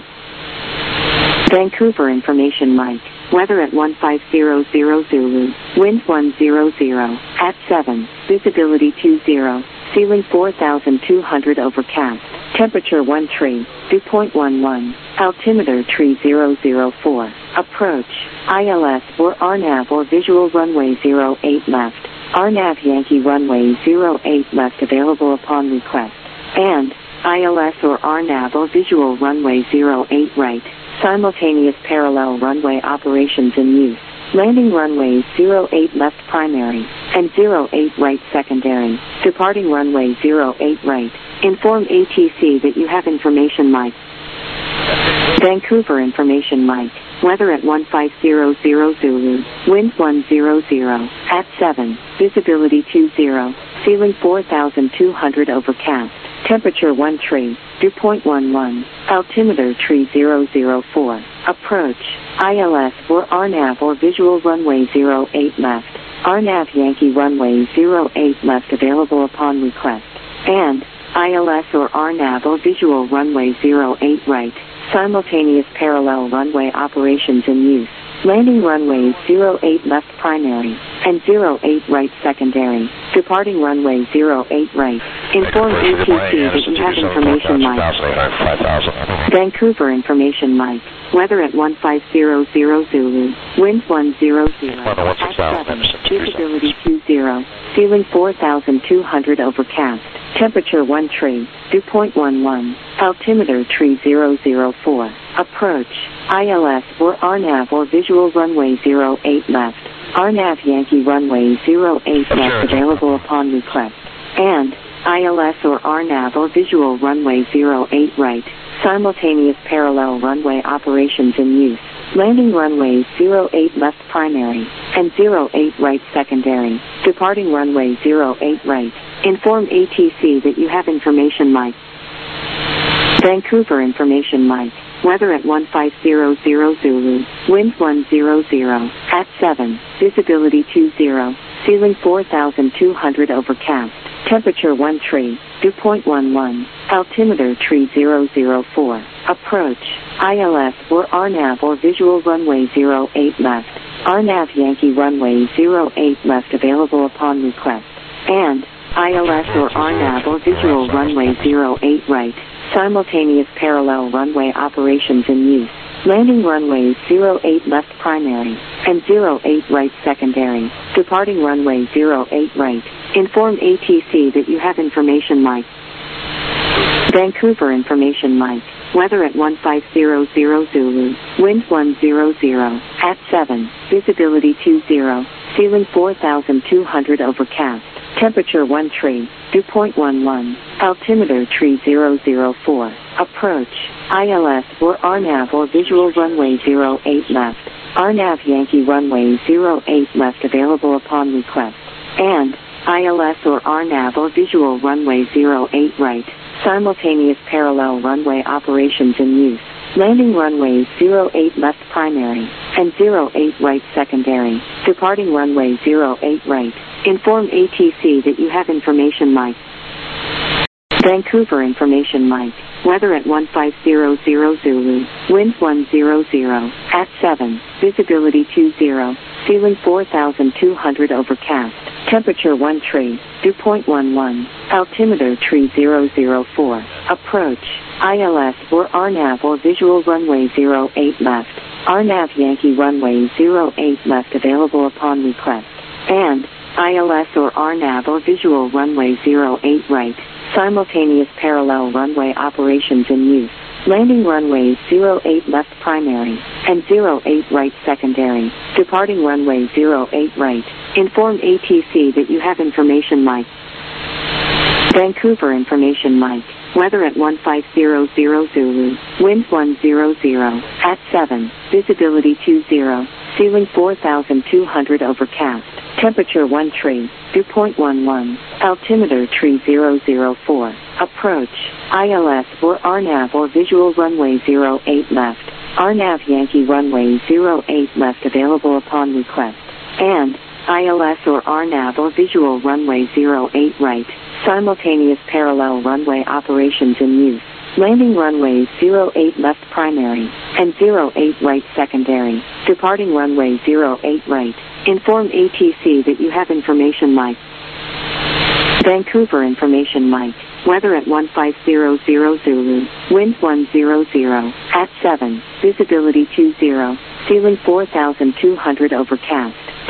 Vancouver information Mike. Weather at 1500 Zulu. Wind 100. At 7. Visibility 20. Ceiling 4200 overcast. Temperature 13. Dew point 11. Altimeter 3004. Approach. ILS or RNAV or visual runway 08 left. RNAV Yankee runway 08 left available upon request. And ILS or RNAV or visual runway 08 right. Simultaneous parallel runway operations in use. Landing runways 08 left primary and 08 right secondary. Departing runway 08 right. Inform ATC that you have information mic. Vancouver information mic. Weather at 1500 Zulu. Wind 100. At 7. Visibility 20. Ceiling 4200 overcast. Temperature 1 tree. Dew point 11. Altimeter tree 004. Approach. ILS or RNAV or visual runway 08 left. RNAV Yankee runway 08 left available upon request. And ILS or RNAV or visual runway 08 right. Simultaneous parallel runway operations in use. Landing runways 08 left primary and 08 right secondary. Departing runway 08 right. Inform ATC that you have information mic. Vancouver information mic. Weather at 1500 Zulu. Wind 100. At 7. Visibility 20. Ceiling 4200 overcast. Temperature 1 tree. Dew point 11. Altimeter tree 004. Approach. ILS or RNAV or visual runway 08 left. RNAV Yankee runway 08 left available upon request. And ILS or RNAV or visual runway 08 right. Simultaneous parallel runway operations in use. Landing runways 08 left primary and 08 right secondary. Departing runway 08 right. Inform ATC that you have information mic. Vancouver information mic. Weather at 1500 Zulu. Wind 100. At 7. Visibility 20. Ceiling 4200 overcast. Temperature 1 tree. Dew point 11. Altimeter tree 004. Approach. ILS or RNAV or visual runway 08 left. RNAV Yankee runway 08 left available upon request. And ILS or RNAV or visual runway 08 right. Simultaneous parallel runway operations in use. Landing runways 08 left primary and 08 right secondary. Departing runway 08 right. Inform ATC that you have information mic. Vancouver information mic. Weather at 1500 Zulu. Wind 100. At 7. Visibility 20. Ceiling 4200 overcast. Temperature 1 tree. Dew point 11. Altimeter tree 004. Approach. ILS or RNAV or visual runway 08 left. RNAV Yankee runway 08 left available upon request. And ILS or RNAV or visual runway 08 right. Simultaneous parallel runway operations in use. Landing runways 08 left primary and 08 right secondary. Departing runway 08 right. Inform ATC that you have information mic. Vancouver information mic. Weather at 1500 Zulu. Wind 100. At 7. Visibility 20. Ceiling 4200 overcast. Temperature 1 tree. Dew point 11. Altimeter tree 004. Approach. ILS or RNAV or visual runway 08 left. RNAV Yankee runway 08 left available upon request. And ILS or RNAV or visual runway 08 right. Simultaneous parallel runway operations in use. Landing runways 08 left primary and 08 right secondary. Departing runway 08 right. Inform ATC that you have information mic. Vancouver information mic. Weather at 1500 Zulu. Wind 100. At 7. Visibility 20. Ceiling 4200 overcast. Temperature 1 tree. Dew point 11. Altimeter tree 004. Approach. ILS or RNAV or visual runway 08 left. RNAV Yankee runway 08 left available upon request. And ILS or RNAV or visual runway 08 right. Simultaneous parallel runway operations in use. Landing runways 08 left primary and 08 right secondary. Departing runway 08 right. Inform ATC that you have information mic. Vancouver information mic. Weather at 1500 Zulu. Wind 100. At 7. Visibility 20. Ceiling 4200 overcast.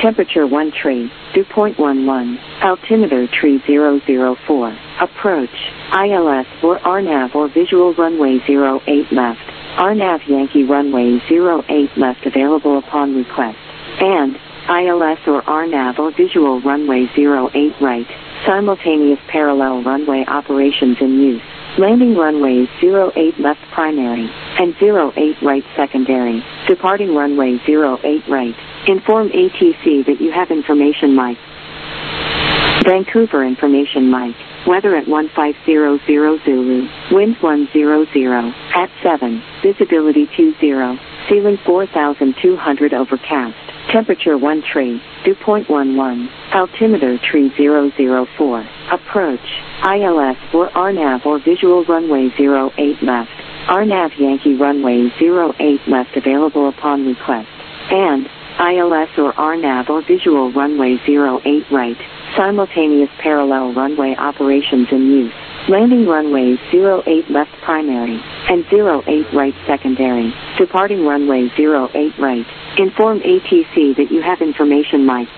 Temperature 1 tree, dew point 11, altimeter tree 004, approach, ILS or RNAV or visual runway 08 left, RNAV Yankee runway 08 left available upon request, and ILS or RNAV or visual runway 08 right, simultaneous parallel runway operations in use. Landing runways 08 left primary, and 08 right secondary, departing runway 08 right. Inform ATC that you have information Mike. Vancouver information Mike. Weather at 1500 Zulu, wind 100, at 7, visibility 20, ceiling 4200 overcast, temperature 1 tree, dew point 11, altimeter tree 004, approach, ILS or RNAV or visual runway 08 left, RNAV Yankee runway 08 left available upon request, and ILS or RNAV or visual runway 08 right, simultaneous parallel runway operations in use. Landing runways 08 left primary, and 08 right secondary, departing runway 08 right. Inform ATC that you have information Mike.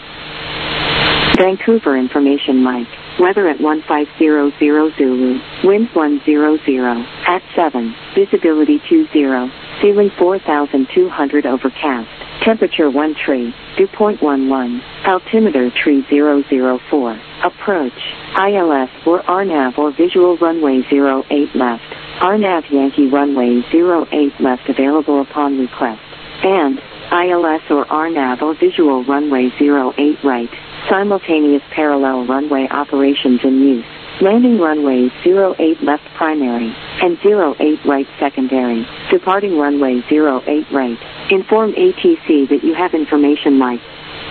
Vancouver information Mike. Weather at 1500 Zulu, wind 100, at 7, visibility 20, ceiling 4200 overcast, temperature 1 tree, dew point 11, altimeter tree 004, approach, ILS or RNAV or visual runway 08 left, RNAV Yankee runway 08 left available upon request, and ILS or RNAV or visual runway 08 right, simultaneous parallel runway operations in use. Landing runways 08 left primary, and 08 right secondary, departing runway 08 right. Inform ATC that you have information Mike.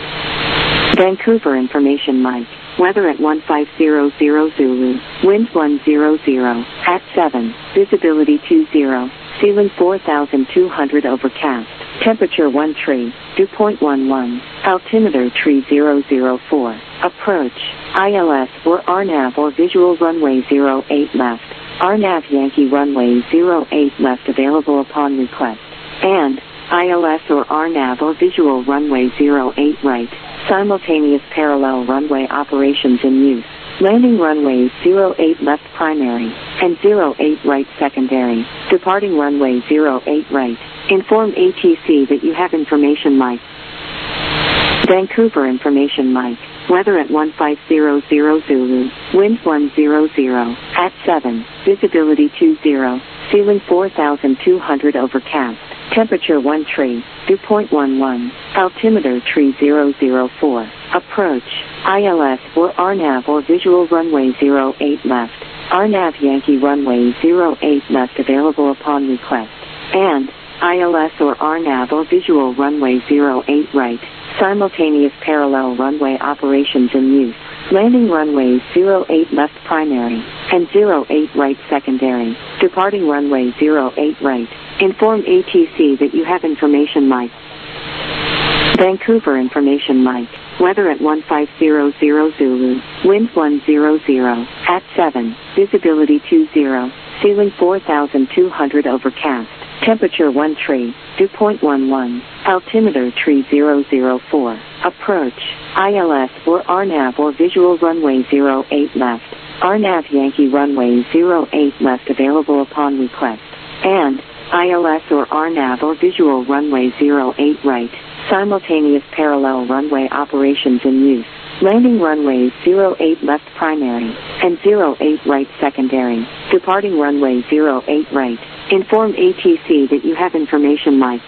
Vancouver information Mike. Weather at 1500 Zulu, wind 100, at 7, visibility 20, ceiling 4200 overcast, temperature 1 tree, dew point 11, altimeter tree 004, approach, ILS or RNAV or visual runway 08 left, RNAV Yankee runway 08 left available upon request, and ILS or RNAV or visual runway 08 right, simultaneous parallel runway operations in use. Landing runways 08 left primary, and 08 right secondary, departing runway 08 right. Inform ATC that you have information Mike. Vancouver information Mike. Weather at 1500 Zulu, wind 100, at 7, visibility 20, ceiling 4200 overcast, temperature 1 tree, dew point 11, altimeter tree 004, approach, ILS or RNAV or visual runway 08 left, RNAV Yankee runway 08 left available upon request, and ILS or RNAV or visual runway 08 right, simultaneous parallel runway operations in use. Landing runways 08 left primary, and 08 right secondary, departing runway 08 right. Inform ATC that you have information Mike. Vancouver information Mike. Weather at 1500 Zulu, wind 100, at 7, visibility 20, ceiling 4200 overcast, temperature 1 tree, dew point 11, altimeter tree 004, approach, ILS or RNAV or visual runway 08 left, RNAV Yankee runway 08 left available upon request, and ILS or RNAV or visual runway 08 right, simultaneous parallel runway operations in use. Landing runways 08 left primary, and 08 right secondary, departing runway 08 right. Inform ATC that you have information Mike.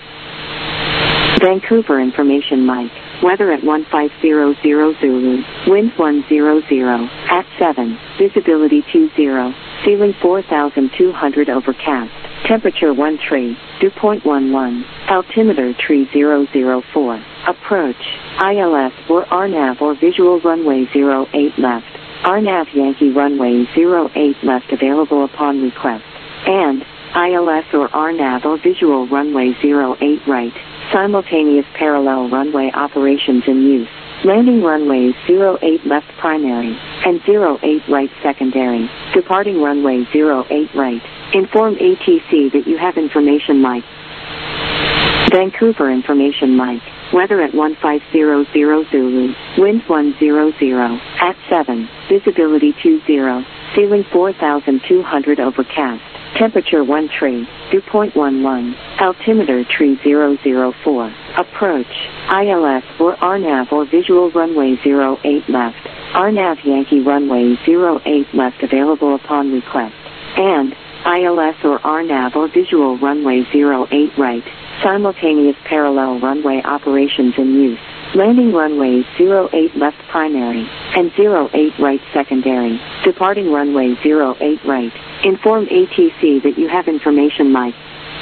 Vancouver information Mike. Weather at 1500 Zulu, wind 100, at 7, visibility 20, ceiling 4200 overcast, temperature 1 tree, dew point 11, altimeter tree 004, approach, ILS or RNAV or visual runway 08 left, RNAV Yankee runway 08 left available upon request, and ILS or RNAV or visual runway 08 right, simultaneous parallel runway operations in use. Landing runways 08 left primary, and 08 right secondary, departing runway 08 right. Inform ATC that you have information Mike. Vancouver information Mike. weather at 1500 Zulu, wind 100, at 7, visibility 20, ceiling 4200 overcast, temperature 1 tree, dew point 11, altimeter tree 004, approach, ILS or RNAV or visual runway 08 left, RNAV Yankee runway 08 left available upon request, and ILS or RNAV or visual runway 08 right, simultaneous parallel runway operations in use. Landing runway 08 left primary, and 08 right secondary, departing runway 08 right. Inform ATC that you have information Mike.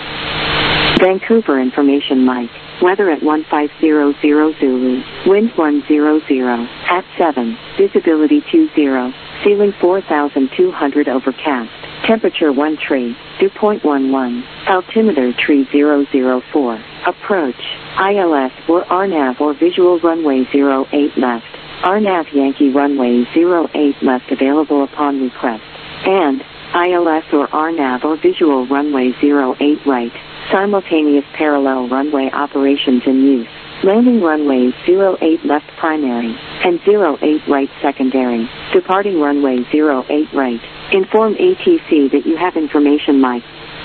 Vancouver information Mike, weather at 1500 Zulu, wind 100, at 7, visibility 20, ceiling 4200 overcast, temperature 1 tree, dew point 11, altimeter tree 004, approach, ILS or RNAV or visual runway 08 left, RNAV Yankee runway 08 left available upon request, and ILS or RNAV or visual runway 08 right, simultaneous parallel runway operations in use. Landing runway 08 left primary, and 08 right secondary, departing runway 08 right. Inform ATC that you have information Mike.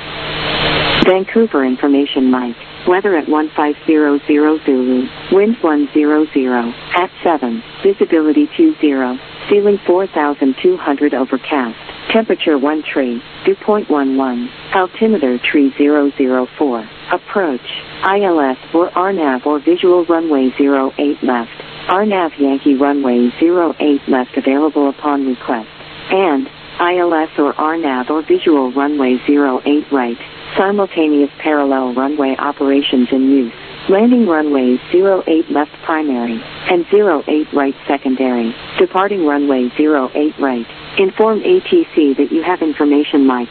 Vancouver information Mike, weather at 1500 Zulu, wind 100, at 7, visibility 20, ceiling 4200 overcast, temperature 1 tree, dew point 11, altimeter tree 004, approach, ILS or RNAV or visual runway 08 left, RNAV Yankee runway 08 left available upon request, and ILS or RNAV or visual runway 08 right, simultaneous parallel runway operations in use. Landing runway 08 left primary, and 08 right secondary, departing runway 08 right. Inform ATC that you have information Mike.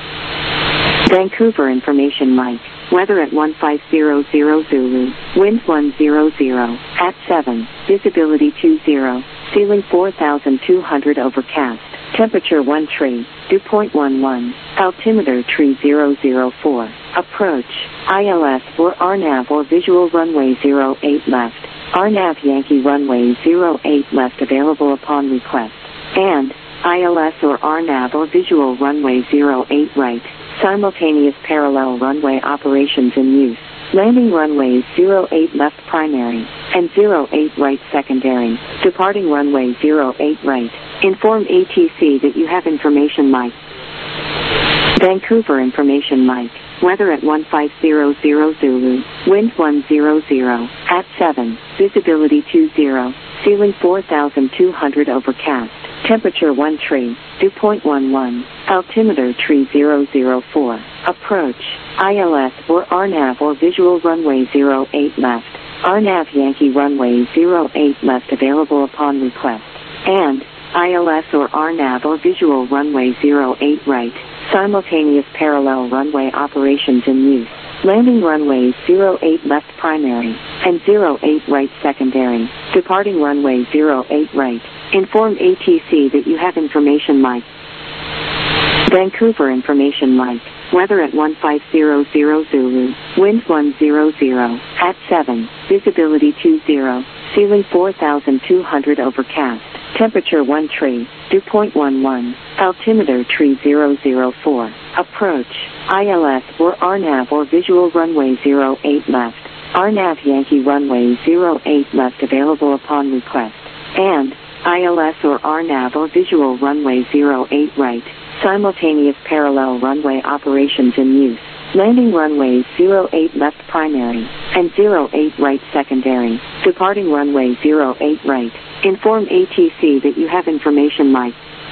Vancouver information Mike, weather at 1500 Zulu, wind 100, at 7, visibility 20, ceiling 4200 overcast, temperature 1 tree, dew point 11, altimeter tree 004, approach, ILS or RNAV or visual runway 08 left, RNAV Yankee runway 08 left available upon request, and ILS or RNAV or visual runway 08 right, simultaneous parallel runway operations in use. Landing runway 08 left primary, and 08 right secondary, departing runway 08 right. Inform ATC that you have information Mike. Vancouver information Mike, weather at 1500 Zulu, wind 100, at 7, visibility 20, ceiling 4200 overcast, temperature 1 tree, dew point 11, altimeter tree 004, approach, ILS or RNAV or visual runway 08 left, RNAV Yankee runway 08 left available upon request, and ILS or RNAV or visual runway 08 right, simultaneous parallel runway operations in use. Landing runway 08 left primary, and 08 right secondary, departing runway 08 right. Inform ATC that you have information Mike. Vancouver information Mike, weather at 1500 Zulu, wind 100, at 7, visibility 20, ceiling 4200 overcast, temperature 1 tree, dew point 11, altimeter tree 004, approach, ILS or RNAV or visual runway 08 left, RNAV Yankee runway 08 left available upon request, and ILS or RNAV or visual runway 08 right, simultaneous parallel runway operations in use. Landing runway 08 left primary, and 08 right secondary, departing runway 08 right. Inform ATC that you have information Mike.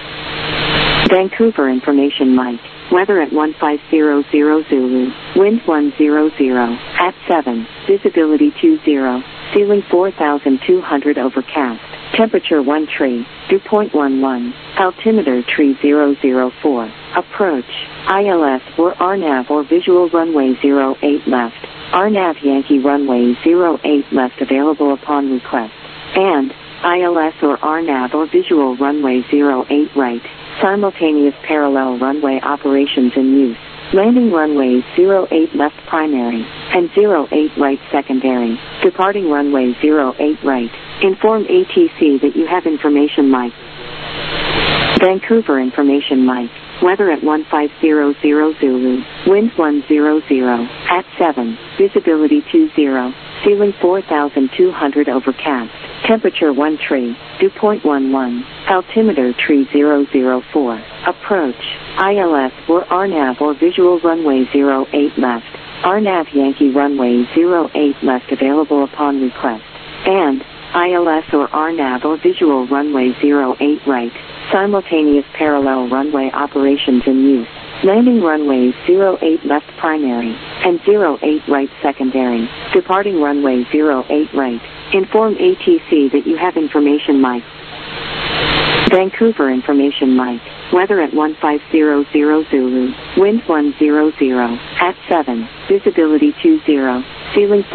Vancouver information Mike, weather at 1500 Zulu, wind 100, at 7, visibility 20, ceiling 4200 overcast, temperature 1 tree, dew point 11, altimeter tree 004, approach, ILS or RNAV or visual runway 08 left, RNAV Yankee runway 08 left available upon request, and ILS or RNAV or visual runway 08 right, simultaneous parallel runway operations in use. Landing runway 08 left primary, and 08 right secondary. Departing runway 08 right. Inform ATC that you have information mic. Vancouver information mic. Weather at 1500 Zulu. Wind 100. At 7. Visibility 20. Ceiling 4200 overcast. Temperature 13. Dew point 11. Altimeter 3004. Approach. ILS or RNAV or visual runway 08 left. RNAV Yankee runway 08 left available upon request. And ILS or RNAV or visual runway 08 right. Simultaneous parallel runway operations in use. Landing runways 08 left primary, and 08 right secondary. Departing runway 08 right. Inform ATC that you have information mic. Vancouver information mic. Weather at 1500 Zulu. Wind 100. At 7. Visibility 20. Ceiling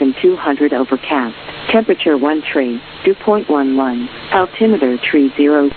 4200 overcast. Temperature 13. Dew point 11. Altimeter 30.